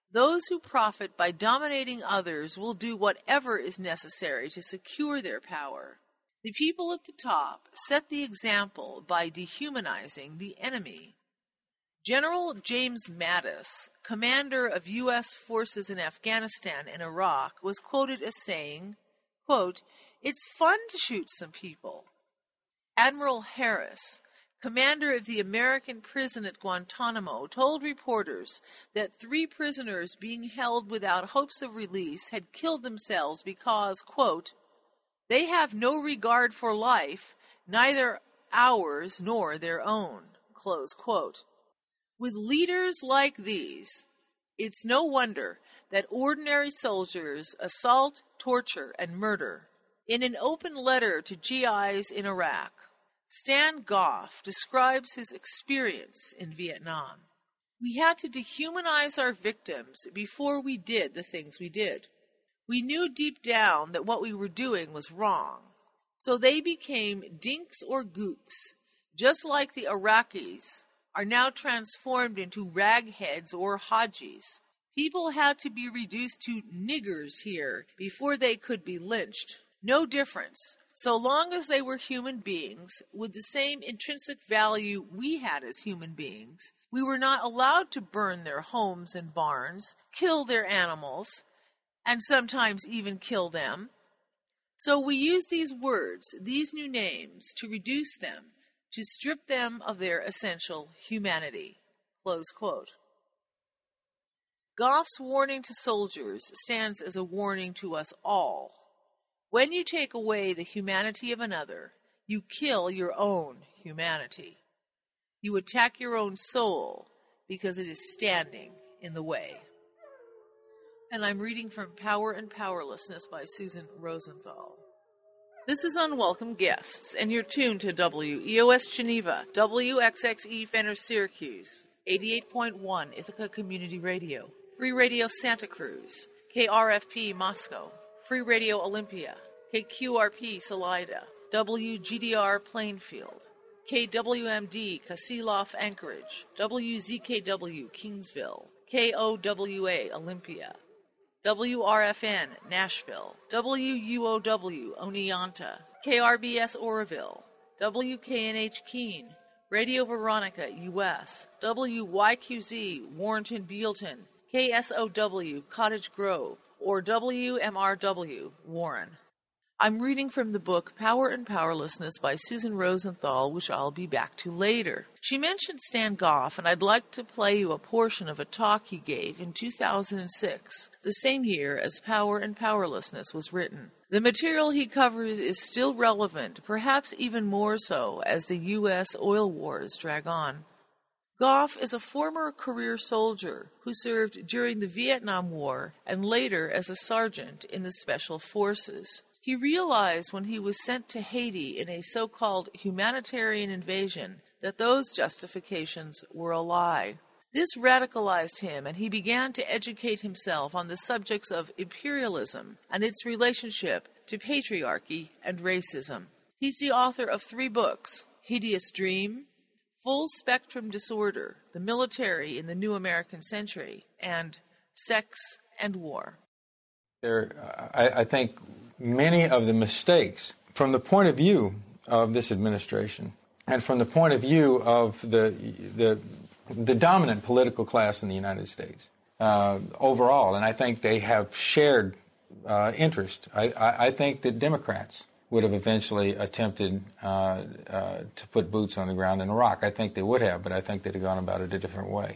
V: Those who profit by dominating others will do whatever is necessary to secure their power. The people at the top set the example by dehumanizing the enemy. General James Mattis, commander of U.S. forces in Afghanistan and Iraq, was quoted as saying, quote, "It's fun to shoot some people." Admiral Harris, commander of the American prison at Guantanamo, told reporters that 3 prisoners being held without hopes of release had killed themselves because, quote, "They have no regard for life, neither ours nor their own," close quote. With leaders like these, it's no wonder that ordinary soldiers assault, torture, and murder. In an open letter to GIs in Iraq, Stan Goff describes his experience in Vietnam. "We had to dehumanize our victims before we did the things we did. We knew deep down that what we were doing was wrong. So they became dinks or gooks, just like the Iraqis are now transformed into ragheads or hajis. People had to be reduced to niggers here before they could be lynched. No difference. So long as they were human beings with the same intrinsic value we had as human beings, we were not allowed to burn their homes and barns, kill their animals, and sometimes even kill them. So we use these words, these new names, to reduce them, to strip them of their essential humanity." Close quote. Goff's warning to soldiers stands as a warning to us all. When you take away the humanity of another, you kill your own humanity. You attack your own soul because it is standing in the way. And I'm reading from Power and Powerlessness by Susan Rosenthal. This is Unwelcome Guests, and you're tuned to WEOS Geneva, WXXE Fenner Syracuse, 88.1 Ithaca Community Radio, Free Radio Santa Cruz, KRFP Moscow, Free Radio Olympia, KQRP Salida, WGDR Plainfield, KWMD Kasilof Anchorage, WZKW Kingsville, KOWA Olympia, WRFN Nashville, WUOW Oneonta, KRBS Oroville, WKNH Keene, Radio Veronica US, WYQZ Warrenton Bealton, KSOW Cottage Grove, or WMRW Warren. I'm reading from the book Power and Powerlessness by Susan Rosenthal, which I'll be back to later. She mentioned Stan Goff, and I'd like to play you a portion of a talk he gave in 2006, the same year as Power and Powerlessness was written. The material he covers is still relevant, perhaps even more so as the U.S. oil wars drag on. Goff is a former career soldier who served during the Vietnam War and later as a sergeant in the Special Forces. He realized when he was sent to Haiti in a so-called humanitarian invasion that those justifications were a lie. This radicalized him, and he began to educate himself on the subjects of imperialism and its relationship to patriarchy and racism. He's the author of 3 books, Hideous Dream, Full Spectrum Disorder, The Military in the New American Century, and Sex and War.
C: I think many of the mistakes, from the point of view of this administration, and from the point of view of the dominant political class in the United States overall, and I think they have shared interest. I think that Democrats would have eventually attempted to put boots on the ground in Iraq. I think they would have, but I think they'd have gone about it a different way.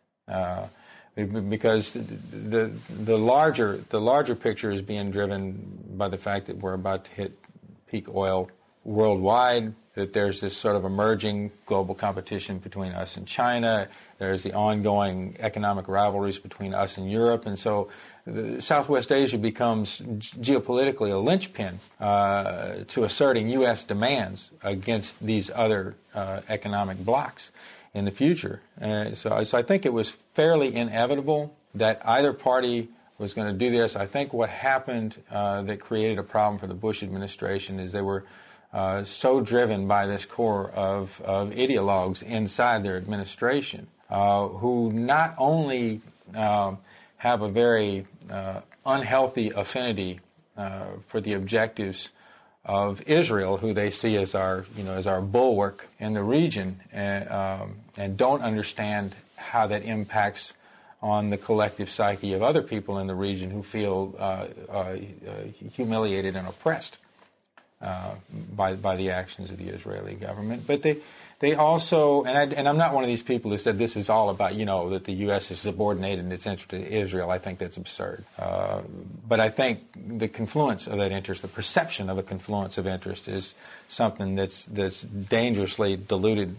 C: Because the larger picture is being driven by the fact that we're about to hit peak oil worldwide, that there's this sort of emerging global competition between us and China. There's the ongoing economic rivalries between us and Europe. And so Southwest Asia becomes geopolitically a linchpin to asserting U.S. demands against these other economic blocs in the future. So I think it was fairly inevitable that either party was going to do this. I think what happened that created a problem for the Bush administration is they were so driven by this core of ideologues inside their administration who not only have a very unhealthy affinity for the objectives of Israel, who they see as our bulwark in the region, and don't understand how that impacts on the collective psyche of other people in the region who feel humiliated and oppressed by the actions of the Israeli government. But they also, and I'm not one of these people who said this is all about, that the U.S. is subordinated in its interest to Israel. I think that's absurd. But I think the confluence of that interest, the perception of a confluence of interest, is something that's dangerously diluted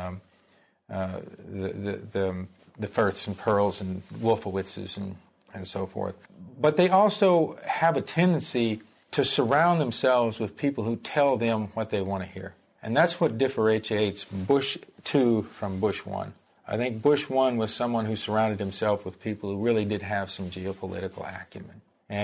C: the Firths and Pearls and Wolfowitzes and so forth. But they also have a tendency to surround themselves with people who tell them what they want to hear. And that's what differentiates Bush II from Bush I. I think Bush I was someone who surrounded himself with people who really did have some geopolitical acumen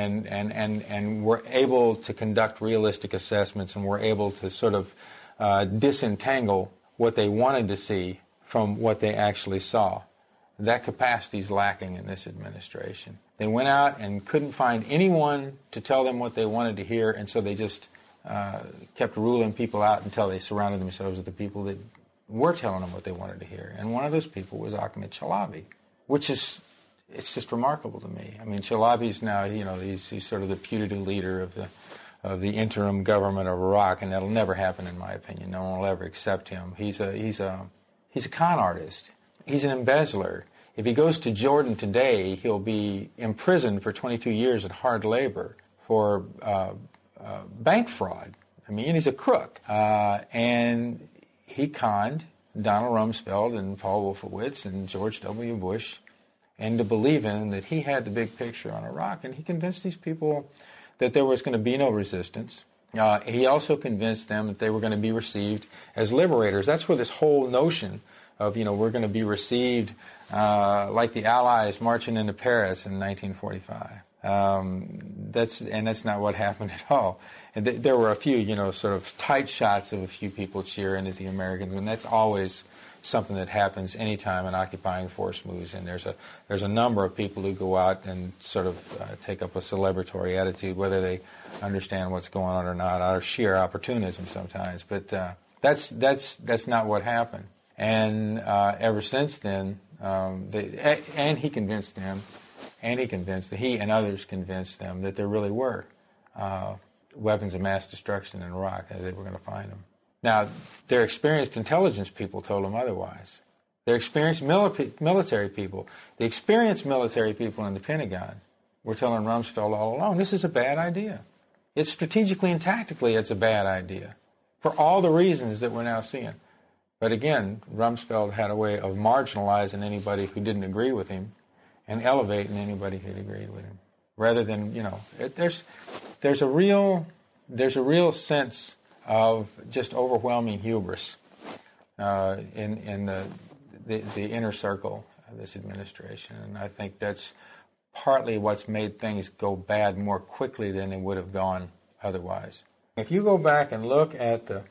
C: and were able to conduct realistic assessments and were able to sort of disentangle what they wanted to see from what they actually saw. That capacity is lacking in this administration. They went out and couldn't find anyone to tell them what they wanted to hear, and so they just kept ruling people out until they surrounded themselves with the people that were telling them what they wanted to hear. And one of those people was Ahmed Chalabi, which is, it's just remarkable to me. I mean, Chalabi's now, he's sort of the putative leader of the interim government of Iraq, and that'll never happen, in my opinion. No one will ever accept him. He's a con artist. He's an embezzler. If he goes to Jordan today, he'll be imprisoned for 22 years at hard labor for bank fraud. I mean, he's a crook. And he conned Donald Rumsfeld and Paul Wolfowitz and George W. Bush into believing that he had the big picture on Iraq. And he convinced these people that there was going to be no resistance. He also convinced them that they were going to be received as liberators. That's where this whole notion of, we're going to be received like the Allies marching into Paris in 1945. That's not what happened at all. And there were a few, sort of tight shots of a few people cheering as the Americans, and that's always something that happens anytime an occupying force moves in. There's a number of people who go out and sort of take up a celebratory attitude, whether they understand what's going on or not, out of sheer opportunism sometimes. But that's not what happened. And ever since then, he convinced them, he and others convinced them that there really were weapons of mass destruction in Iraq, and they were going to find them. Now, their experienced intelligence people told them otherwise. Their experienced military people, the experienced military people in the Pentagon, were telling Rumsfeld all along, this is a bad idea. It's strategically and tactically, it's a bad idea, for all the reasons that we're now seeing. But again, Rumsfeld had a way of marginalizing anybody who didn't agree with him and elevating anybody who agreed with him. Rather than, there's a real sense of just overwhelming hubris in the inner circle of this administration, and I think that's partly what's made things go bad more quickly than they would have gone otherwise. If you go back and look at the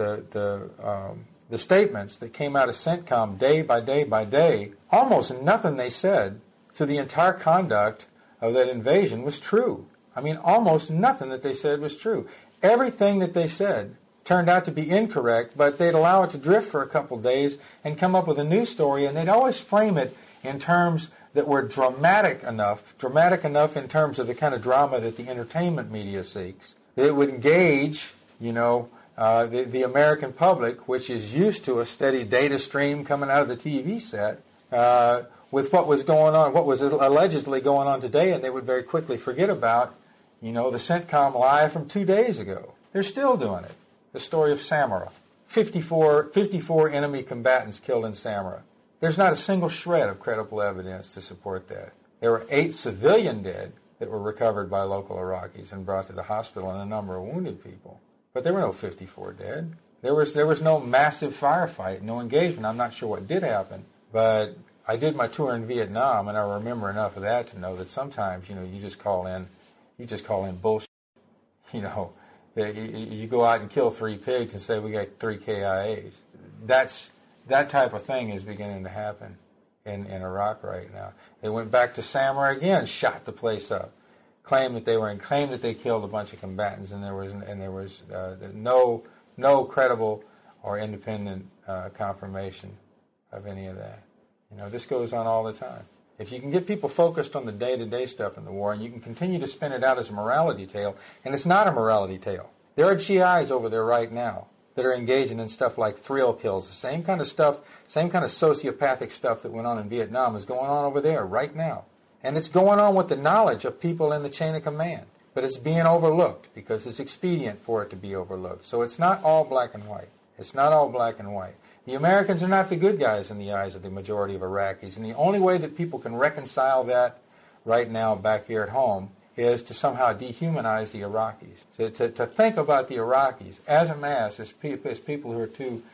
C: statements that came out of CENTCOM day by day by day, almost nothing they said through the entire conduct of that invasion was true. I mean, almost nothing that they said was true. Everything that they said turned out to be incorrect, but they'd allow it to drift for a couple days and come up with a new story, and they'd always frame it in terms that were dramatic enough in terms of the kind of drama that the entertainment media seeks, that it would engage, the American public, which is used to a steady data stream coming out of the TV set, with what was going on, what was allegedly going on today, and they would very quickly forget about, the CENTCOM lie from 2 days ago. They're still doing it. The story of Samara. 54 enemy combatants killed in Samara. There's not a single shred of credible evidence to support that. There were 8 civilian dead that were recovered by local Iraqis and brought to the hospital, and a number of wounded people. But there were no 54 dead. There was no massive firefight, no engagement. I'm not sure what did happen, but I did my tour in Vietnam, and I remember enough of that to know that sometimes, you just call in bullshit. You go out and kill 3 pigs and say we got 3 KIAs. That type of thing is beginning to happen in Iraq right now. They went back to Samarra again, shot the place up, claimed that they killed a bunch of combatants, and there was no credible or independent confirmation of any of that. This goes on all the time. If you can get people focused on the day-to-day stuff in the war, and you can continue to spin it out as a morality tale, and it's not a morality tale. There are GIs over there right now that are engaging in stuff like thrill kills. The same kind of stuff, same kind of sociopathic stuff that went on in Vietnam is going on over there right now. And it's going on with the knowledge of people in the chain of command. But it's being overlooked because it's expedient for it to be overlooked. So it's not all black and white. It's not all black and white. The Americans are not the good guys in the eyes of the majority of Iraqis. And the only way that people can reconcile that right now back here at home is to somehow dehumanize the Iraqis. To think about the Iraqis as a mass as people who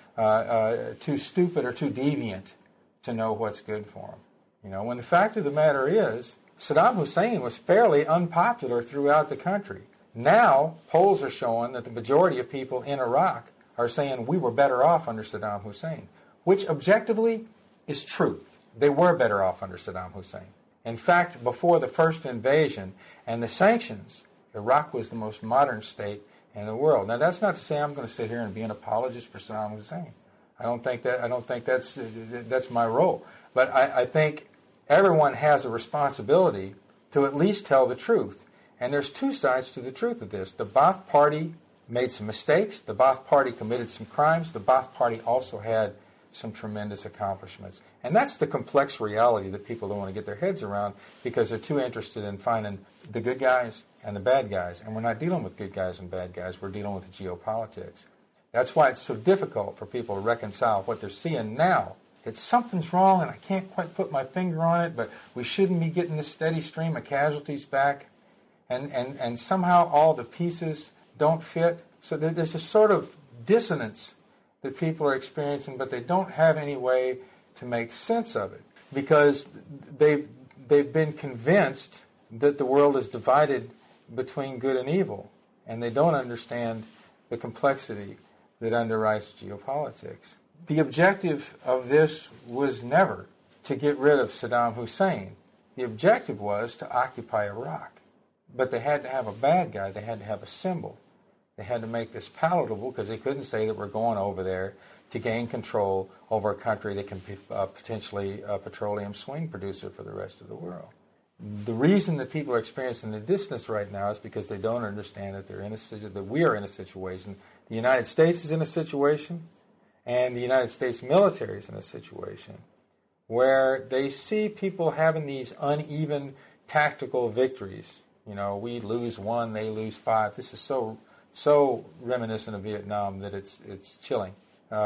C: are too stupid or too deviant to know what's good for them. When the fact of the matter is, Saddam Hussein was fairly unpopular throughout the country. Now, polls are showing that the majority of people in Iraq are saying we were better off under Saddam Hussein, which objectively is true. They were better off under Saddam Hussein. In fact, before the first invasion and the sanctions, Iraq was the most modern state in the world. Now, that's not to say I'm going to sit here and be an apologist for Saddam Hussein. I don't think that's my role. But I think everyone has a responsibility to at least tell the truth. And there's two sides to the truth of this. The Ba'ath Party made some mistakes. The Ba'ath Party committed some crimes. The Ba'ath Party also had some tremendous accomplishments. And that's the complex reality that people don't want to get their heads around because they're too interested in finding the good guys and the bad guys. And we're not dealing with good guys and bad guys. We're dealing with geopolitics. That's why it's so difficult for people to reconcile what they're seeing now. That something's wrong and I can't quite put my finger on it, but we shouldn't be getting this steady stream of casualties back. And somehow all the pieces don't fit. So there's a sort of dissonance that people are experiencing, but they don't have any way to make sense of it because they've been convinced that the world is divided between good and evil, and they don't understand the complexity that underwrites geopolitics. The objective of this was never to get rid of Saddam Hussein. The objective was to occupy Iraq. But they had to have a bad guy. They had to have a symbol. They had to make this palatable because they couldn't say that we're going over there to gain control over a country that can be potentially a petroleum swing producer for the rest of the world. The reason that people are experiencing the dissonance right now is because they don't understand that that we are in a situation. The United States is in a situation, and the United States military is in a situation where they see people having these uneven tactical victories. We lose 1, they lose 5. This is so reminiscent of Vietnam that it's chilling.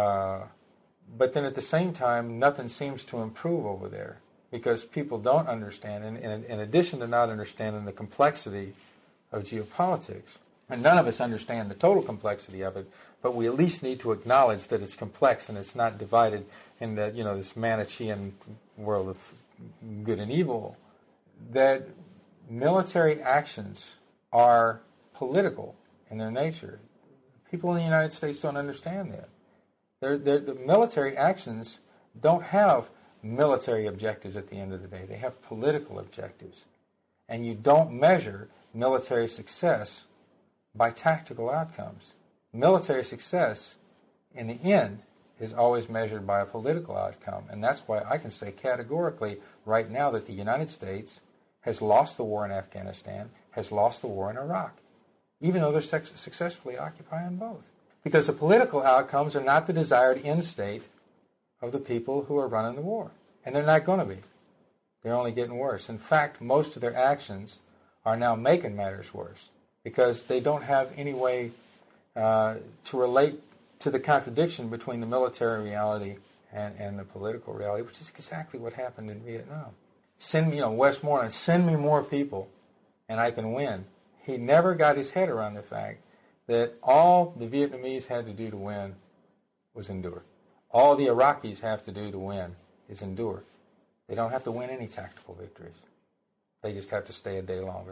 C: But then at the same time, nothing seems to improve over there because people don't understand, and in addition to not understanding the complexity of geopolitics, and none of us understand the total complexity of it, but we at least need to acknowledge that it's complex and it's not divided in that, this Manichean world of good and evil, that military actions are political in their nature. People in the United States don't understand that. The military actions don't have military objectives at the end of the day. They have political objectives. And you don't measure military success by tactical outcomes. Military success, in the end, is always measured by a political outcome. And that's why I can say categorically right now that the United States has lost the war in Afghanistan, has lost the war in Iraq, even though they're successfully occupying both. Because the political outcomes are not the desired end state of the people who are running the war. And they're not going to be. They're only getting worse. In fact, most of their actions are now making matters worse because they don't have any way to relate to the contradiction between the military reality and the political reality, which is exactly what happened in Vietnam. Send me, Westmoreland, send me more people and I can win. He never got his head around the fact that all the Vietnamese had to do to win was endure. All the Iraqis have to do to win is endure. They don't have to win any tactical victories. They just have to stay a day longer.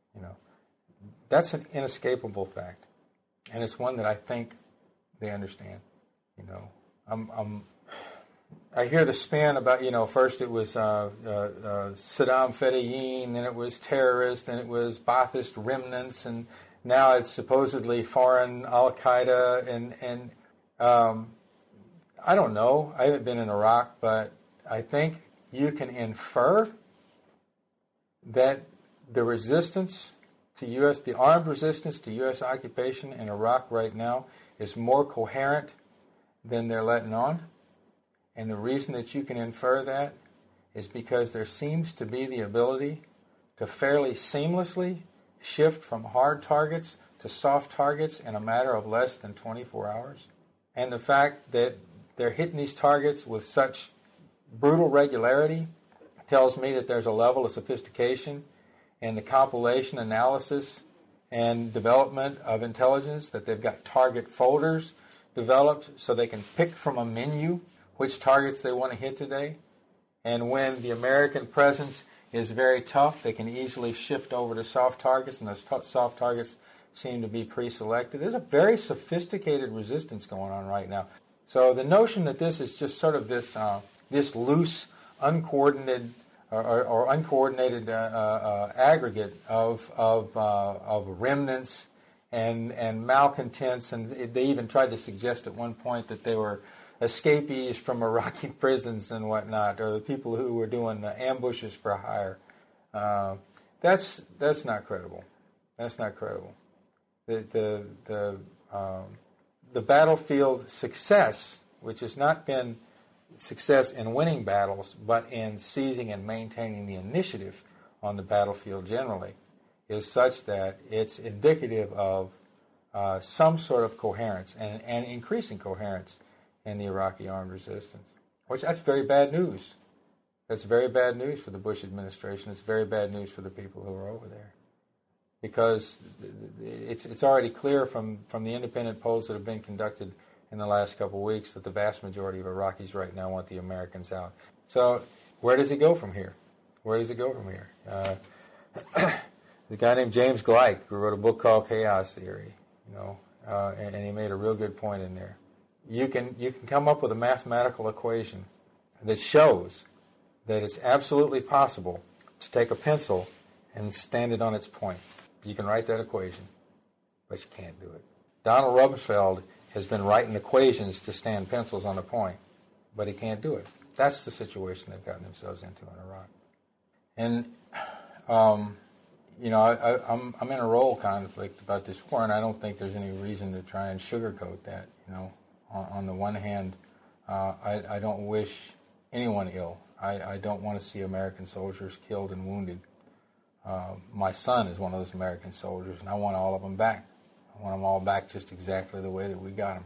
C: That's an inescapable fact, and it's one that I think they understand. I hear the spin about, first it was Saddam Fedayeen, then it was terrorists, then it was Ba'athist remnants, and now it's supposedly foreign Al-Qaeda. And I don't know. I haven't been in Iraq, but I think you can infer that the resistance to the armed resistance to U.S. occupation in Iraq right now is more coherent than they're letting on. And the reason that you can infer that is because there seems to be the ability to fairly seamlessly shift from hard targets to soft targets in a matter of less than 24 hours. And the fact that they're hitting these targets with such brutal regularity tells me that there's a level of sophistication in the compilation, analysis, and development of intelligence, that they've got target folders developed so they can pick from a menu which targets they want to hit today. And when the American presence is very tough, they can easily shift over to soft targets, and those soft targets seem to be pre-selected. There's a very sophisticated resistance going on right now. So the notion that this is just sort of this loose, uncoordinated or uncoordinated aggregate of remnants and malcontents, and they even tried to suggest at one point that they were escapees from Iraqi prisons and whatnot, or the people who were doing ambushes for hire. That's not credible. That's not credible. The battlefield success, which has not been success in winning battles, but in seizing and maintaining the initiative on the battlefield generally, is such that it's indicative of some sort of coherence and increasing coherence in the Iraqi armed resistance. Which, that's very bad news. That's very bad news for the Bush administration. It's very bad news for the people who are over there. Because it's already clear from the independent polls that have been conducted in the last couple of weeks that the vast majority of Iraqis right now want the Americans out. So where does it go from here? Where does it go from here? There's a guy named James Gleick who wrote a book called Chaos Theory, and he made a real good point in there. You can come up with a mathematical equation that shows that it's absolutely possible to take a pencil and stand it on its point. You can write that equation, but you can't do it. Donald Rumsfeld has been writing equations to stand pencils on a point, but he can't do it. That's the situation they've gotten themselves into in Iraq. And, I'm in a role conflict about this war, and I don't think there's any reason to try and sugarcoat that. On the one hand, I don't wish anyone ill. I don't want to see American soldiers killed and wounded. My son is one of those American soldiers, and I want all of them back. I want them all back just exactly the way that we got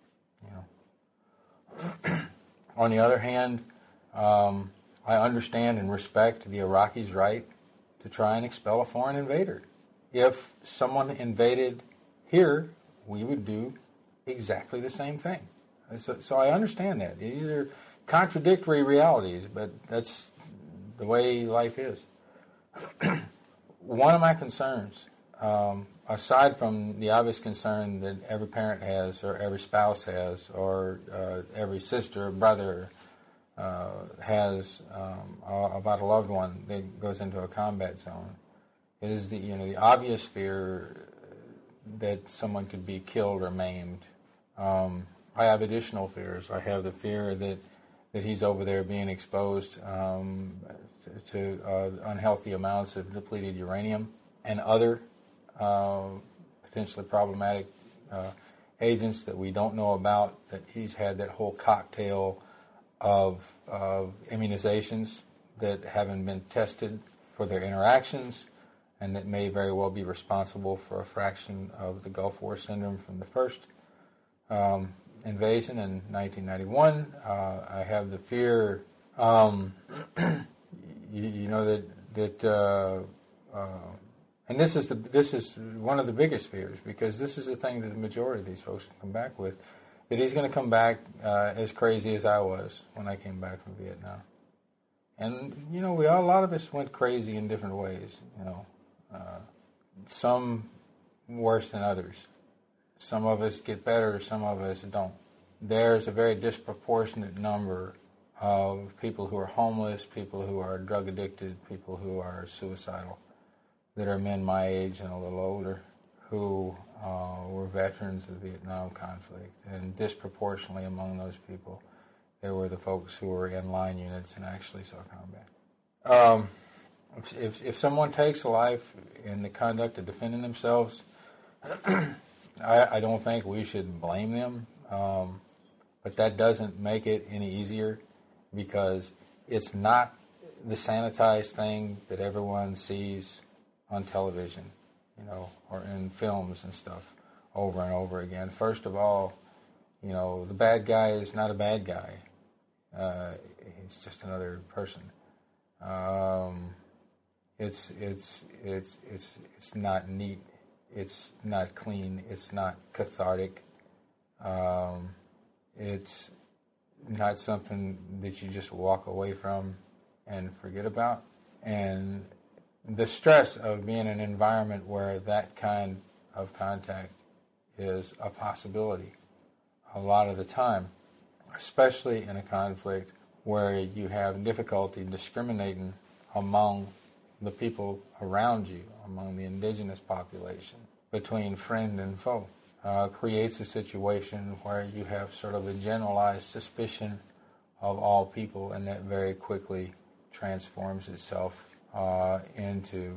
C: them. On the other hand, I understand and respect the Iraqis' right to try and expel a foreign invader. If someone invaded here, we would do exactly the same thing. So I understand that. These are contradictory realities, but that's the way life is. One of my concerns, aside from the obvious concern that every parent has, or every spouse has, or every sister or brother has about a loved one that goes into a combat zone, is the obvious fear that someone could be killed or maimed. I have additional fears. I have the fear that he's over there being exposed to unhealthy amounts of depleted uranium and other potentially problematic agents that we don't know about, that he's had that whole cocktail of immunizations that haven't been tested for their interactions and that may very well be responsible for a fraction of the Gulf War syndrome from the first invasion in 1991. I have the fear, and this is one of the biggest fears, because this is the thing that the majority of these folks come back with, that he's going to come back as crazy as I was when I came back from Vietnam. And a lot of us went crazy in different ways. Some worse than others. Some of us get better, some of us don't. There's a very disproportionate number of people who are homeless, people who are drug addicted, people who are suicidal, that are men my age and a little older, who were veterans of the Vietnam conflict. And disproportionately among those people, there were the folks who were in line units and actually saw combat. If someone takes a life in the conduct of defending themselves, I don't think we should blame them. But that doesn't make it any easier, because it's not the sanitized thing that everyone sees on television, or in films and stuff over and over again. First of all, the bad guy is not a bad guy. He's just another person. It's not neat. It's not clean. It's not cathartic. It's not something that you just walk away from and forget about. And the stress of being in an environment where that kind of contact is a possibility a lot of the time, especially in a conflict where you have difficulty discriminating among the people around you, among the indigenous population, between friend and foe, creates a situation where you have sort of a generalized suspicion of all people, and that very quickly transforms itself into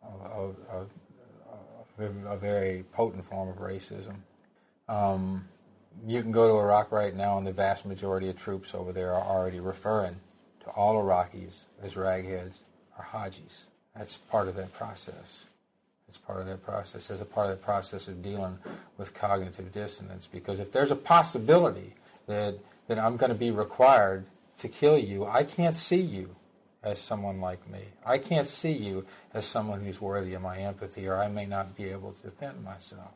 C: a very potent form of racism. You can go to Iraq right now, and the vast majority of troops over there are already referring to all Iraqis as ragheads or hajis. That's part of that process. It's part of that process. It's a part of that process of dealing with cognitive dissonance. Because if there's a possibility that I'm going to be required to kill you, I can't see you as someone like me. I can't see you as someone who's worthy of my empathy, or I may not be able to defend myself.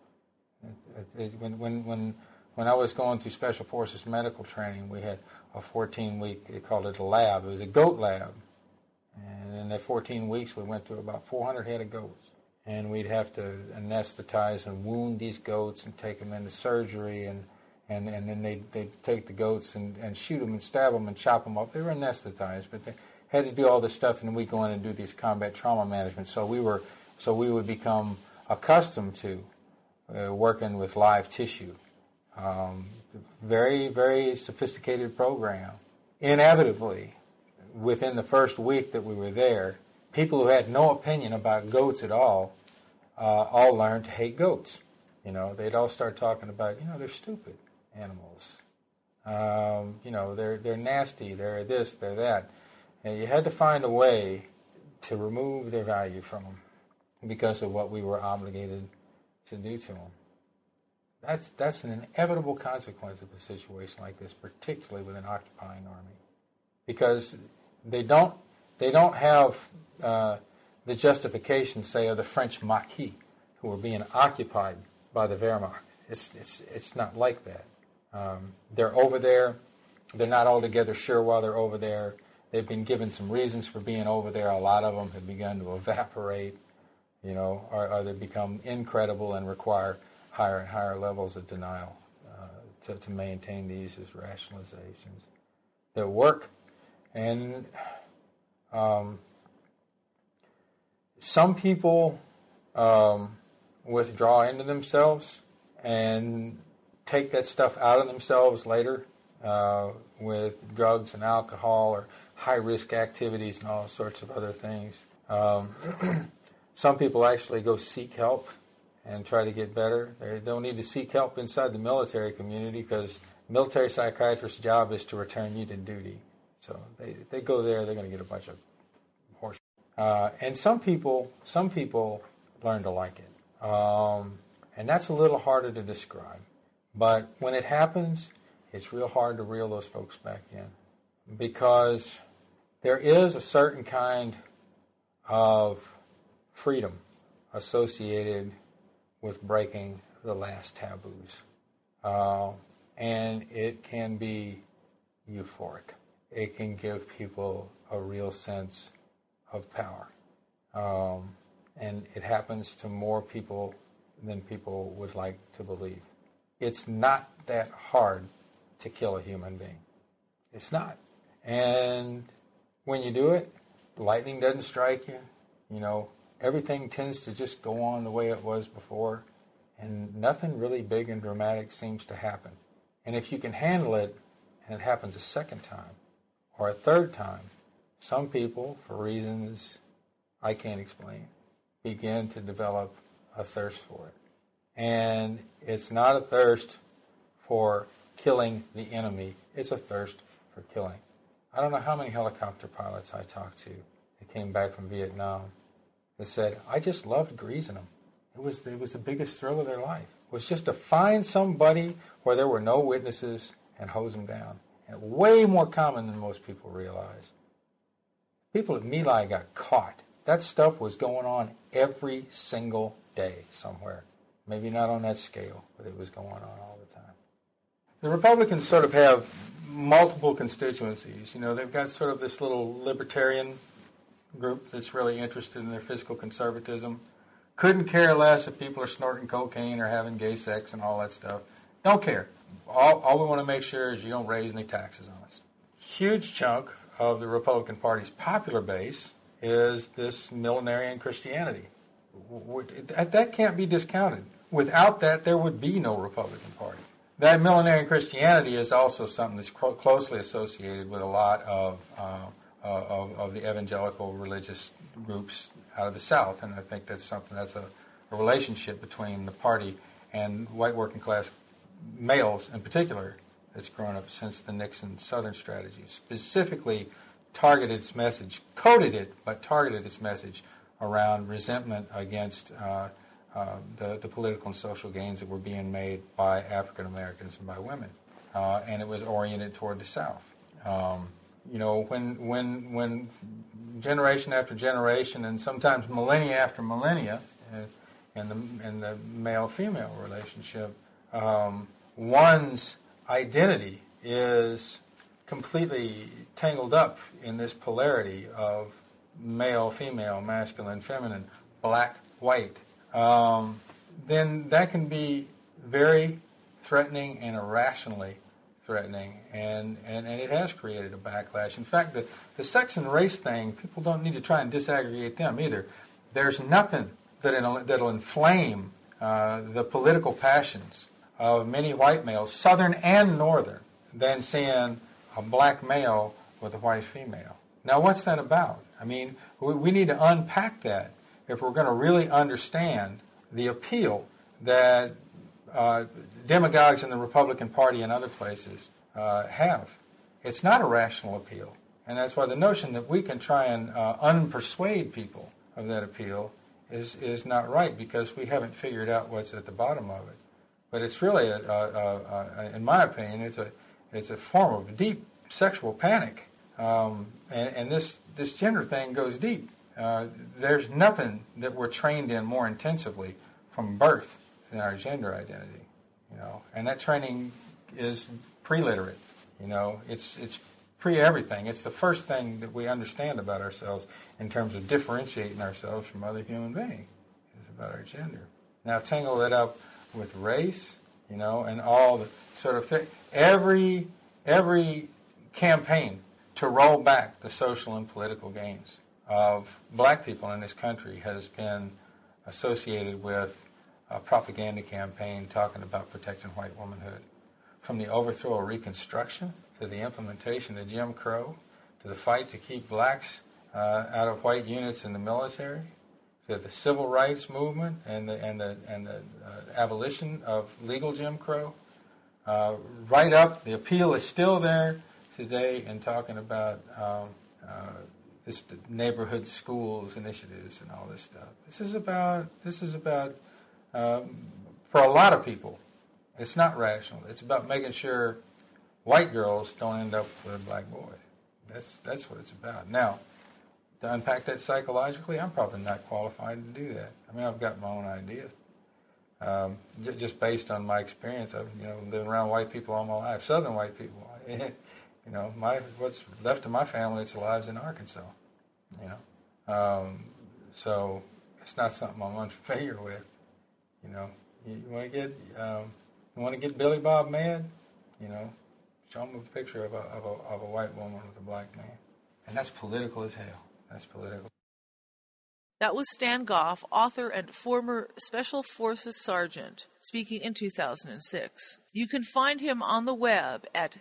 C: When I was going through Special Forces medical training, we had a 14-week, they called it a lab. It was a goat lab. And in that 14 weeks, we went through about 400 head of goats. And we'd have to anesthetize and wound these goats and take them into surgery. And then they'd take the goats and shoot them and stab them and chop them up. They were anesthetized, but they had to do all this stuff, and then we'd go in and do these combat trauma management. So we would become accustomed to working with live tissue. Very, very sophisticated program. Inevitably, within the first week that we were there, people who had no opinion about goats at all learned to hate goats. They'd all start talking about, they're stupid animals. They're nasty, they're this, they're that. And you had to find a way to remove their value from them because of what we were obligated to do to them. That's an inevitable consequence of a situation like this, particularly with an occupying army, because they don't have the justification, say, of the French Maquis who were being occupied by the Wehrmacht. It's not like that. They're over there. They're not altogether sure why they're over there. They've been given some reasons for being over there. A lot of them have begun to evaporate, or they become incredible and require higher and higher levels of denial to maintain these as rationalizations that work. And some people withdraw into themselves and take that stuff out of themselves later with drugs and alcohol or high-risk activities and all sorts of other things. Some people actually go seek help and try to get better. They don't need to seek help inside the military community, because the military psychiatrist's job is to return you to duty. So they go there, they're going to get a bunch of horse. And some people learn to like it. And that's a little harder to describe. But when it happens, it's real hard to reel those folks back in, because there is a certain kind of freedom associated with breaking the last taboos. And it can be euphoric. It can give people a real sense of power. And it happens to more people than people would like to believe. It's not that hard to kill a human being. It's not. And when you do it, lightning doesn't strike you. You know, everything tends to just go on the way it was before, and nothing really big and dramatic seems to happen. And if you can handle it, and it happens a second time or a third time, some people, for reasons I can't explain, begin to develop a thirst for it. And it's not a thirst for killing the enemy. It's a thirst for killing. I don't know how many helicopter pilots I talked to that came back from Vietnam that said, I just loved greasing them. It was the biggest thrill of their life. It was just to find somebody where there were no witnesses and hose them down. And way more common than most people realize. People at My Lai got caught. That stuff was going on every single day somewhere. Maybe not on that scale, but it was going on all the time. The Republicans sort of have multiple constituencies. You know, they've got sort of this little libertarian group that's really interested in their fiscal conservatism. Couldn't care less if people are snorting cocaine or having gay sex and all that stuff. Don't care. All we want to make sure is you don't raise any taxes on us. Huge chunk of the Republican Party's popular base is this millenarian Christianity. That can't be discounted. Without that, there would be no Republican Party. That millenarian Christianity is also something that's closely associated with a lot of the evangelical religious groups out of the South, and I think that's something that's a relationship between the party and white working class males in particular that's grown up since the Nixon Southern strategy. Specifically targeted its message, coded it, but targeted its message around resentment against the political and social gains that were being made by African Americans and by women, and it was oriented toward the South. You know, when generation after generation, and sometimes millennia after millennia, in the male-female relationship, one's identity is completely tangled up in this polarity of male, female, masculine, feminine, black, white, then that can be very threatening and irrationally threatening, and it has created a backlash. In fact, the sex and race thing, people don't need to try and disaggregate them either. There's nothing that'll inflame the political passions of many white males, Southern and Northern, than seeing a black male with a white female. Now, what's that about? I mean, we need to unpack that if we're going to really understand the appeal that demagogues in the Republican Party and other places have. It's not a rational appeal, and that's why the notion that we can try and unpersuade people of that appeal is not right, because we haven't figured out what's at the bottom of it. But it's really, in my opinion, it's a form of deep sexual panic, and this gender thing goes deep. There's nothing that we're trained in more intensively from birth than our gender identity, you know, and that training is pre-literate. You know, it's pre-everything. It's the first thing that we understand about ourselves in terms of differentiating ourselves from other human beings. It's about our gender. Now tangle that up with race, you know, and all the sort of every campaign to roll back the social and political gains of black people in this country has been associated with a propaganda campaign talking about protecting white womanhood. From the overthrow of Reconstruction to the implementation of Jim Crow to the fight to keep blacks out of white units in the military to the civil rights movement and the abolition of legal Jim Crow, right up, the appeal is still there today in talking about this neighborhood schools initiatives and all this stuff. This is about for a lot of people, it's not rational. It's about making sure white girls don't end up with black boys. That's what it's about. Now, to unpack that psychologically, I'm probably not qualified to do that. I mean, I've got my own ideas. Just based on my experience of, you know, living around white people all my life, Southern white people. You know, what's left of my family, it's lives in Arkansas. You know, so it's not something I'm unfamiliar with. You know, you want to get Billy Bob mad, you know, Show them a picture of a white woman with a black man. And that's political as hell. That's political.
V: That was Stan Goff, author and former Special Forces Sergeant, speaking in 2006. You can find him on the web at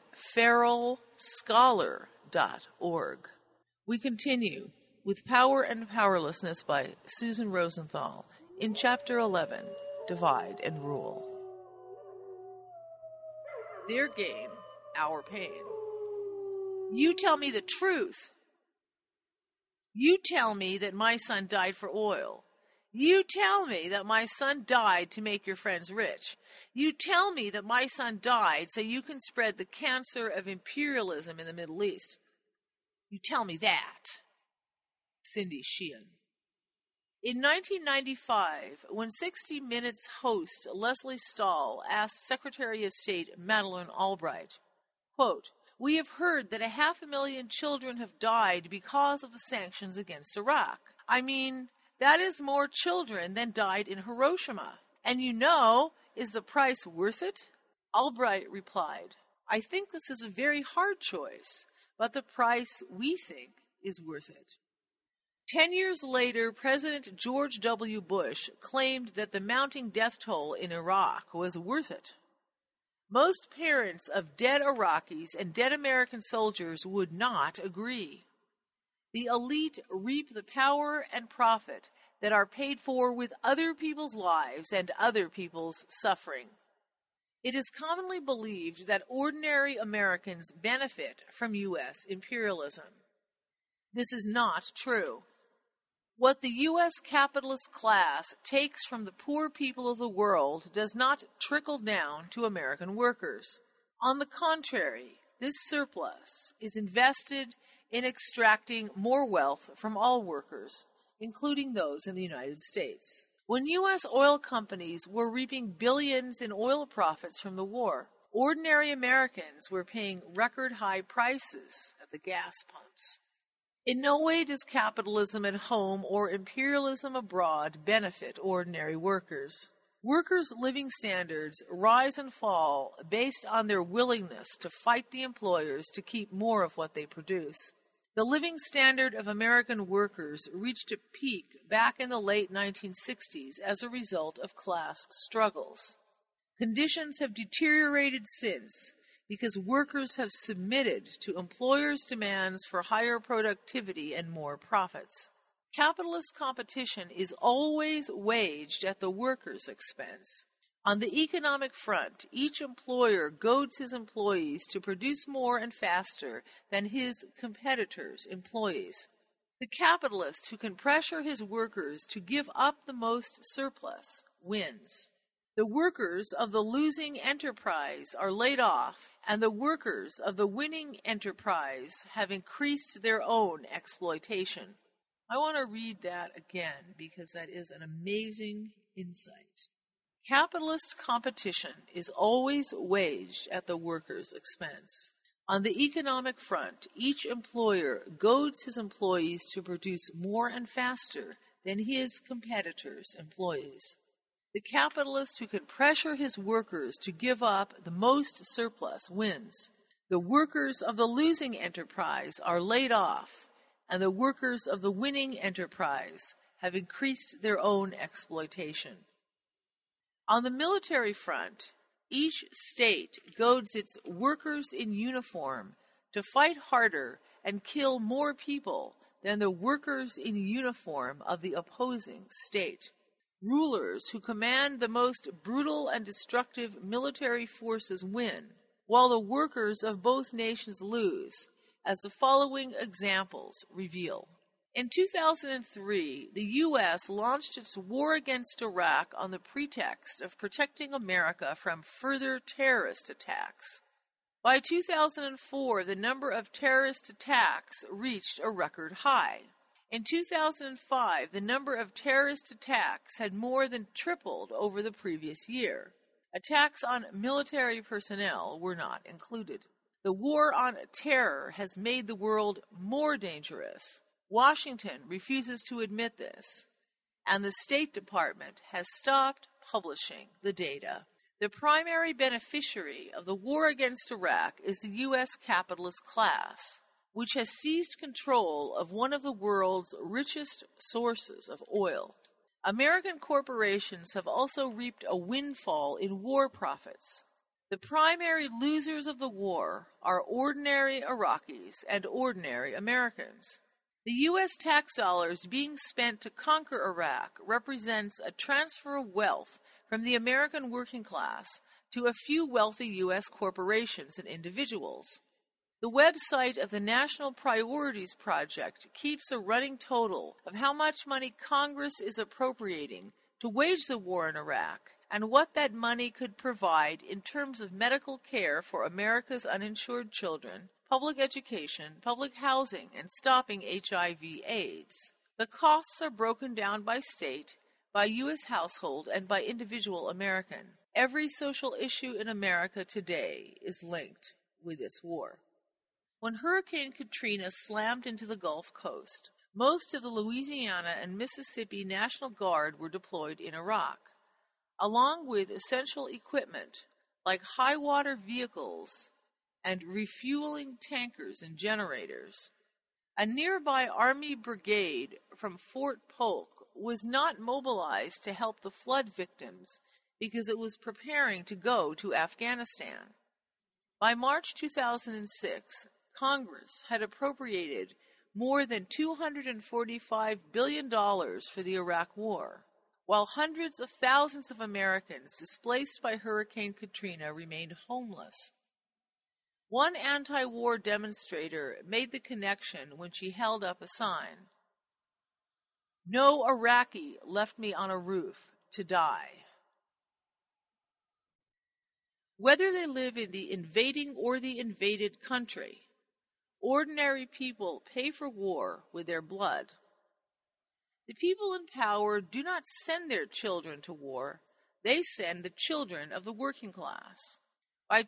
V: feralscholar.org. We continue with Power and Powerlessness by Susan Rosenthal in Chapter 11, Divide and Rule. Their gain, our pain. You tell me the truth. You tell me that my son died for oil. You tell me that my son died to make your friends rich. You tell me that my son died so you can spread the cancer of imperialism in the Middle East. You tell me that. Cindy Sheehan. In 1995, when 60 Minutes host Leslie Stahl asked Secretary of State Madeleine Albright, quote, "We have heard that 500,000 children have died because of the sanctions against Iraq. I mean, that is more children than died in Hiroshima. And is the price worth it?" Albright replied, "I think this is a very hard choice, but the price we think is worth it." 10 years later, President George W. Bush claimed that the mounting death toll in Iraq was worth it. Most parents of dead Iraqis and dead American soldiers would not agree. The elite reap the power and profit that are paid for with other people's lives and other people's suffering. It is commonly believed that ordinary Americans benefit from U.S. imperialism. This is not true. What the U.S. capitalist class takes from the poor people of the world does not trickle down to American workers. On the contrary, this surplus is invested in extracting more wealth from all workers, including those in the United States. When U.S. oil companies were reaping billions in oil profits from the war, ordinary Americans were paying record-high prices at the gas pumps. In no way does capitalism at home or imperialism abroad benefit ordinary workers. Workers' living standards rise and fall based on their willingness to fight the employers to keep more of what they produce. The living standard of American workers reached a peak back in the late 1960s as a result of class struggles. Conditions have deteriorated since, because workers have submitted to employers' demands for higher productivity and more profits. Capitalist competition is always waged at the worker's expense. On the economic front, each employer goads his employees to produce more and faster than his competitors' employees. The capitalist who can pressure his workers to give up the most surplus wins. The workers of the losing enterprise are laid off, and the workers of the winning enterprise have increased their own exploitation. I want to read that again because that is an amazing insight. Capitalist competition is always waged at the worker's expense. On the economic front, each employer goads his employees to produce more and faster than his competitors' employees. The capitalist who can pressure his workers to give up the most surplus wins. The workers of the losing enterprise are laid off, and the workers of the winning enterprise have increased their own exploitation. On the military front, each state goads its workers in uniform to fight harder and kill more people than the workers in uniform of the opposing state. Rulers who command the most brutal and destructive military forces win, while the workers of both nations lose, as the following examples reveal. In 2003, the U.S. launched its war against Iraq on the pretext of protecting America from further terrorist attacks. By 2004, the number of terrorist attacks reached a record high. In 2005, the number of terrorist attacks had more than tripled over the previous year. Attacks on military personnel were not included. The war on terror has made the world more dangerous. Washington refuses to admit this, and the State Department has stopped publishing the data. The primary beneficiary of the war against Iraq is the U.S. capitalist class, which has seized control of one of the world's richest sources of oil. American corporations have also reaped a windfall in war profits. The primary losers of the war are ordinary Iraqis and ordinary Americans. The U.S. tax dollars being spent to conquer Iraq represents a transfer of wealth from the American working class to a few wealthy U.S. corporations and individuals. The website of the National Priorities Project keeps a running total of how much money Congress is appropriating to wage the war in Iraq and what that money could provide in terms of medical care for America's uninsured children, public education, public housing, and stopping HIV/AIDS. The costs are broken down by state, by U.S. household, and by individual American. Every social issue in America today is linked with this war. When Hurricane Katrina slammed into the Gulf Coast, most of the Louisiana and Mississippi National Guard were deployed in Iraq, along with essential equipment like high-water vehicles and refueling tankers and generators. A nearby Army brigade from Fort Polk was not mobilized to help the flood victims because it was preparing to go to Afghanistan. By March 2006, Congress had appropriated more than $245 billion for the Iraq War, while hundreds of thousands of Americans displaced by Hurricane Katrina remained homeless. One anti-war demonstrator made the connection when she held up a sign. "No Iraqi left me on a roof to die." Whether they live in the invading or the invaded country, ordinary people pay for war with their blood. The people in power do not send their children to war, they send the children of the working class. By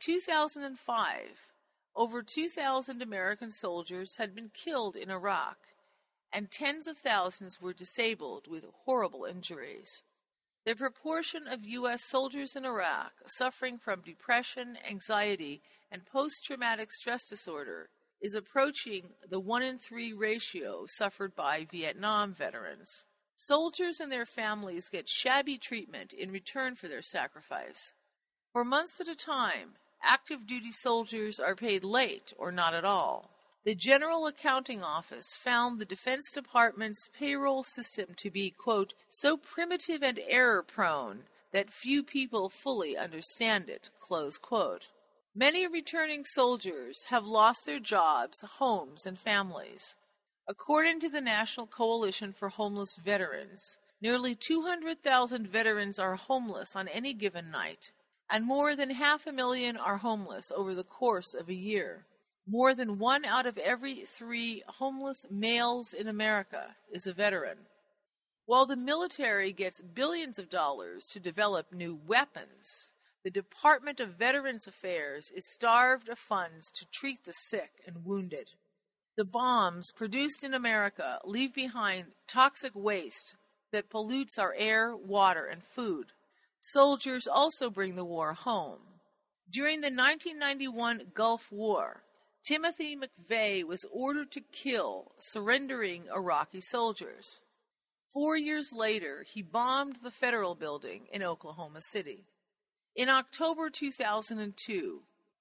V: 2005, over 2,000 American soldiers had been killed in Iraq, and tens of thousands were disabled with horrible injuries. The proportion of U.S. soldiers in Iraq suffering from depression, anxiety, and post-traumatic stress disorder is approaching the 1 in 3 ratio suffered by Vietnam veterans. Soldiers and their families get shabby treatment in return for their sacrifice. For months at a time, active duty soldiers are paid late or not at all. The General Accounting Office found the Defense Department's payroll system to be, quote, so primitive and error-prone that few people fully understand it, close quote. Many returning soldiers have lost their jobs, homes, and families. According to the National Coalition for Homeless Veterans, nearly 200,000 veterans are homeless on any given night, and more than 500,000 are homeless over the course of a year. More than 1 out of every 3 homeless males in America is a veteran. While the military gets billions of dollars to develop new weapons, the Department of Veterans Affairs is starved of funds to treat the sick and wounded. The bombs produced in America leave behind toxic waste that pollutes our air, water, and food. Soldiers also bring the war home. During the 1991 Gulf War, Timothy McVeigh was ordered to kill surrendering Iraqi soldiers. 4 years later, he bombed the Federal Building in Oklahoma City. In October 2002,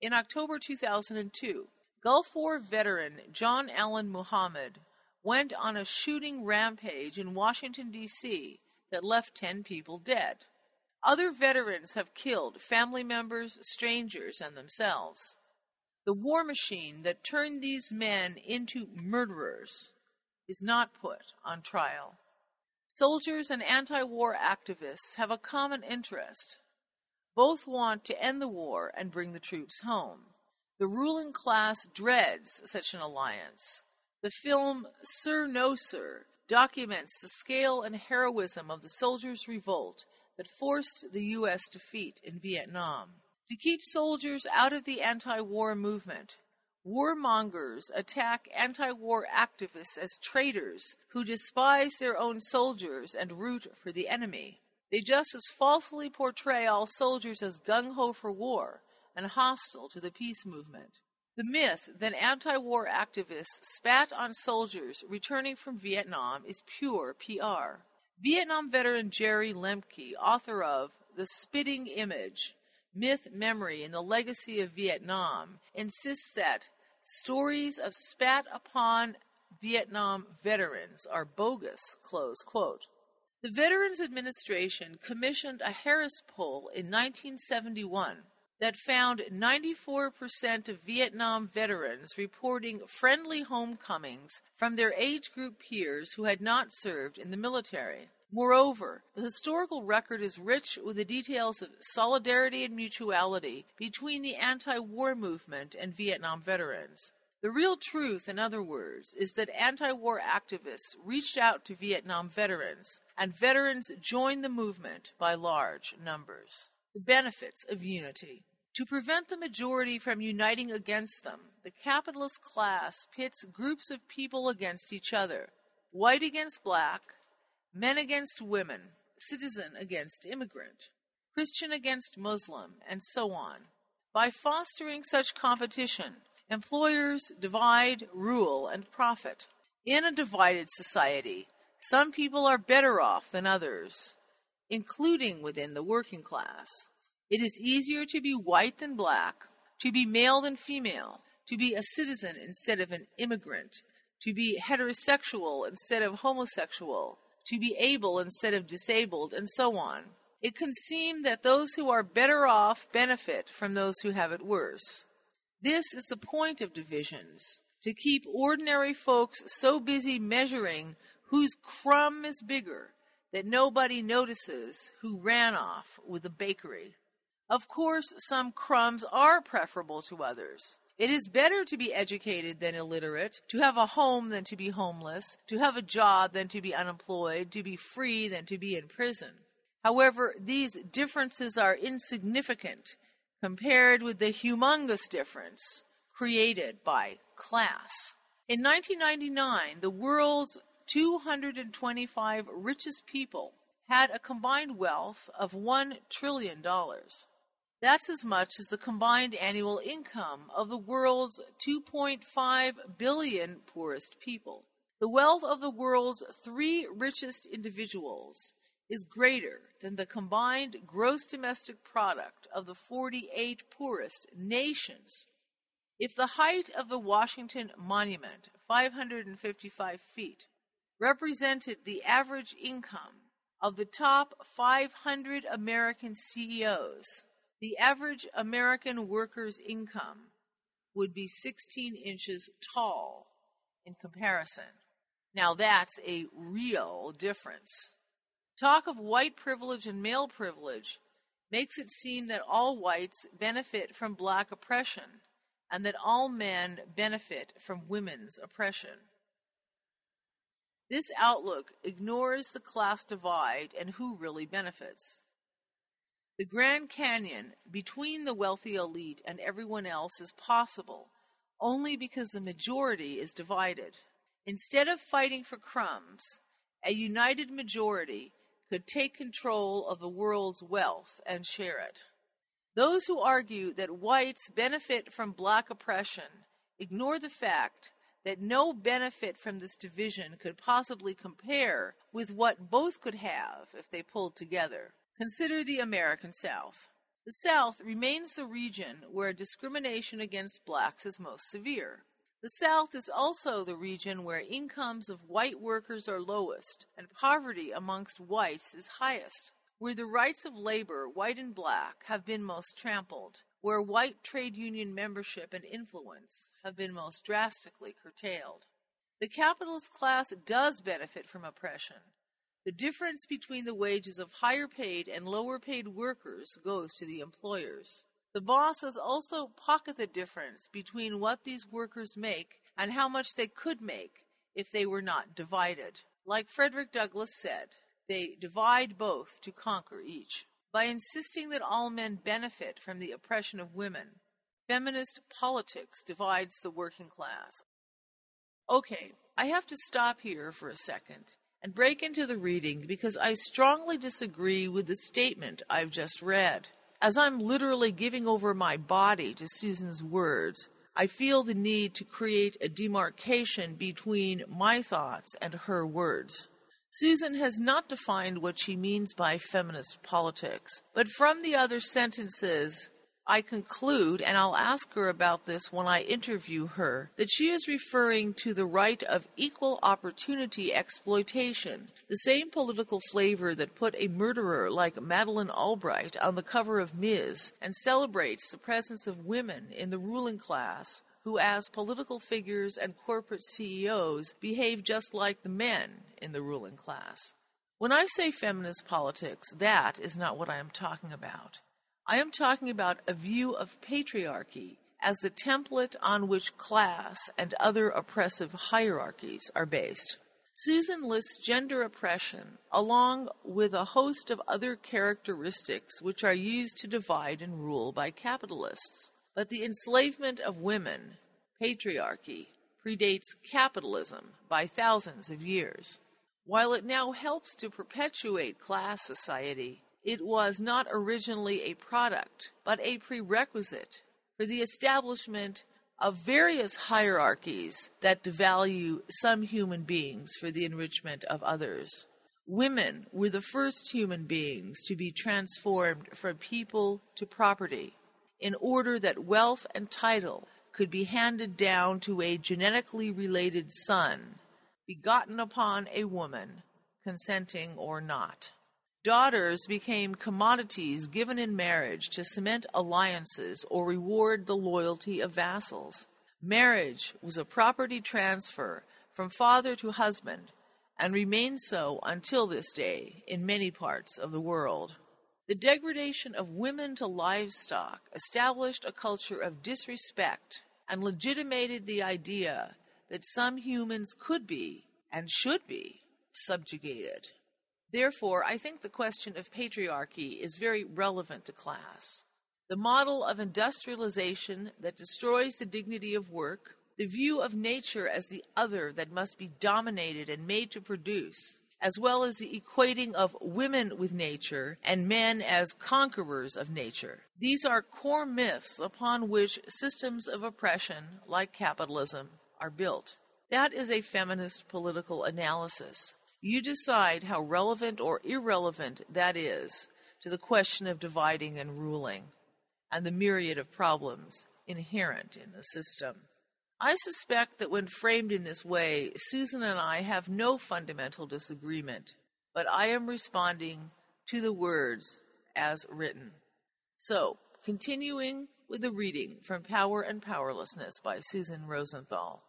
V: Gulf War veteran John Allen Muhammad went on a shooting rampage in Washington, D.C. that left 10 people dead. Other veterans have killed family members, strangers, and themselves. The war machine that turned these men into murderers is not put on trial. Soldiers and anti-war activists have a common interest. Both want to end the war and bring the troops home. The ruling class dreads such an alliance. The film Sir No Sir documents the scale and heroism of the soldiers' revolt that forced the U.S. defeat in Vietnam. To keep soldiers out of the anti-war movement, warmongers attack anti-war activists as traitors who despise their own soldiers and root for the enemy. They just as falsely portray all soldiers as gung-ho for war and hostile to the peace movement. The myth that anti-war activists spat on soldiers returning from Vietnam is pure PR. Vietnam veteran Jerry Lemke, author of The Spitting Image, Myth, Memory, and the Legacy of Vietnam, insists that stories of spat upon Vietnam veterans are bogus, close quote. The Veterans Administration commissioned a Harris poll in 1971 that found 94% of Vietnam veterans reporting friendly homecomings from their age group peers who had not served in the military. Moreover, the historical record is rich with the details of solidarity and mutuality between the anti-war movement and Vietnam veterans. The real truth, in other words, is that anti-war activists reached out to Vietnam veterans, and veterans joined the movement by large numbers. The benefits of unity. To prevent the majority from uniting against them, the capitalist class pits groups of people against each other, white against black, men against women, citizen against immigrant, Christian against Muslim, and so on. By fostering such competition, employers divide, rule, and profit. In a divided society, some people are better off than others, including within the working class. It is easier to be white than black, to be male than female, to be a citizen instead of an immigrant, to be heterosexual instead of homosexual, to be able instead of disabled, and so on. It can seem that those who are better off benefit from those who have it worse. This is the point of divisions, to keep ordinary folks so busy measuring whose crumb is bigger that nobody notices who ran off with the bakery. Of course, some crumbs are preferable to others. It is better to be educated than illiterate, to have a home than to be homeless, to have a job than to be unemployed, to be free than to be in prison. However, these differences are insignificant compared with the humongous difference created by class. In 1999, the world's 225 richest people had a combined wealth of $1 trillion. That's as much as the combined annual income of the world's 2.5 billion poorest people. The wealth of the world's 3 richest individuals is greater than the combined gross domestic product of the 48 poorest nations. If the height of the Washington Monument, 555 feet, represented the average income of the top 500 American CEOs, the average American worker's income would be 16 inches tall in comparison. Now that's a real difference. Talk of white privilege and male privilege makes it seem that all whites benefit from black oppression and that all men benefit from women's oppression. This outlook ignores the class divide and who really benefits. The Grand Canyon between the wealthy elite and everyone else is possible only because the majority is divided. Instead of fighting for crumbs, a united majority could take control of the world's wealth and share it. Those who argue that whites benefit from black oppression ignore the fact that no benefit from this division could possibly compare with what both could have if they pulled together. Consider the American South. The South remains the region where discrimination against blacks is most severe. The South is also the region where incomes of white workers are lowest and poverty amongst whites is highest, where the rights of labor, white and black, have been most trampled, where white trade union membership and influence have been most drastically curtailed. The capitalist class does benefit from oppression. The difference between the wages of higher paid and lower paid workers goes to the employers. The bosses also pocket the difference between what these workers make and how much they could make if they were not divided. Like Frederick Douglass said, they divide both to conquer each. By insisting that all men benefit from the oppression of women, feminist politics divides the working class. Okay, I have to stop here for a second and break into the reading because I strongly disagree with the statement I've just read. As I'm literally giving over my body to Susan's words, I feel the need to create a demarcation between my thoughts and her words. Susan has not defined what she means by feminist politics, but from the other sentences, I conclude, and I'll ask her about this when I interview her, that she is referring to the right of equal opportunity exploitation, the same political flavor that put a murderer like Madeleine Albright on the cover of Ms. and celebrates the presence of women in the ruling class who, as political figures and corporate CEOs, behave just like the men in the ruling class. When I say feminist politics, that is not what I am talking about. I am talking about a view of patriarchy as the template on which class and other oppressive hierarchies are based. Susan lists gender oppression along with a host of other characteristics which are used to divide and rule by capitalists. But the enslavement of women, patriarchy, predates capitalism by thousands of years. While it now helps to perpetuate class society, it was not originally a product, but a prerequisite for the establishment of various hierarchies that devalue some human beings for the enrichment of others. Women were the first human beings to be transformed from people to property in order that wealth and title could be handed down to a genetically related son, begotten upon a woman, consenting or not. Daughters became commodities given in marriage to cement alliances or reward the loyalty of vassals. Marriage was a property transfer from father to husband and remains so until this day in many parts of the world. The degradation of women to livestock established a culture of disrespect and legitimated the idea that some humans could be and should be subjugated. Therefore, I think the question of patriarchy is very relevant to class. The model of industrialization that destroys the dignity of work, the view of nature as the other that must be dominated and made to produce, as well as the equating of women with nature and men as conquerors of nature. These are core myths upon which systems of oppression, like capitalism, are built. That is a feminist political analysis. You decide how relevant or irrelevant that is to the question of dividing and ruling and the myriad of problems inherent in the system. I suspect that when framed in this way, Susan and I have no fundamental disagreement, but I am responding to the words as written. So, continuing with the reading from Power and Powerlessness by Susan Rosenthal.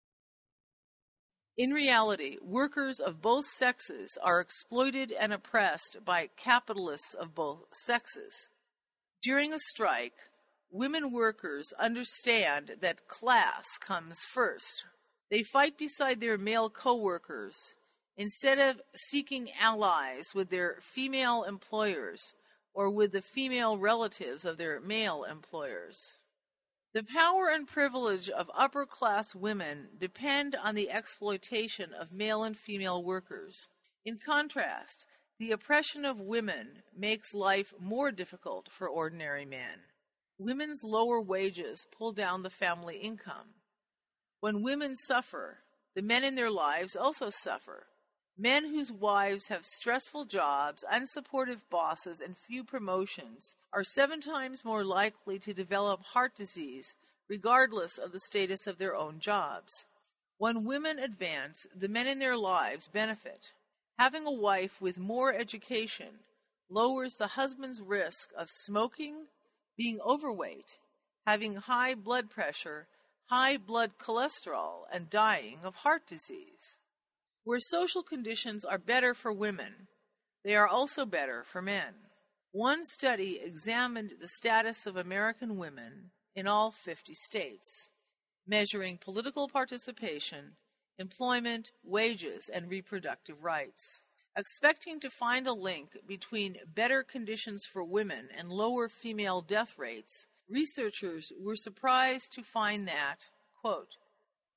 V: In reality, workers of both sexes are exploited and oppressed by capitalists of both sexes. During a strike, women workers understand that class comes first. They fight beside their male co-workers instead of seeking allies with their female employers or with the female relatives of their male employers. The power and privilege of upper-class women depend on the exploitation of male and female workers. In contrast, the oppression of women makes life more difficult for ordinary men. Women's lower wages pull down the family income. When women suffer, the men in their lives also suffer. Men whose wives have stressful jobs, unsupportive bosses, and few promotions are 7 times more likely to develop heart disease, regardless of the status of their own jobs. When women advance, the men in their lives benefit. Having a wife with more education lowers the husband's risk of smoking, being overweight, having high blood pressure, high blood cholesterol, and dying of heart disease. Where social conditions are better for women, they are also better for men. One study examined the status of American women in all 50 states, measuring political participation, employment, wages, and reproductive rights. Expecting to find a link between better conditions for women and lower female death rates, researchers were surprised to find that, quote,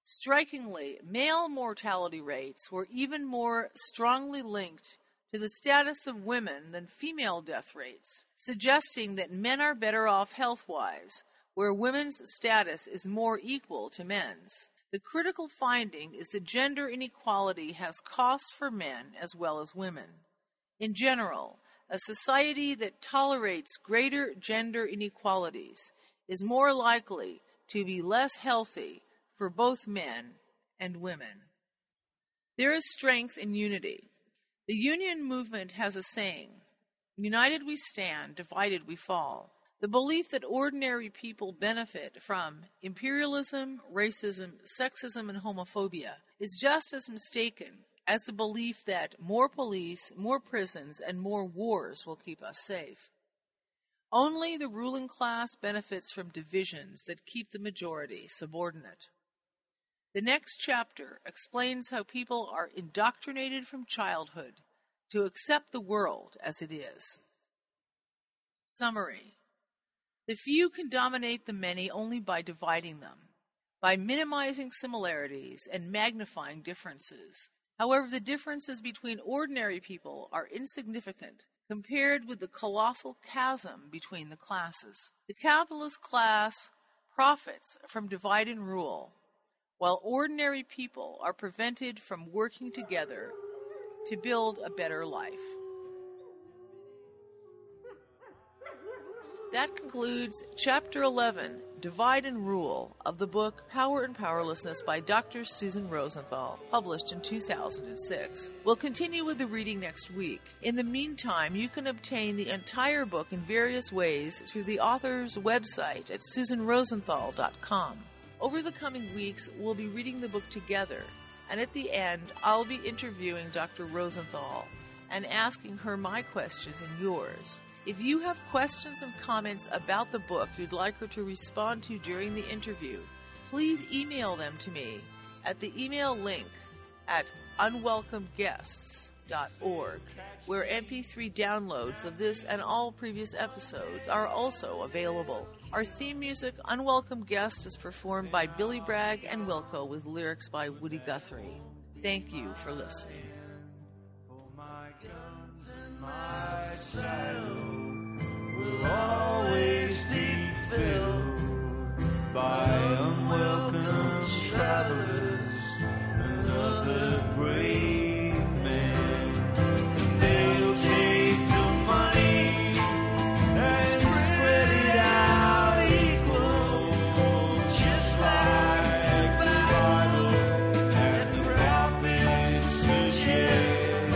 V: Strikingly, male mortality rates were even more strongly linked to the status of women than female death rates, suggesting that men are better off health-wise, where women's status is more equal to men's. The critical finding is that gender inequality has costs for men as well as women. In general, a society that tolerates greater gender inequalities is more likely to be less healthy for both men and women. There is strength in unity. The union movement has a saying, "United we stand, divided we fall." The belief that ordinary people benefit from imperialism, racism, sexism, and homophobia is just as mistaken as the belief that more police, more prisons, and more wars will keep us safe. Only the ruling class benefits from divisions that keep the majority subordinate. The next chapter explains how people are indoctrinated from childhood to accept the world as it is. Summary. The few can dominate the many only by dividing them, by minimizing similarities and magnifying differences. However, the differences between ordinary people are insignificant compared with the colossal chasm between the classes. The capitalist class profits from divide and rule, while ordinary people are prevented from working together to build a better life. That concludes Chapter 11, Divide and Rule, of the book Power and Powerlessness by Dr. Susan Rosenthal, published in 2006. We'll continue with the reading next week. In the meantime, you can obtain the entire book in various ways through the author's website at susanrosenthal.com. Over the coming weeks, we'll be reading the book together, and at the end, I'll be interviewing Dr. Rosenthal and asking her my questions and yours. If you have questions and comments about the book you'd like her to respond to during the interview, please email them to me at the email link at unwelcomeguests.org, where MP3 downloads of this and all previous episodes are also available. Our theme music, Unwelcome Guest, is performed by Billy Bragg and Wilco with lyrics by Woody Guthrie. Thank you for listening.
F: My saddle will always be filled by unwelcome travelers and other brave men. They'll take the money and spread it out equal, just like the Bible and the prophets suggest.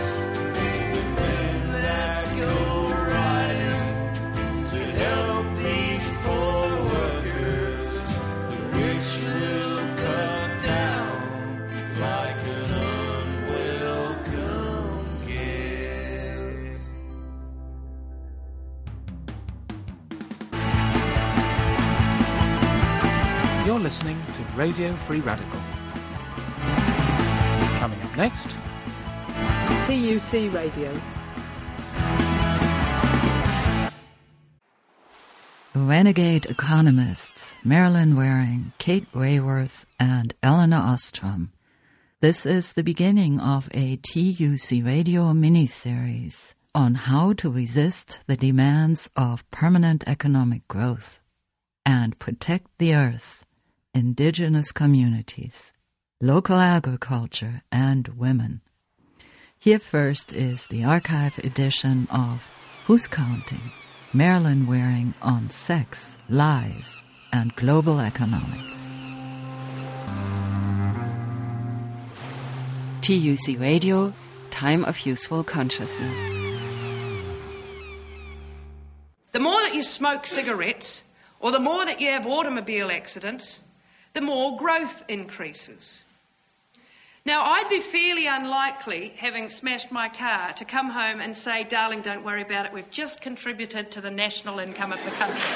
O: You're listening to Radio Free Radical. Coming up next,
P: TUC Radio.
D: Renegade economists Marilyn Waring, Kate Raworth, and Eleanor Ostrom. This is the beginning of a TUC Radio miniseries on how to resist the demands of permanent economic growth and protect the earth, indigenous communities, local agriculture, and women. Here first is the archive edition of Who's Counting? Marilyn Waring on Sex, Lies, and Global Economics. TUC Radio, Time of Useful Consciousness.
E: The more that you smoke cigarettes, or the more that you have automobile accidents, the more growth increases. Now, I'd be fairly unlikely, having smashed my car, to come home and say, darling, don't worry about it, we've just contributed to the national income of the country.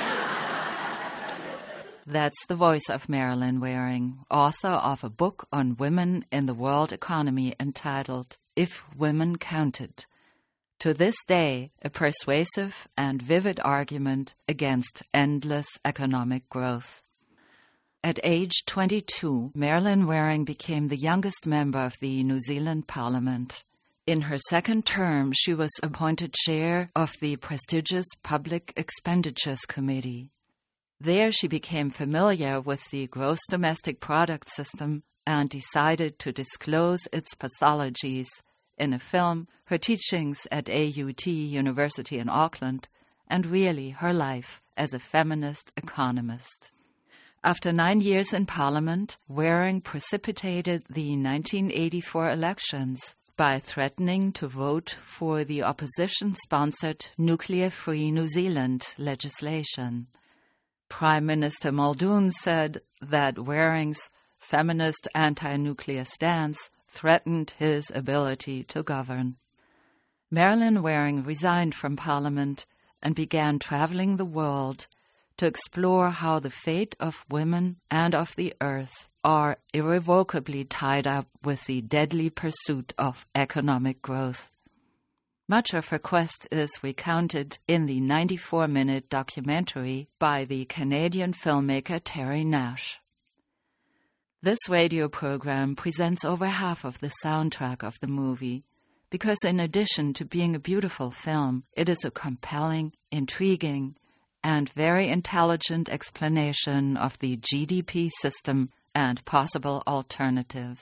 D: That's the voice of Marilyn Waring, author of a book on women in the world economy entitled If Women Counted. To this day, a persuasive and vivid argument against endless economic growth. At age 22, Marilyn Waring became the youngest member of the New Zealand Parliament. In her second term, she was appointed chair of the prestigious Public Expenditures Committee. There she became familiar with the gross domestic product system and decided to disclose its pathologies in a film, her teachings at AUT University in Auckland, and really her life as a feminist economist. After 9 years in Parliament, Waring precipitated the 1984 elections by threatening to vote for the opposition-sponsored Nuclear-Free New Zealand legislation. Prime Minister Muldoon said that Waring's feminist anti-nuclear stance threatened his ability to govern. Marilyn Waring resigned from Parliament and began traveling the world to explore how the fate of women and of the earth are irrevocably tied up with the deadly pursuit of economic growth. Much of her quest is recounted in the 94-minute documentary by the Canadian filmmaker Terry Nash. This radio program presents over half of the soundtrack of the movie, because in addition to being a beautiful film, it is a compelling, intriguing, and very intelligent explanation of the GDP system and possible alternatives.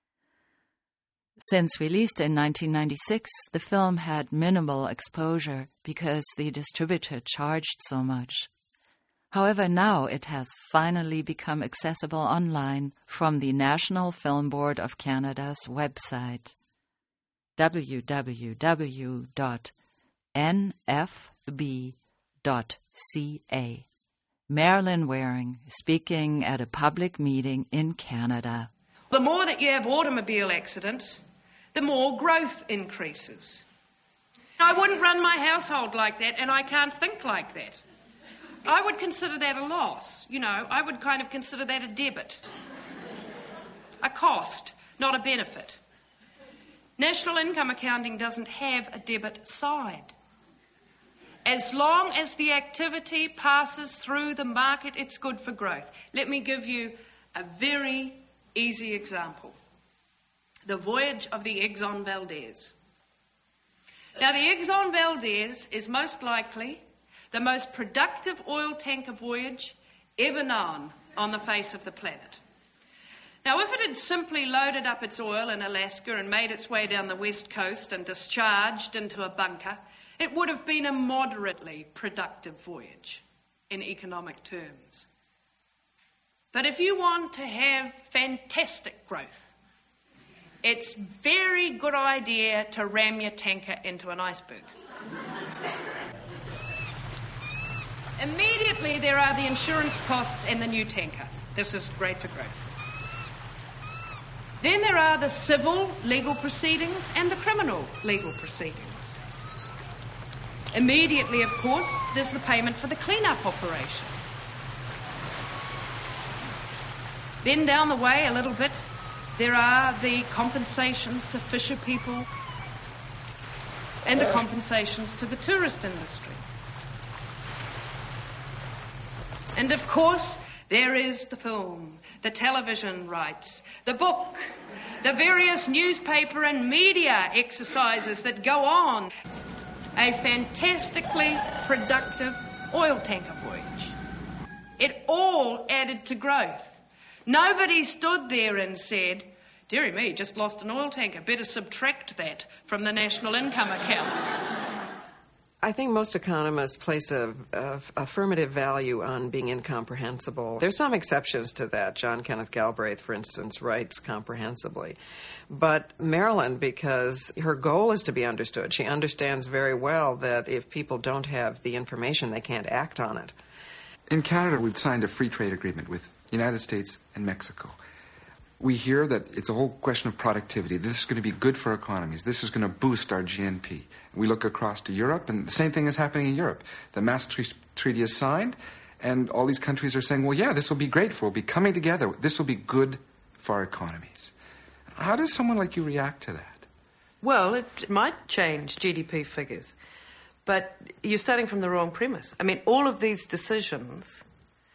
D: Since released in 1996, the film had minimal exposure because the distributor charged so much. However, now it has finally become accessible online from the National Film Board of Canada's website, www.nfb.ca. Marilyn Waring speaking at a public meeting in Canada.
E: The more that you have automobile accidents, the more growth increases. I wouldn't run my household like that, and I can't think like that. I would consider that a loss. I would kind of consider that a debit. A cost, not a benefit. National income accounting doesn't have a debit side. As long as the activity passes through the market, it's good for growth. Let me give you a very easy example. The voyage of the Exxon Valdez. Now, the Exxon Valdez is most likely the most productive oil tanker voyage ever known on the face of the planet. Now, if it had simply loaded up its oil in Alaska and made its way down the west coast and discharged into a bunker, it would have been a moderately productive voyage in economic terms. But if you want to have fantastic growth, it's a very good idea to ram your tanker into an iceberg. Immediately there are the insurance costs and the new tanker. This is great for growth. Then there are the civil legal proceedings and the criminal legal proceedings. Immediately, of course, there's the payment for the clean-up operation. Then down the way a little bit, there are the compensations to fisher people and the compensations to the tourist industry. And of course, there is the film, the television rights, the book, the various newspaper and media exercises that go on. A fantastically productive oil tanker voyage. It all added to growth. Nobody stood there and said, dearie me, just lost an oil tanker, better subtract that from the national income accounts.
A: I think most economists place a affirmative value on being incomprehensible. There's some exceptions to that. John Kenneth Galbraith, for instance, writes comprehensibly. But Marilyn, because her goal is to be understood, she understands very well that if people don't have the information, they can't act on it.
H: In Canada, we've signed a free trade agreement with the United States and Mexico. We hear that it's a whole question of productivity. This is going to be good for economies. This is going to boost our GNP. We look across to Europe, and the same thing is happening in Europe. The Maastricht Treaty is signed, and all these countries are saying, well, yeah, this will be great for, we'll be coming together. This will be good for our economies. How does someone like you react to that?
W: Well, it might change GDP figures, but you're starting from the wrong premise. I mean, all of these decisions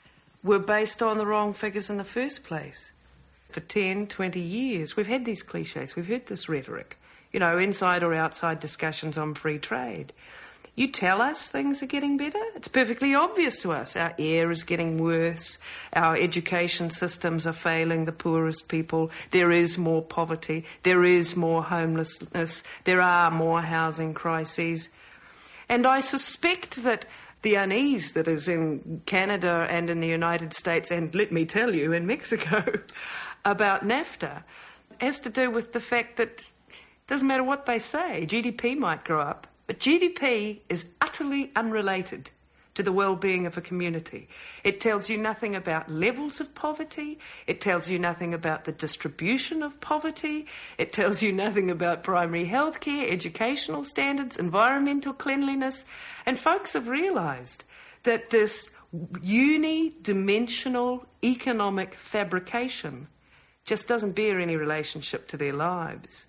W: were based on the wrong figures in the first place. For 10, 20 years, we've had these cliches, we've heard this rhetoric, you know, inside or outside discussions on free trade. You tell us things are getting better. It's perfectly obvious to us. Our air is getting worse. Our education systems are failing the poorest people. There is more poverty. There is more homelessness. There are more housing crises. And I suspect that the unease that is in Canada and in the United States, and let me tell you, in Mexico, about NAFTA, has to do with the fact that it doesn't matter what they say, GDP might grow up, but GDP is utterly unrelated to the well-being of a community. It tells you nothing about levels of poverty. It tells you nothing about the distribution of poverty. It tells you nothing about primary health care, educational standards, environmental cleanliness. And folks have realised that this unidimensional economic fabrication just doesn't bear any relationship to their lives.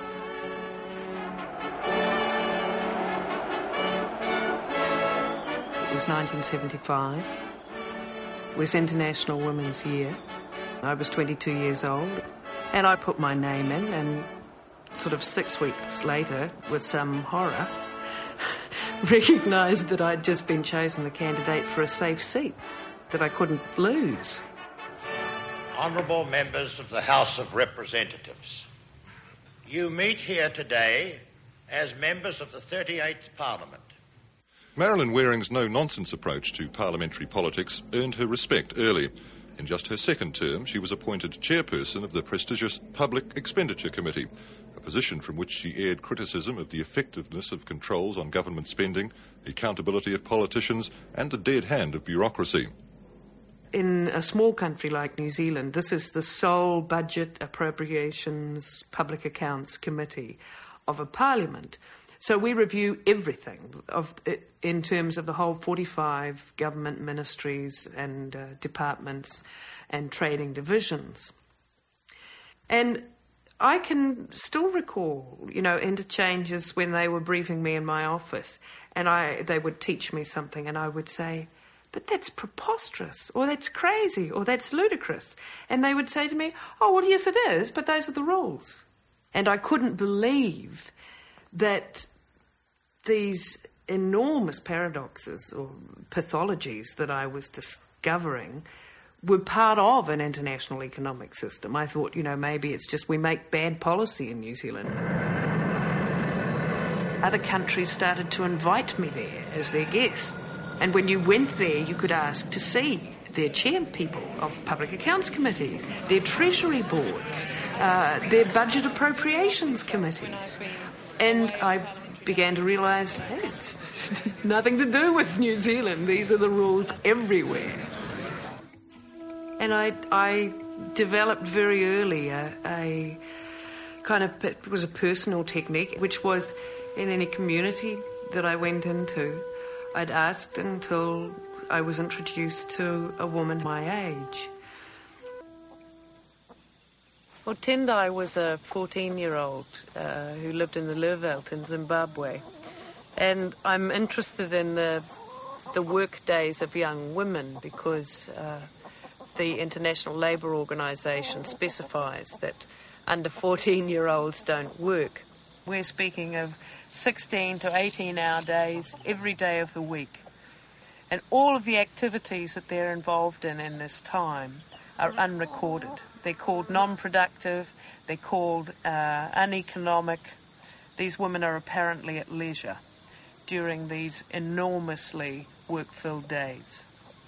W: It was 1975. It was International Women's Year. I was 22 years old, and I put my name in, and sort of 6 weeks later, with some horror, recognised that I'd just been chosen the candidate for a safe seat that I couldn't lose.
I: Honourable members of the House of Representatives, you meet here today as members of the 38th Parliament.
J: Marilyn Waring's no-nonsense approach to parliamentary politics earned her respect early. In just her second term, she was appointed chairperson of the prestigious Public Expenditure Committee, a position from which she aired criticism of the effectiveness of controls on government spending, the accountability of politicians, and the dead hand of bureaucracy.
W: In a small country like New Zealand, this is the sole Budget, Appropriations, Public Accounts Committee of a parliament. So we review everything in terms of the whole 45 government ministries and departments and trading divisions. And I can still recall, you know, interchanges when they were briefing me in my office, and they would teach me something, and I would say, "But that's preposterous," or "That's crazy," or "That's ludicrous." And they would say to me, "Oh, well, yes, it is, but those are the rules." And I couldn't believe that these enormous paradoxes or pathologies that I was discovering were part of an international economic system. I thought, you know, maybe it's just we make bad policy in New Zealand. Other countries started to invite me there as their guest. And when you went there, you could ask to see their chairpeople of public accounts committees, their treasury boards, their budget appropriations committees. And I began to realise, hey, it's nothing to do with New Zealand. These are the rules everywhere. And I developed very early a kind of, it was a personal technique, which was in any community that I went into, I'd asked until I was introduced to a woman my age. Well, Tendai was a 14-year-old who lived in the Lurveld in Zimbabwe. And I'm interested in the work days of young women because the International Labour Organization specifies that under 14-year-olds don't work. We're speaking of 16 to 18-hour days every day of the week. And all of the activities that they're involved in this time are unrecorded. They're called non-productive, they're called uneconomic. These women are apparently at leisure during these enormously work-filled days.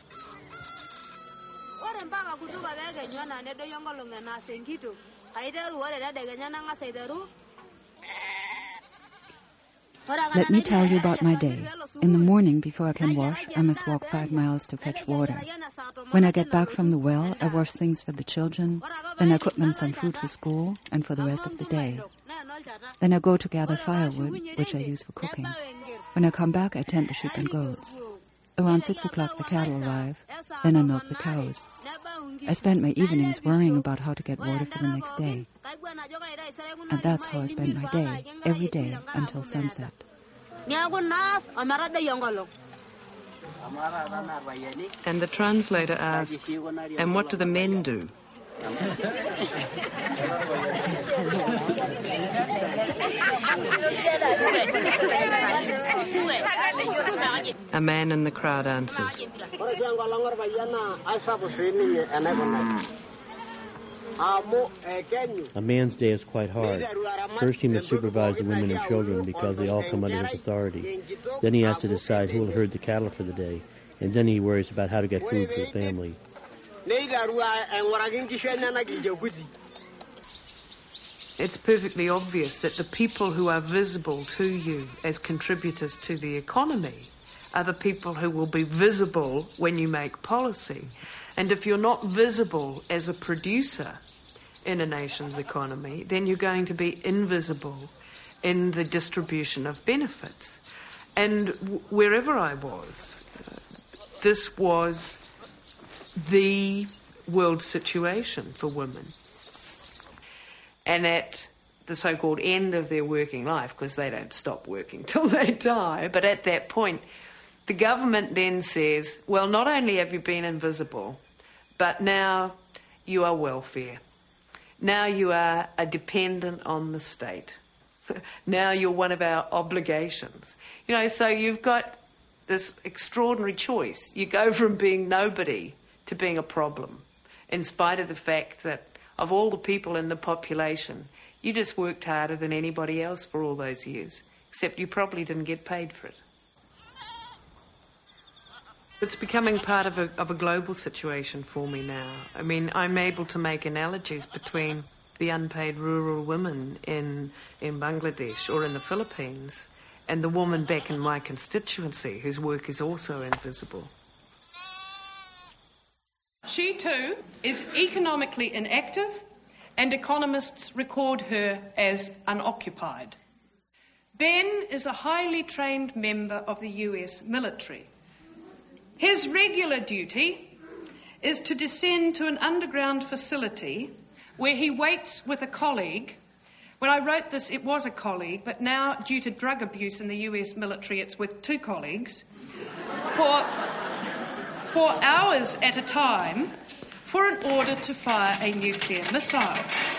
K: Let me tell you about my day. In the morning, before I can wash, I must walk 5 miles to fetch water. When I get back from the well, I wash things for the children, then I cook them some food for school and for the rest of the day. Then I go to gather firewood, which I use for cooking. When I come back, I tend the sheep and goats. Around 6 o'clock, the cattle arrive. Then I milk the cows. I spend my evenings worrying about how to get water for the next day. And that's how I spend my day, every day, until sunset.
W: And the translator asks, and what do the men do? A man in the crowd answers.
L: A man's day is quite hard. First, he must supervise the women and children because they all come under his authority. Then he has to decide who will herd the cattle for the day, and then he worries about how to get food for the family.
W: It's perfectly obvious that the people who are visible to you as contributors to the economy are the people who will be visible when you make policy. And if you're not visible as a producer in a nation's economy, then you're going to be invisible in the distribution of benefits. And wherever I was, this was the world situation for women. And at the so-called end of their working life, because they don't stop working till they die, but at that point, the government then says, well, not only have you been invisible, but now you are welfare. Now you are a dependent on the state. Now you're one of our obligations. You know, so you've got this extraordinary choice. You go from being nobody to being a problem, in spite of the fact that of all the people in the population, you just worked harder than anybody else for all those years, except you probably didn't get paid for it. It's becoming part of a global situation for me now. I mean, I'm able to make analogies between the unpaid rural women in Bangladesh or in the Philippines and the woman back in my constituency whose work is also invisible.
E: She too is economically inactive, and economists record her as unoccupied. Ben is a highly trained member of the US military. His regular duty is to descend to an underground facility where he waits with a colleague. When I wrote this, it was a colleague, but now, due to drug abuse in the US military, it's with two colleagues, for hours at a time for an order to fire a nuclear missile.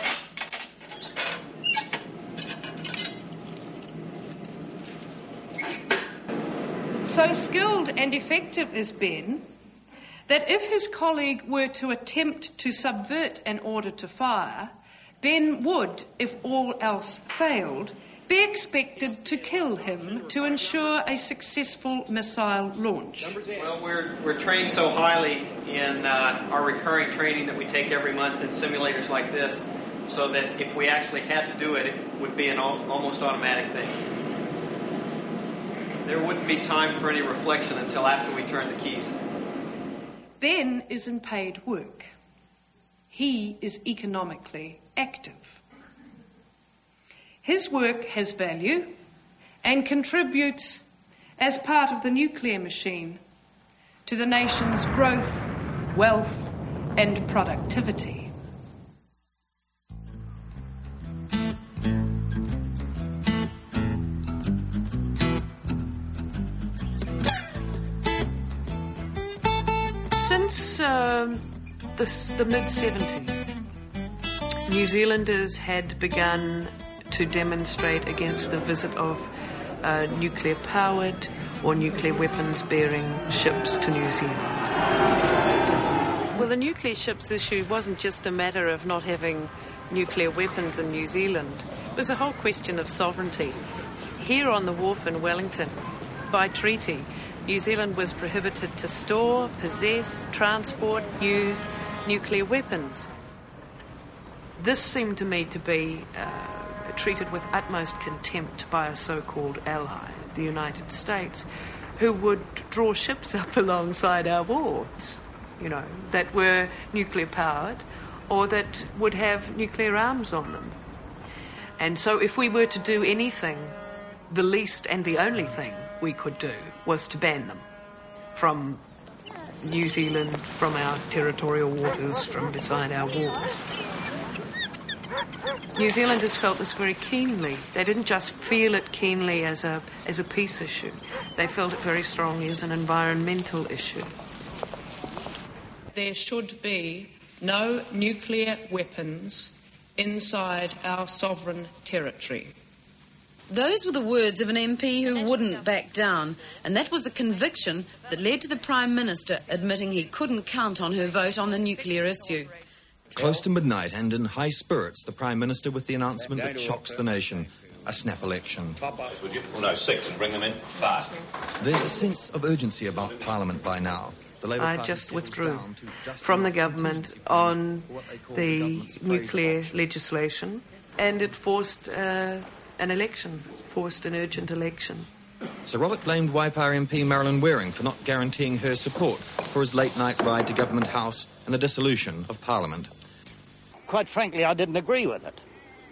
E: So skilled and effective is Ben that if his colleague were to attempt to subvert an order to fire, Ben would, if all else failed, be expected to kill him to ensure a successful missile launch.
M: Well, we're trained so highly in our recurring training that we take every month in simulators like this, so that if we actually had to do it, it would be an almost automatic thing. There wouldn't be time for any reflection until after we turn the keys.
E: Ben is in paid work. He is economically active. His work has value and contributes as part of the nuclear machine to the nation's growth, wealth, and productivity. Since the mid-70s, New Zealanders had begun to demonstrate against the visit of nuclear-powered or nuclear weapons-bearing ships to New Zealand. Well, the nuclear ships issue wasn't just a matter of not having nuclear weapons in New Zealand. It was a whole question of sovereignty. Here on the wharf in Wellington, by treaty, New Zealand was prohibited to store, possess, transport, use nuclear weapons. This seemed to me to be treated with utmost contempt by a so-called ally, the United States, who would draw ships up alongside our wharves, you know, that were nuclear-powered or that would have nuclear arms on them. And so if we were to do anything, the least and the only thing we could do was to ban them from New Zealand, from our territorial waters, from beside our wharves. New Zealanders felt this very keenly. They didn't just feel it keenly as a peace issue. They felt it very strongly as an environmental issue. There should be no nuclear weapons inside our sovereign territory.
G: Those were the words of an MP who wouldn't back down, and that was the conviction that led to the Prime Minister admitting he couldn't count on her vote on the nuclear issue.
N: Close to midnight and in high spirits, the Prime Minister with the announcement that shocks the nation. A snap election.
R: Well, no, 6 and bring them in fast.
N: There's a sense of urgency about Parliament by now.
E: I just withdrew from the government on the nuclear legislation, and it forced an election, forced an urgent election.
N: Sir Robert blamed Waipawa MP Marilyn Waring for not guaranteeing her support for his late-night ride to Government House and the dissolution of Parliament.
X: Quite frankly, I didn't agree with it.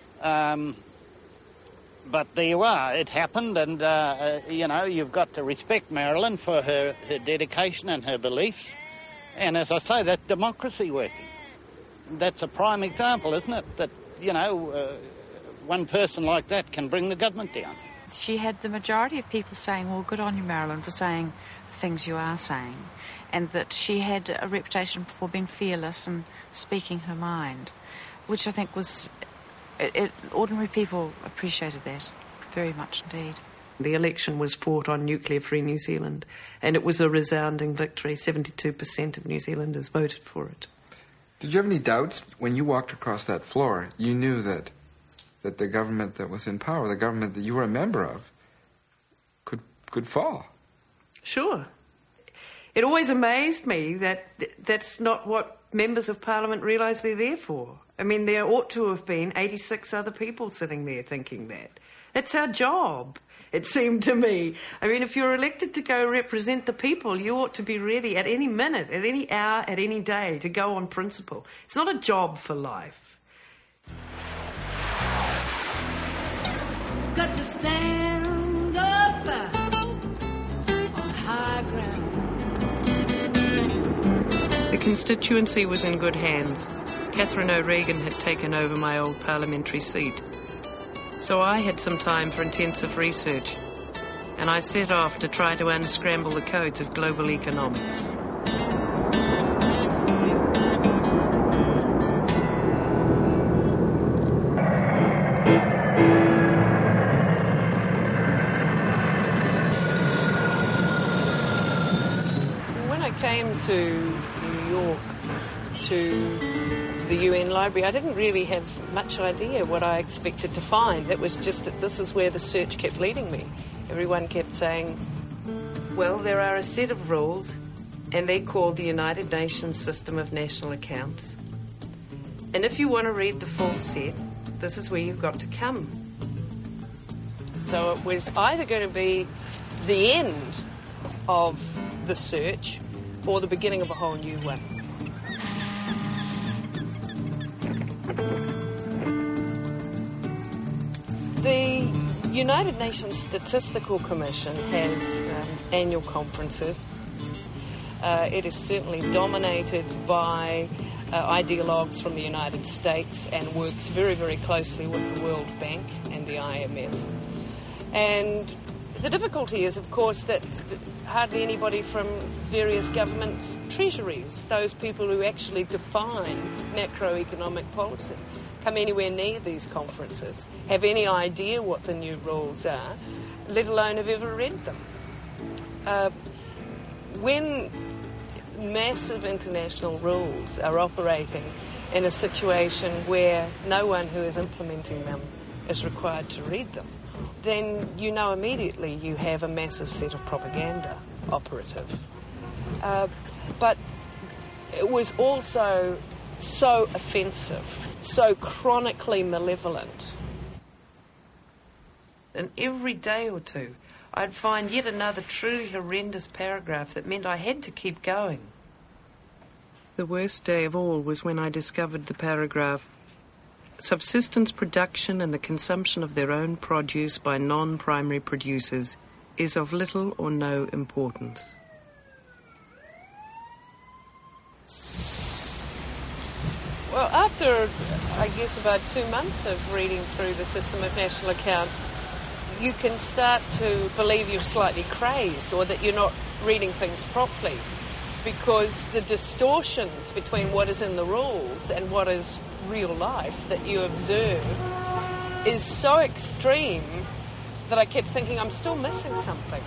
X: But there you are. It happened, and, you've got to respect Marilyn for her dedication and her beliefs. And as I say, that's democracy working. That's a prime example, isn't it? That, one person like that can bring the government down.
Y: She had the majority of people saying, well, good on you, Marilyn, for saying the things you are saying. And that she had a reputation for being fearless and speaking her mind, which I think was... ordinary people appreciated that very much indeed.
E: The election was fought on nuclear-free New Zealand, and it was a resounding victory. 72% of New Zealanders voted for it.
H: Did you have any doubts when you walked across that floor? You knew that the government that was in power, the government that you were a member of, could fall.
E: Sure. It always amazed me that that's not what members of Parliament realise they're there for. I mean, there ought to have been 86 other people sitting there thinking that. That's our job, it seemed to me. I mean, if you're elected to go represent the people, you ought to be ready at any minute, at any hour, at any day to go on principle. It's not a job for life.
Z: Got to stand up on high ground.
E: The constituency was in good hands. Catherine O'Regan had taken over my old parliamentary seat. So I had some time for intensive research, and I set off to try to unscramble the codes of global economics. When I came to New York to the UN Library, I didn't really have much idea what I expected to find. It was just that this is where the search kept leading me. Everyone kept saying, well, there are a set of rules, and they're called the United Nations System of National Accounts. And if you want to read the full set, this is where you've got to come. So it was either going to be the end of the search or the beginning of a whole new one. The United Nations Statistical Commission has annual conferences. It is certainly dominated by ideologues from the United States and works very, very closely with the World Bank and the IMF. And the difficulty is, of course, that hardly anybody from various governments' treasuries, those people who actually define macroeconomic policy, come anywhere near these conferences, have any idea what the new rules are, let alone have ever read them. When massive international rules are operating in a situation where no one who is implementing them is required to read them, then you know immediately you have a massive set of propaganda operative. But it was also so offensive, so chronically malevolent. And every day or two, I'd find yet another truly horrendous paragraph that meant I had to keep going. The worst day of all was when I discovered the paragraph, subsistence production and the consumption of their own produce by non-primary producers is of little or no importance.
B: Well, after, I guess, about 2 months of reading through the System of National Accounts, you can start to believe you're slightly crazed or that you're not reading things properly, because the distortions between what is in the rules and what is real life that you observe is so extreme that I kept thinking I'm still missing something.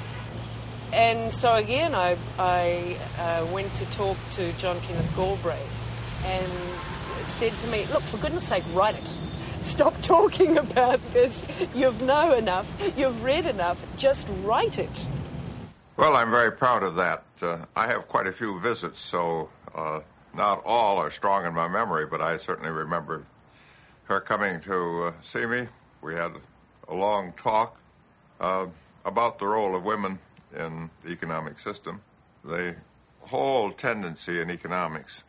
B: And so again, I went to talk to John Kenneth Galbraith and said to me, look, for goodness sake, write it. Stop talking about this. You know enough. You've read enough. Just write it.
C: Well, I'm very proud of that. I have quite a few visits, so not all are strong in my memory, but I certainly remember her coming to see me. We had a long talk about the role of women in the economic system. The whole tendency in economics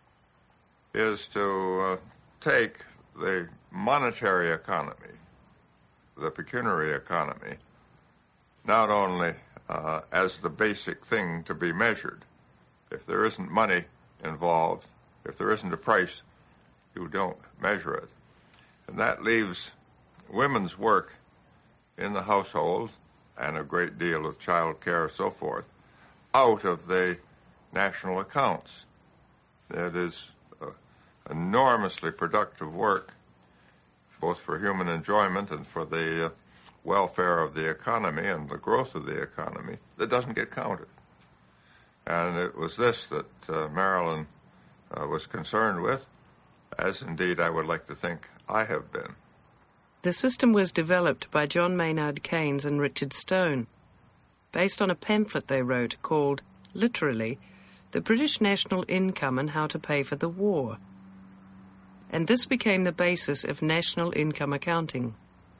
C: is to take the monetary economy, the pecuniary economy, not only as the basic thing to be measured. If there isn't money involved, if there isn't a price, you don't measure it. And that leaves women's work in the household and a great deal of child care and so forth out of the national accounts. It is enormously productive work, both for human enjoyment and for the welfare of the economy and the growth of the economy, that doesn't get counted. And it was this that Marilyn was concerned with, as indeed I would like to think I have been.
W: The system was developed by John Maynard Keynes and Richard Stone, based on a pamphlet they wrote called, literally, The British National Income and How to Pay for the War. And this became the basis of national income accounting.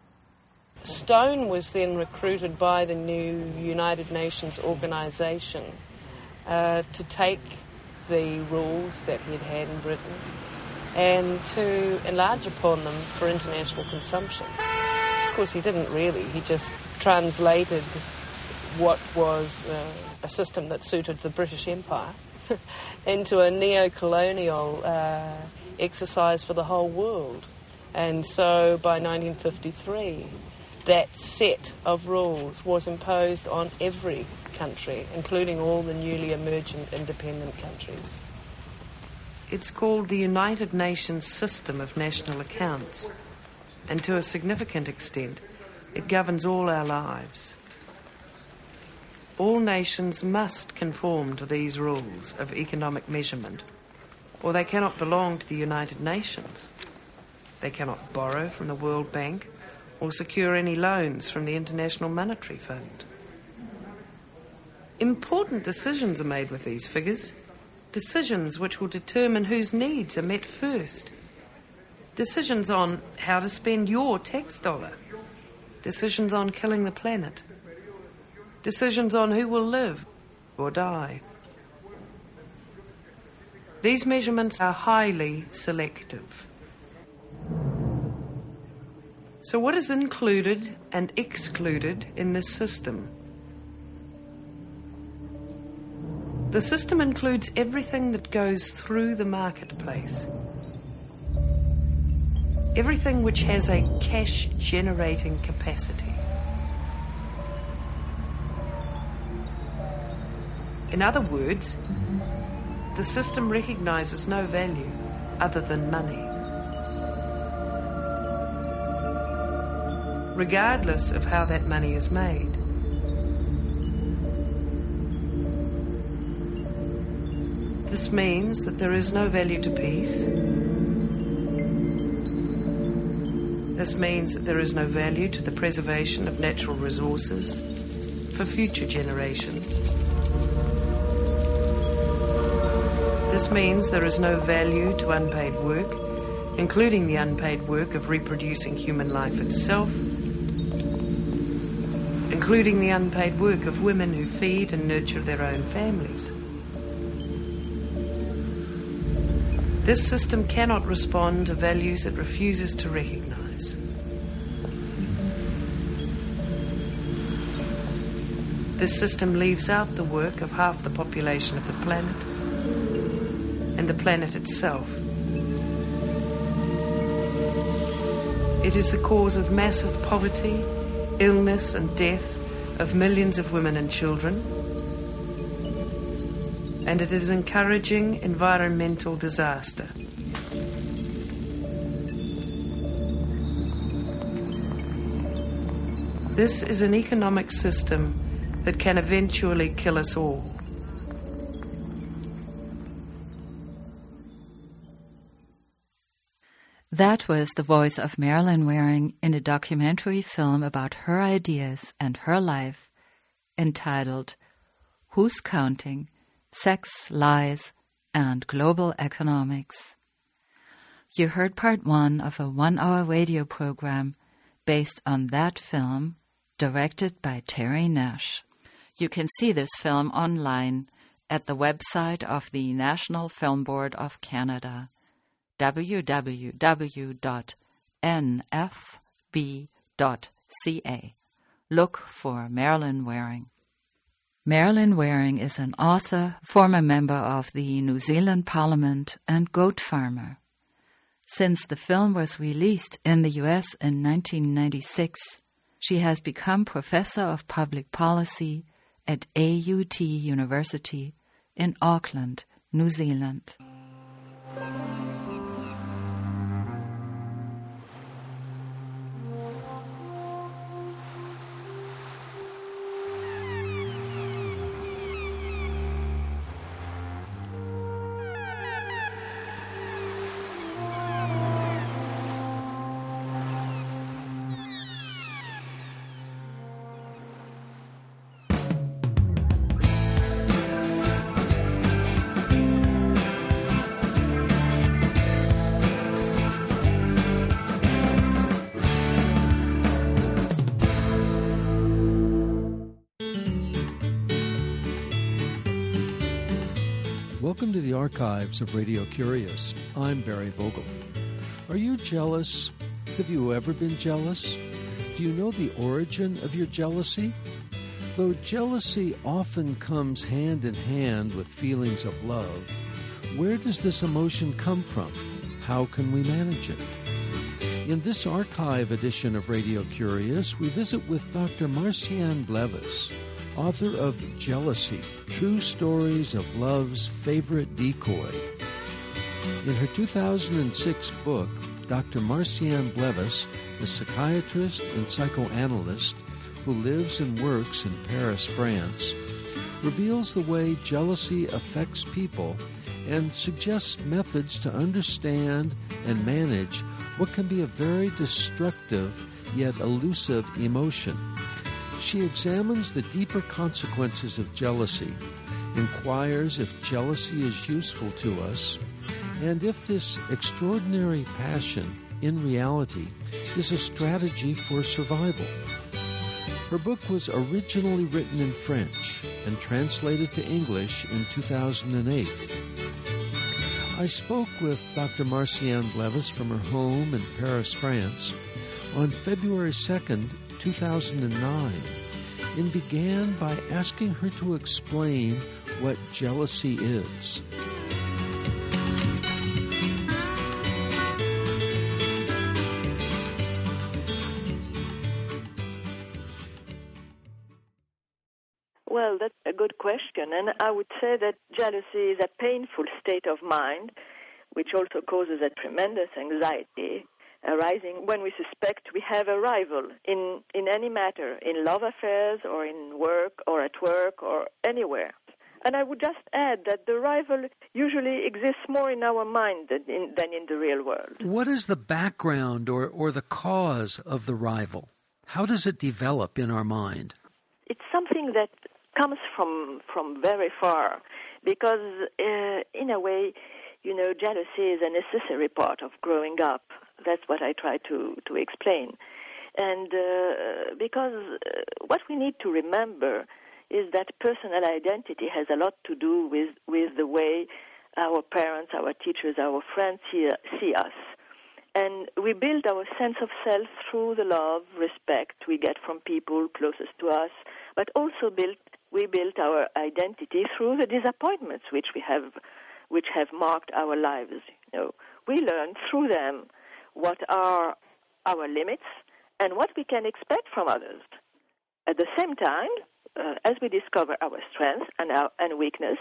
B: Stone was then recruited by the new United Nations organization to take the rules that he'd had in Britain and to enlarge upon them for international consumption. Of course, he didn't really. He just translated what was a system that suited the British Empire into a neo-colonial exercise for the whole world. And so by 1953, that set of rules was imposed on every country, including all the newly emergent independent countries.
W: It's called the United Nations System of National Accounts, and to a significant extent, it governs all our lives. All nations must conform to these rules of economic measurement, or they cannot belong to the United Nations. They cannot borrow from the World Bank or secure any loans from the International Monetary Fund. Important decisions are made with these figures, decisions which will determine whose needs are met first, decisions on how to spend your tax dollar, decisions on killing the planet, decisions on who will live or die. These measurements are highly selective. So what is included and excluded in this system? The system includes everything that goes through the marketplace. Everything which has a cash-generating capacity. In other words, the system recognizes no value other than money. Regardless of how that money is made. This means that there is no value to peace. This means that there is no value to the preservation of natural resources for future generations. This means there is no value to unpaid work, including the unpaid work of reproducing human life itself, including the unpaid work of women who feed and nurture their own families. This system cannot respond to values it refuses to recognize. This system leaves out the work of half the population of the planet and the planet itself. It is the cause of massive poverty, illness and death of millions of women and children. And it is encouraging environmental disaster. This is an economic system that can eventually kill us all.
D: That was the voice of Marilyn Waring in a documentary film about her ideas and her life entitled Who's Counting? Sex, Lies, and Global Economics. You heard part 1 of a 1-hour radio program based on that film, directed by Terry Nash. You can see this film online at the website of the National Film Board of Canada, www.nfb.ca. Look for Marilyn Waring. Marilyn Waring is an author, former member of the New Zealand Parliament, and goat farmer. Since the film was released in the US in 1996, she has become Professor of Public Policy at AUT University in Auckland, New Zealand.
F: Welcome to the archives of Radio Curious. I'm Barry Vogel. Are you jealous? Have you ever been jealous? Do you know the origin of your jealousy? Though jealousy often comes hand in hand with feelings of love, where does this emotion come from? How can we manage it? In this archive edition of Radio Curious, we visit with Dr. Marcianne Blevis, author of Jealousy, True Stories of Love's Favorite Decoy. In her 2006 book, Dr. Marcianne Blevis, a psychiatrist and psychoanalyst who lives and works in Paris, France, reveals the way jealousy affects people and suggests methods to understand and manage what can be a very destructive yet elusive emotion. She examines the deeper consequences of jealousy, inquires if jealousy is useful to us, and if this extraordinary passion, in reality, is a strategy for survival. Her book was originally written in French and translated to English in 2008. I spoke with Dr. Marcianne Blevis from her home in Paris, France, on February 2nd, 2009, and began by asking her to explain what jealousy is.
Q: Well, that's a good question, and I would say that jealousy is a painful state of mind, which also causes a tremendous anxiety arising when we suspect we have a rival in any matter, in love affairs or in work or at work or anywhere. And I would just add that the rival usually exists more in our mind than in the real world.
F: What is the background or the cause of the rival? How does it develop in our mind?
Q: It's something that comes from very far because, in a way, jealousy is a necessary part of growing up. That's what I try to explain. And because what we need to remember is that personal identity has a lot to do with the way our parents, our teachers, our friends see us. And we build our sense of self through the love, respect we get from people closest to us, but also we built our identity through the disappointments which have marked our lives. We learn through them what are our limits and what we can expect from others. At the same time, as we discover our strengths and weaknesses,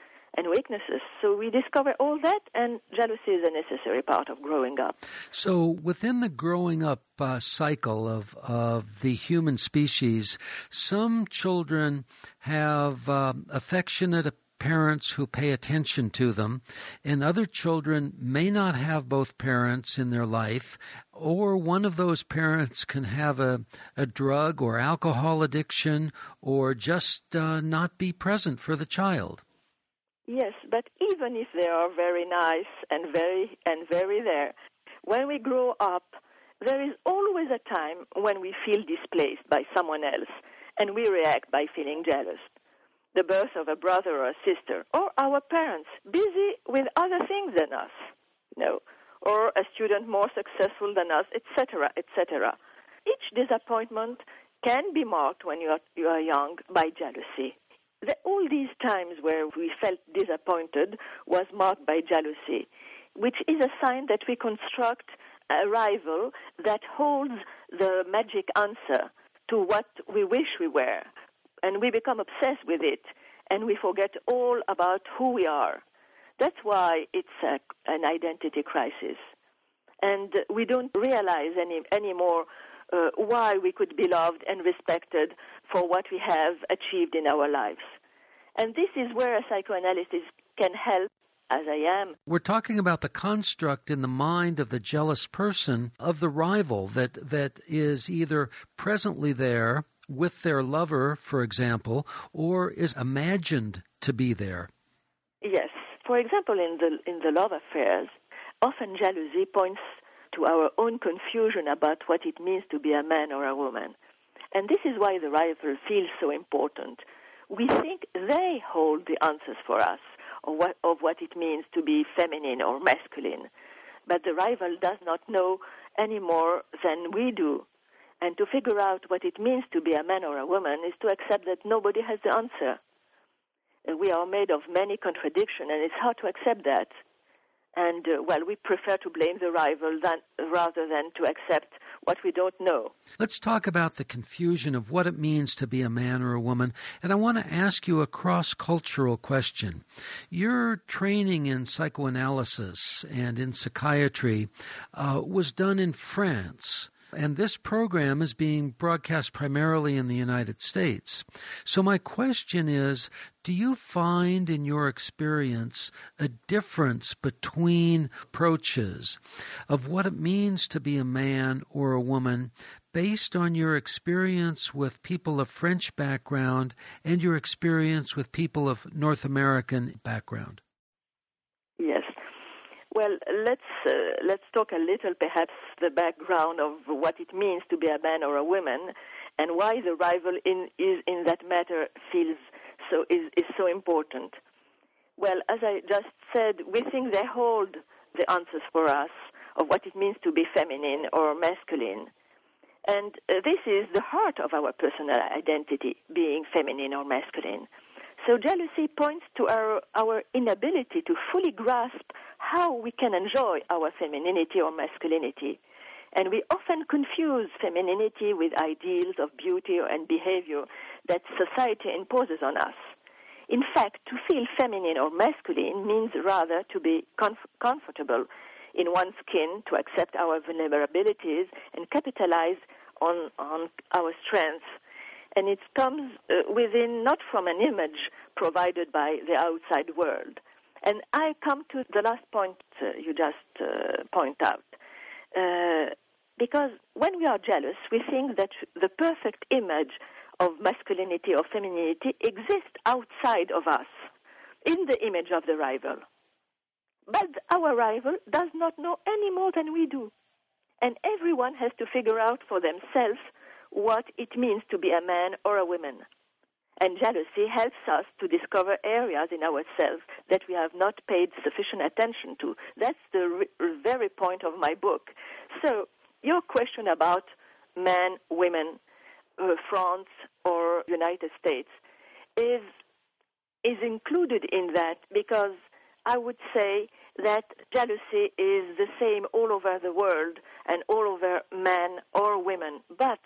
Q: so we discover all that, and jealousy is a necessary part of growing up.
F: So within the growing up cycle of the human species, some children have affectionate parents who pay attention to them, and other children may not have both parents in their life, or one of those parents can have a drug or alcohol addiction, or just not be present for the child.
Q: Yes, but even if they are very nice and very there, when we grow up, there is always a time when we feel displaced by someone else, and we react by feeling jealous. The birth of a brother or a sister, or our parents busy with other things than us, or a student more successful than us, etc., etc. Each disappointment can be marked when you are young by jealousy. All these times where we felt disappointed was marked by jealousy, which is a sign that we construct a rival that holds the magic answer to what we wish we were. And we become obsessed with it, and we forget all about who we are. That's why it's an identity crisis. And we don't realize anymore why we could be loved and respected for what we have achieved in our lives. And this is where a psychoanalyst can help, as I am.
F: We're talking about the construct in the mind of the jealous person of the rival that is either presently there with their lover, for example, or is imagined to be there.
Q: Yes. For example, in the love affairs, often jealousy points to our own confusion about what it means to be a man or a woman. And this is why the rival feels so important. We think they hold the answers for us of what it means to be feminine or masculine. But the rival does not know any more than we do. And to figure out what it means to be a man or a woman is to accept that nobody has the answer. We are made of many contradictions, and it's hard to accept that. And, we prefer to blame the rival rather than to accept what we don't know.
F: Let's talk about the confusion of what it means to be a man or a woman. And I want to ask you a cross-cultural question. Your training in psychoanalysis and in psychiatry was done in France. And this program is being broadcast primarily in the United States. So my question is, do you find in your experience a difference between approaches of what it means to be a man or a woman based on your experience with people of French background and your experience with people of North American background?
Q: Yes. Well, let's talk a little, perhaps, the background of what it means to be a man or a woman, and why the rival is in that matter is so important. Well, as I just said, we think they hold the answers for us of what it means to be feminine or masculine, and this is the heart of our personal identity, being feminine or masculine. So jealousy points to our inability to fully grasp how we can enjoy our femininity or masculinity. And we often confuse femininity with ideals of beauty and behavior that society imposes on us. In fact, to feel feminine or masculine means rather to be comfortable in one's skin, to accept our vulnerabilities and capitalize on our strengths. And it comes within, not from an image provided by the outside world. And I come to the last point you just point out. Because when we are jealous, we think that the perfect image of masculinity or femininity exists outside of us, in the image of the rival. But our rival does not know any more than we do. And everyone has to figure out for themselves what it means to be a man or a woman. And jealousy helps us to discover areas in ourselves that we have not paid sufficient attention to. That's the very point of my book. So your question about men, women, France or United States is included in that, because I would say that jealousy is the same all over the world and all over men or women. But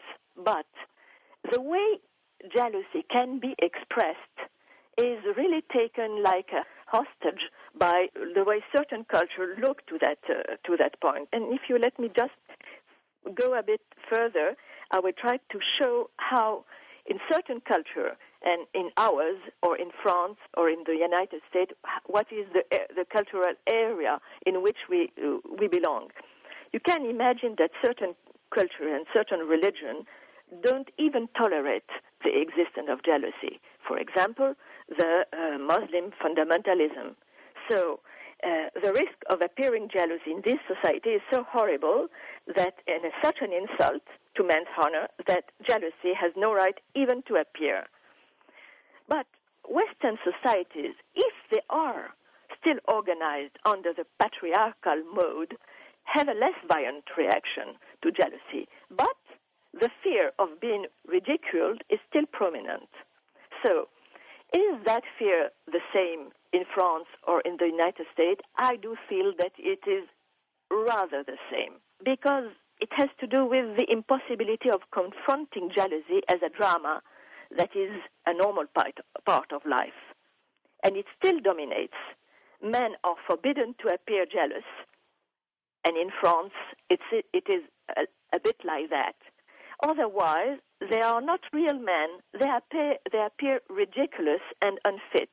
Q: the way jealousy can be expressed is really taken like a hostage by the way certain cultures look to that point. And if you let me just go a bit further, I will try to show how in certain culture, and in ours, or in France, or in the United States, what is the cultural area in which we belong. You can imagine that certain culture and certain religion don't even tolerate the existence of jealousy. For example, the Muslim fundamentalism. So the risk of appearing jealous in this society is so horrible that it is such an insult to man's honor that jealousy has no right even to appear. But Western societies, if they are still organized under the patriarchal mode, have a less violent reaction to jealousy. But the fear of being ridiculed is still prominent. So, is that fear the same in France or in the United States? I do feel that it is rather the same, because it has to do with the impossibility of confronting jealousy as a drama that is a normal part of life. And it still dominates. Men are forbidden to appear jealous, and in France it is a bit like that. Otherwise, they are not real men. They appear ridiculous and unfit.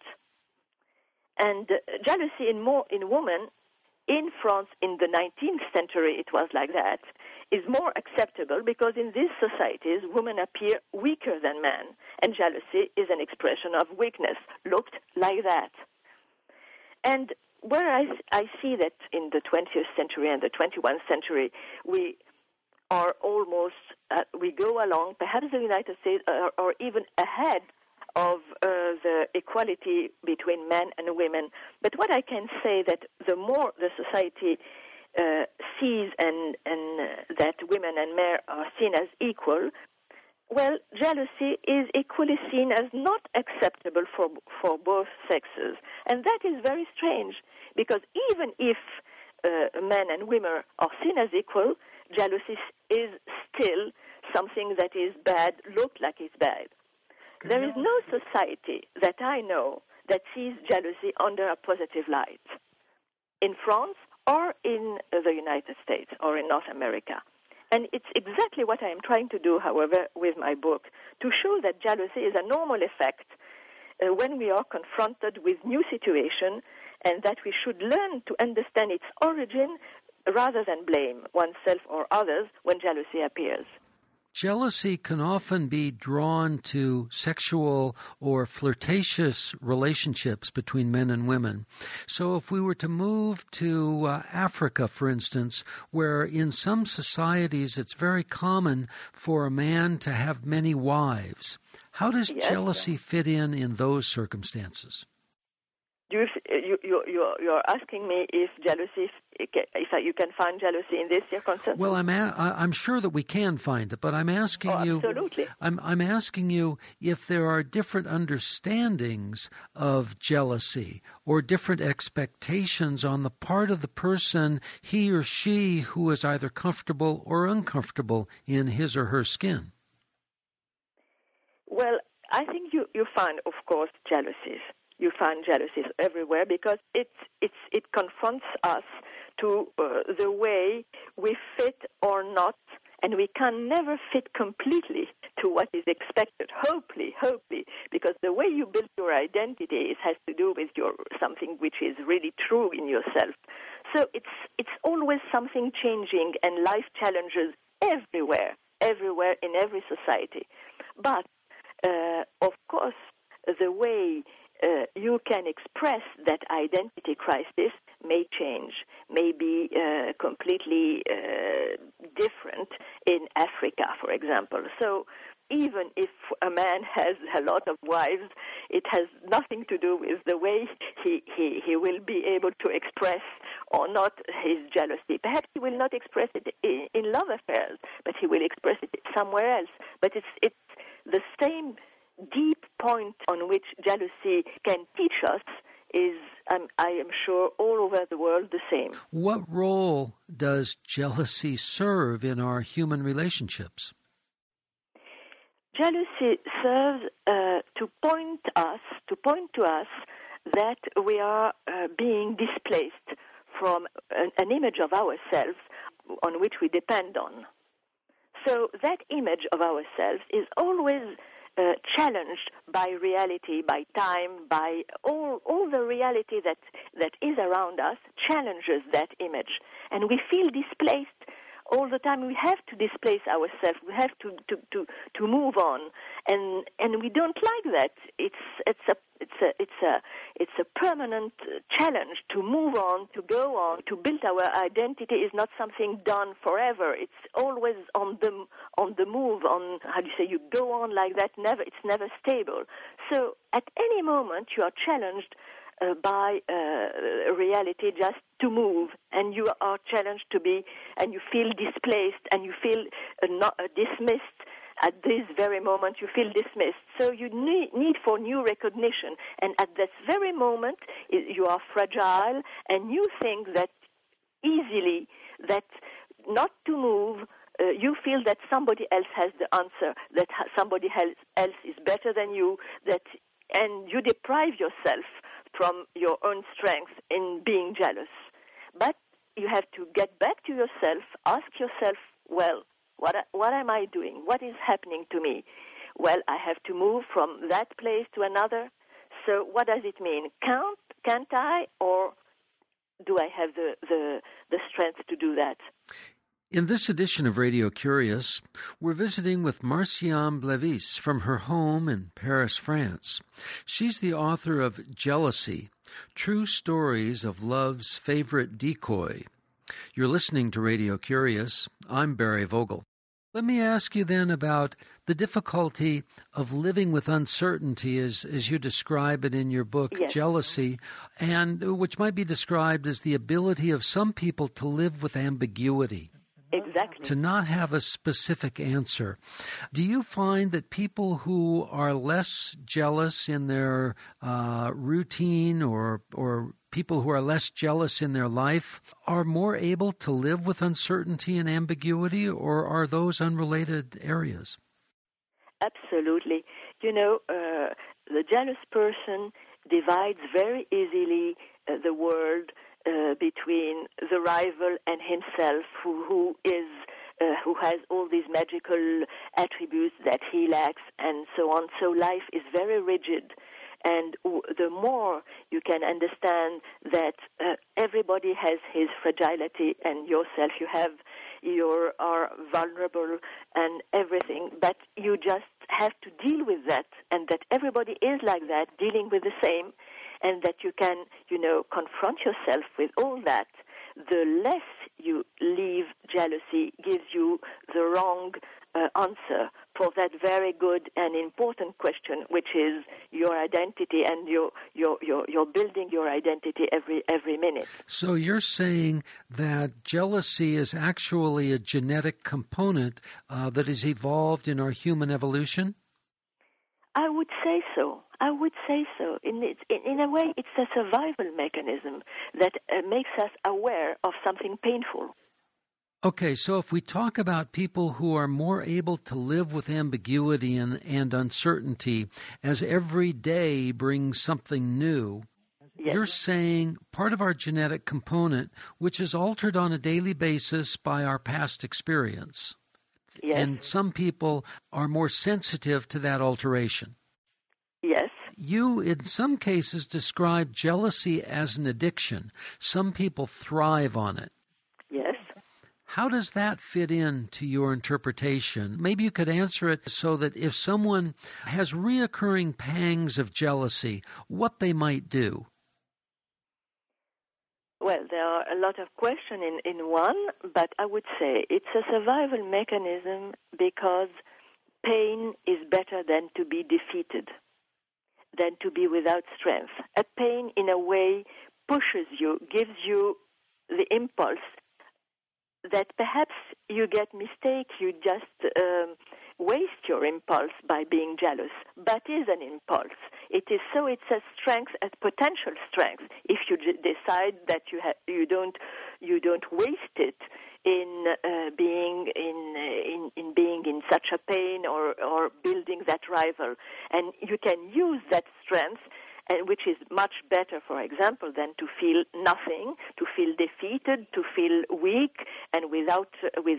Q: And jealousy in women, in France in the 19th century it was like that, is more acceptable because in these societies women appear weaker than men, and jealousy is an expression of weakness, looked like that. And whereas I see that in the 20th century and the 21st century we are almost, we go along, perhaps the United States or even ahead of the equality between men and women. But what I can say that the more the society sees and that women and men are seen as equal, well, jealousy is equally seen as not acceptable for both sexes. And that is very strange, because even if men and women are seen as equal, jealousy is still something that is bad, looked like it's bad. There is no society that I know that sees jealousy under a positive light, in France or in the United States or in North America. And it's exactly what I am trying to do, however, with my book, to show that jealousy is a normal effect when we are confronted with new situation, and that we should learn to understand its origin rather than blame oneself or others when jealousy appears.
F: Jealousy can often be drawn to sexual or flirtatious relationships between men and women. So if we were to move to Africa, for instance, where in some societies it's very common for a man to have many wives, how does jealousy fit in those circumstances? You're asking me if jealousy, if you can find jealousy in this circumstance? Well, I'm sure that we can find it, but I'm asking you. Absolutely. I'm asking you if there are different understandings of jealousy or different expectations on the part of the person, he or she, who is either comfortable or uncomfortable in his or her skin. Well, I think you find, of course, jealousies. You find jealousies everywhere because it confronts us to the way we fit or not, and we can never fit completely to what is expected. Hopefully, because the way you build your identity has to do with something which is really true in yourself. So it's always something changing, and life challenges everywhere in every society. But of course, the way you can express that identity crisis may change, may be completely different in Africa, for example. So even if a man has a lot of wives, it has nothing to do with the way he will be able to express or not his jealousy. Perhaps he will not express it in love affairs, but he will express it somewhere else. But it's the same deep point on which jealousy can teach us is,
Q: I am sure, all over the world the same.
F: What role does jealousy serve in our human relationships?
Q: Jealousy serves to point to us that we are being displaced from an image of ourselves on which we depend on. So that image of ourselves is always challenged by reality, by time, by all the reality that is around us challenges that image. And we feel displaced all the time. We have to displace ourselves. We have to move on, and we don't like that. It's a permanent challenge to move on, to go on, to build our identity is not something done forever. It's always on the move. On how do you say? You go on like that. It's never stable. So at any moment you are challenged by reality just to move, and you are challenged to be, and you feel displaced, and you feel dismissed. At this very moment, you feel dismissed. So you need for new recognition, and at this very moment, you are fragile, and you think that easily that not to move, you feel that somebody else has the answer, that somebody else is better than you, and you deprive yourself from your own strength in being jealous. But you have to get back to yourself, ask yourself, well, what am I doing? What is happening to me? Well, I have to move from that place to another. So what does it mean? Can't I, or do I have the strength to do that?
F: In this edition of Radio Curious, we're visiting with Marciam Blevis from her home in Paris, France. She's the author of Jealousy, True Stories of Love's Favorite Decoy. You're listening to Radio Curious. I'm Barry Vogel. Let me ask you then about the difficulty of living with uncertainty as you describe it in your book, yes. Jealousy, and which might be described as the ability of some people to live with ambiguity.
Q: Exactly.
F: To not have a specific answer. Do you find that people who are less jealous in their routine or people who are less jealous in their life are more able to live with uncertainty and ambiguity, or are those unrelated areas?
Q: Absolutely. You know, the jealous person divides very easily the world between the rival and himself, who has all these magical attributes that he lacks, and so on. So life is very rigid, and the more you can understand that everybody has his fragility, and yourself, you are vulnerable and everything, but you just have to deal with that, and that everybody is like that, dealing with the same. And that you can, confront yourself with all that, the less you leave jealousy gives you the wrong answer for that very good and important question, which is your identity, and you're building your identity every minute.
F: So you're saying that jealousy is actually a genetic component that is evolved in our human evolution?
Q: I would say so. In a way, it's a survival mechanism that makes us aware of something painful.
F: Okay, so if we talk about people who are more able to live with ambiguity and uncertainty as every day brings something new, yes. You're saying part of our genetic component, which is altered on a daily basis by our past experience.
Q: Yes.
F: And some people are more sensitive to that alteration.
Q: Yes.
F: You, in some cases, describe jealousy as an addiction. Some people thrive on it.
Q: Yes.
F: How does that fit into your interpretation? Maybe you could answer it so that if someone has reoccurring pangs of jealousy, what they might do.
Q: Well, there are a lot of questions in one, but I would say it's a survival mechanism because pain is better than to be defeated, than to be without strength. A pain, in a way, pushes you, gives you the impulse that perhaps you get mistake, you just waste your impulse by being jealous, but is an impulse. It's a strength, a potential strength. If you decide that you don't waste it in being in such a pain or building that rival, and you can use that strength, and which is much better, for example, than to feel nothing, to feel defeated, to feel weak, and without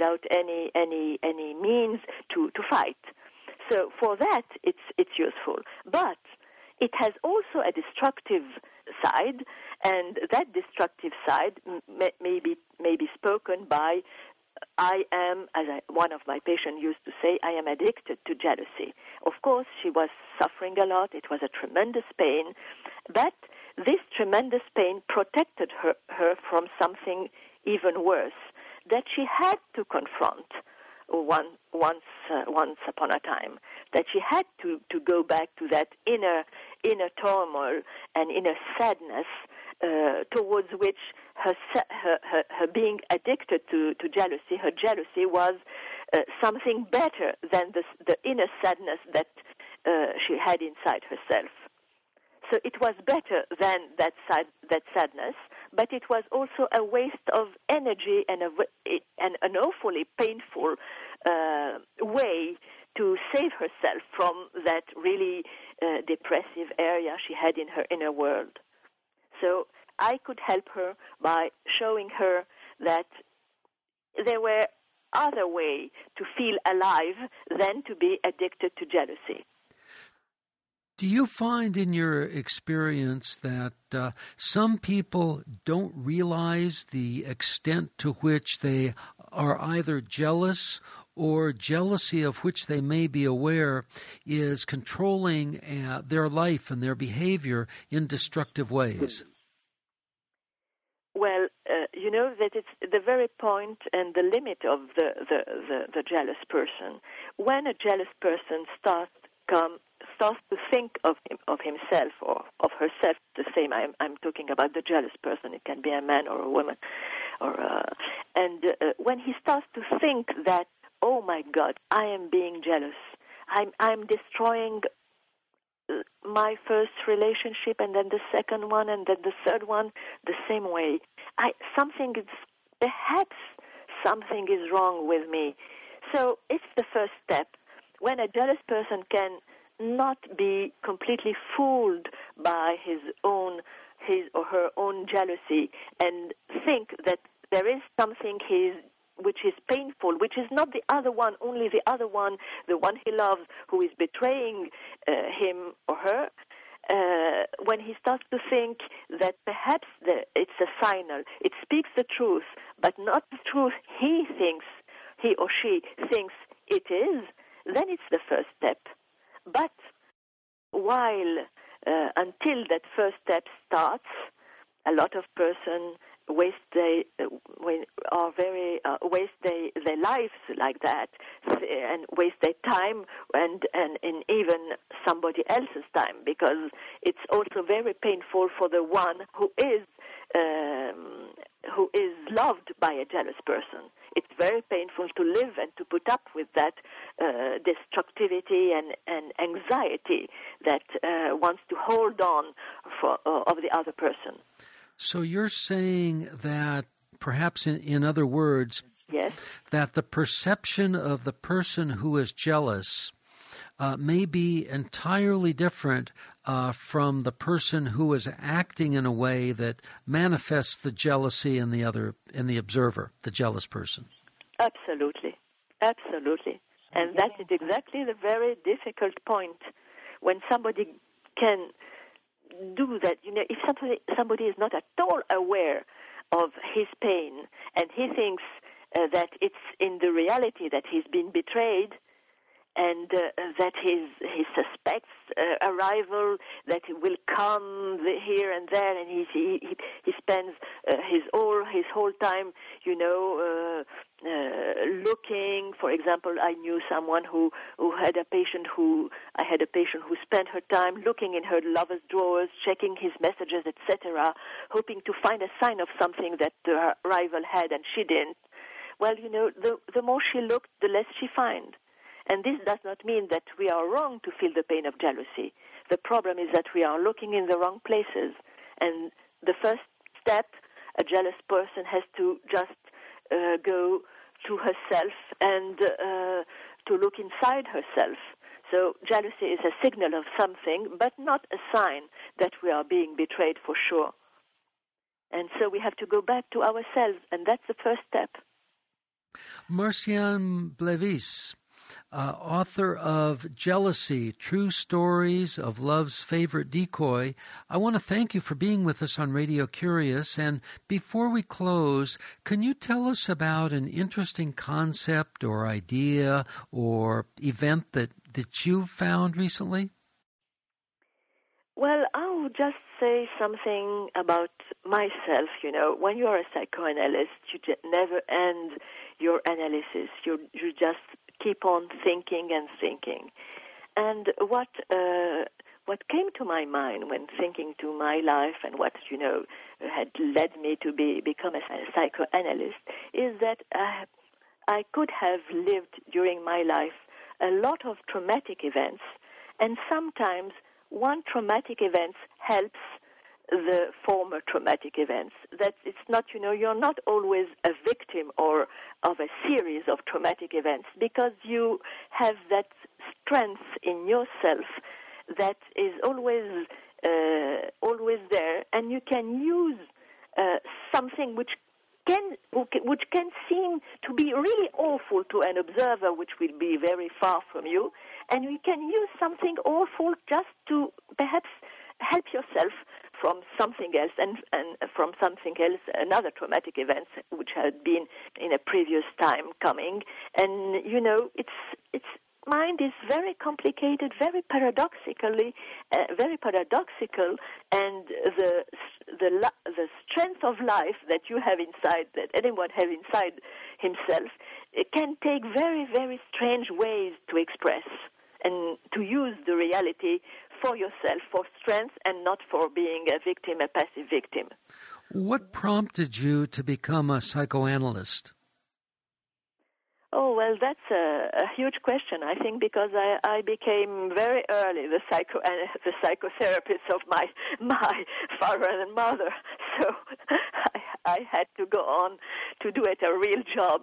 Q: any means to fight. So for that, it's useful, but it has also a destructive side, and that destructive side may be spoken by, I am, as one of my patients used to say, I am addicted to jealousy. Of course, she was suffering a lot. It was a tremendous pain, but this tremendous pain protected her from something even worse that she had to confront once upon a time, that she had to go back to that inner turmoil and inner sadness towards which her being addicted to jealousy, her jealousy was something better than the inner sadness that she had inside herself. So it was better than that sadness, but it was also a waste of energy and an awfully painful way to save herself from that really depressive area she had in her inner world. So I could help her by showing her that there were other ways to feel alive than to be addicted to jealousy.
F: Do you find in your experience that some people don't realize the extent to which they are either jealous or jealousy of which they may be aware is controlling their life and their behavior in destructive ways?
Q: Well, you know that it's the very point and the limit of the jealous person. When a jealous person starts to think of himself or of herself the same. I'm talking about the jealous person. It can be a man or a woman, when he starts to think that, oh my God, I am being jealous. I'm destroying my first relationship, and then the second one, and then the third one, the same way. Perhaps something is wrong with me. So it's the first step. When a jealous person can not be completely fooled by his or her own jealousy and think that there is something which is painful, which is not the other one, only the other one, the one he loves, who is betraying him or her, when he starts to think that perhaps it's a signal, it speaks the truth, but not the truth he or she thinks it is, then it's the first step. But until that first step starts, a lot of persons waste their lives like that, and waste their time and even somebody else's time, because it's also very painful for the one who is loved by a jealous person. It's very painful to live and to put up with that destructivity and anxiety that wants to hold on of the other person.
F: So you're saying that, perhaps in other words,
Q: yes,
F: that the perception of the person who is jealous may be entirely different from the person who is acting in a way that manifests the jealousy in the observer, the jealous person. Absolutely.
Q: And that is exactly the very difficult point. When somebody can do that, if somebody is not at all aware of his pain, and he thinks that it's in the reality that he's been betrayed, and that he suspects a rival that will come here and there, and he spends his whole time, looking. For example, I knew someone who had a patient who spent her time looking in her lover's drawers, checking his messages, etc., hoping to find a sign of something that her rival had and she didn't. Well, the more she looked, the less she found. And this does not mean that we are wrong to feel the pain of jealousy. The problem is that we are looking in the wrong places. And the first step, a jealous person has to just go to herself and to look inside herself. So jealousy is a signal of something, but not a sign that we are being betrayed for sure. And so we have to go back to ourselves, and that's the first step.
F: Marcian Blevis, author of Jealousy, True Stories of Love's Favorite Decoy. I want to thank you for being with us on Radio Curious. And before we close, can you tell us about an interesting concept or idea or event that you've found recently?
Q: Well, I would just say something about myself. You know, when you are a psychoanalyst, you never end your analysis. You just keep on thinking and thinking. And what came to my mind when thinking to my life and what, had led me to become a psychoanalyst is that I could have lived during my life a lot of traumatic events, and sometimes one traumatic event helps the former traumatic events. That it's not, you're not always a victim or of a series of traumatic events, because you have that strength in yourself that is always there, and you can use something which can seem to be really awful to an observer, which will be very far from you, and we can use something awful just to perhaps help yourself from something else, and from something else, another traumatic event which had been in a previous time coming. And its mind is very complicated, very paradoxical, and the strength of life that you have inside, that anyone has inside himself, it can take very, very strange ways to express and to use the reality for yourself, for strength, and not for being a victim, a passive victim.
F: What prompted you to become a psychoanalyst?
Q: Oh, well, that's a huge question, I think, because I became very early the psychotherapist of my father and mother, so I had to go on to do it a real job.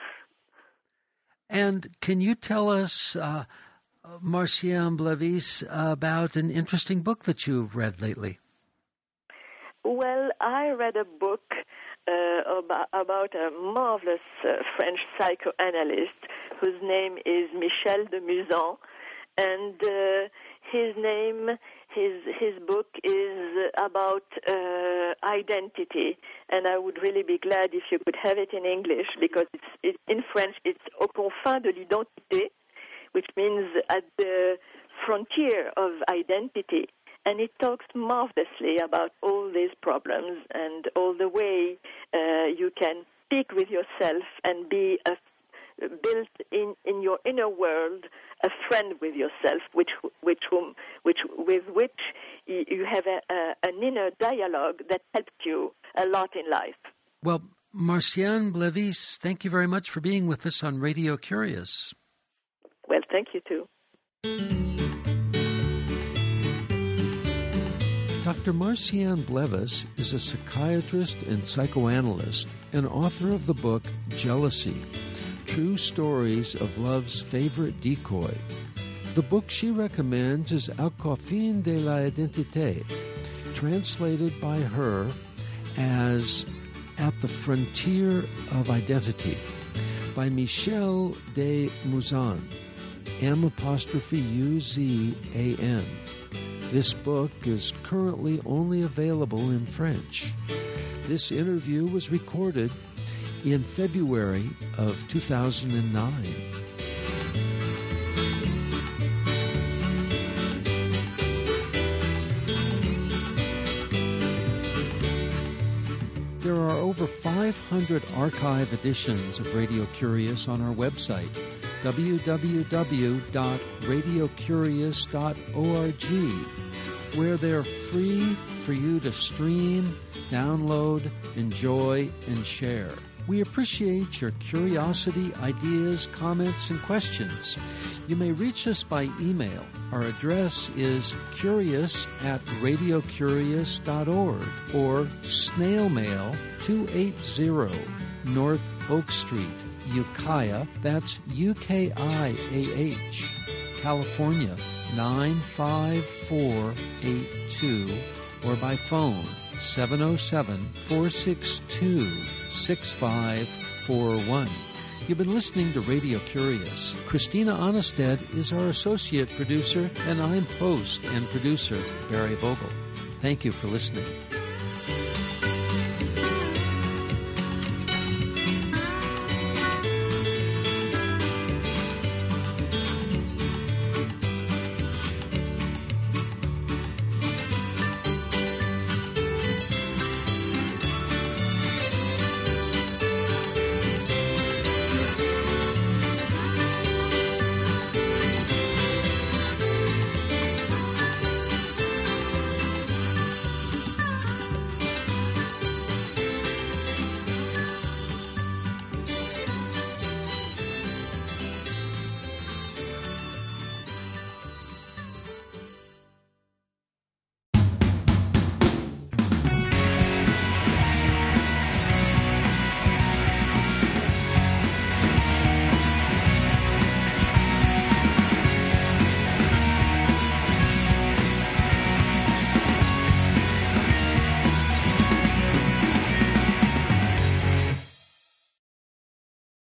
F: And can you tell us, Marcian Blevis, about an interesting book that you've read lately?
Q: Well, I read a book about a marvelous French psychoanalyst whose name is Michel de Musan, and his book is about identity, and I would really be glad if you could have it in English, because it's in French it's Aux confins de l'identité, which means at the frontier of identity. And it talks marvelously about all these problems and all the way you can speak with yourself and be built in your inner world a friend with yourself, with which you have an inner dialogue that helps you a lot in life.
F: Well, Marcian Blevis, thank you very much for being with us on Radio Curious.
Q: Well, thank you too.
F: Dr. Marcian Blevis is a psychiatrist and psychoanalyst and author of the book Jealousy, True Stories of Love's Favorite Decoy. The book she recommends is Aux confins de l'identité, translated by her as At the Frontier of Identity, by Michel de Musan, M''UZAN. This book is currently only available in French. This interview was recorded in February of 2009. There are over 500 archive editions of Radio Curious on our website, www.radiocurious.org, where they're free for you to stream, download, enjoy, and share. We appreciate your curiosity, ideas, comments, and questions. You may reach us by email. Our address is curious@radiocurious.org or snail mail 280 North Oak Street, Ukiah, that's UKIAH, California 95482, or by phone 707-462-6541. You've been listening to Radio Curious. Christina Onnested is our associate producer, and I'm host and producer, Barry Vogel. Thank you for listening.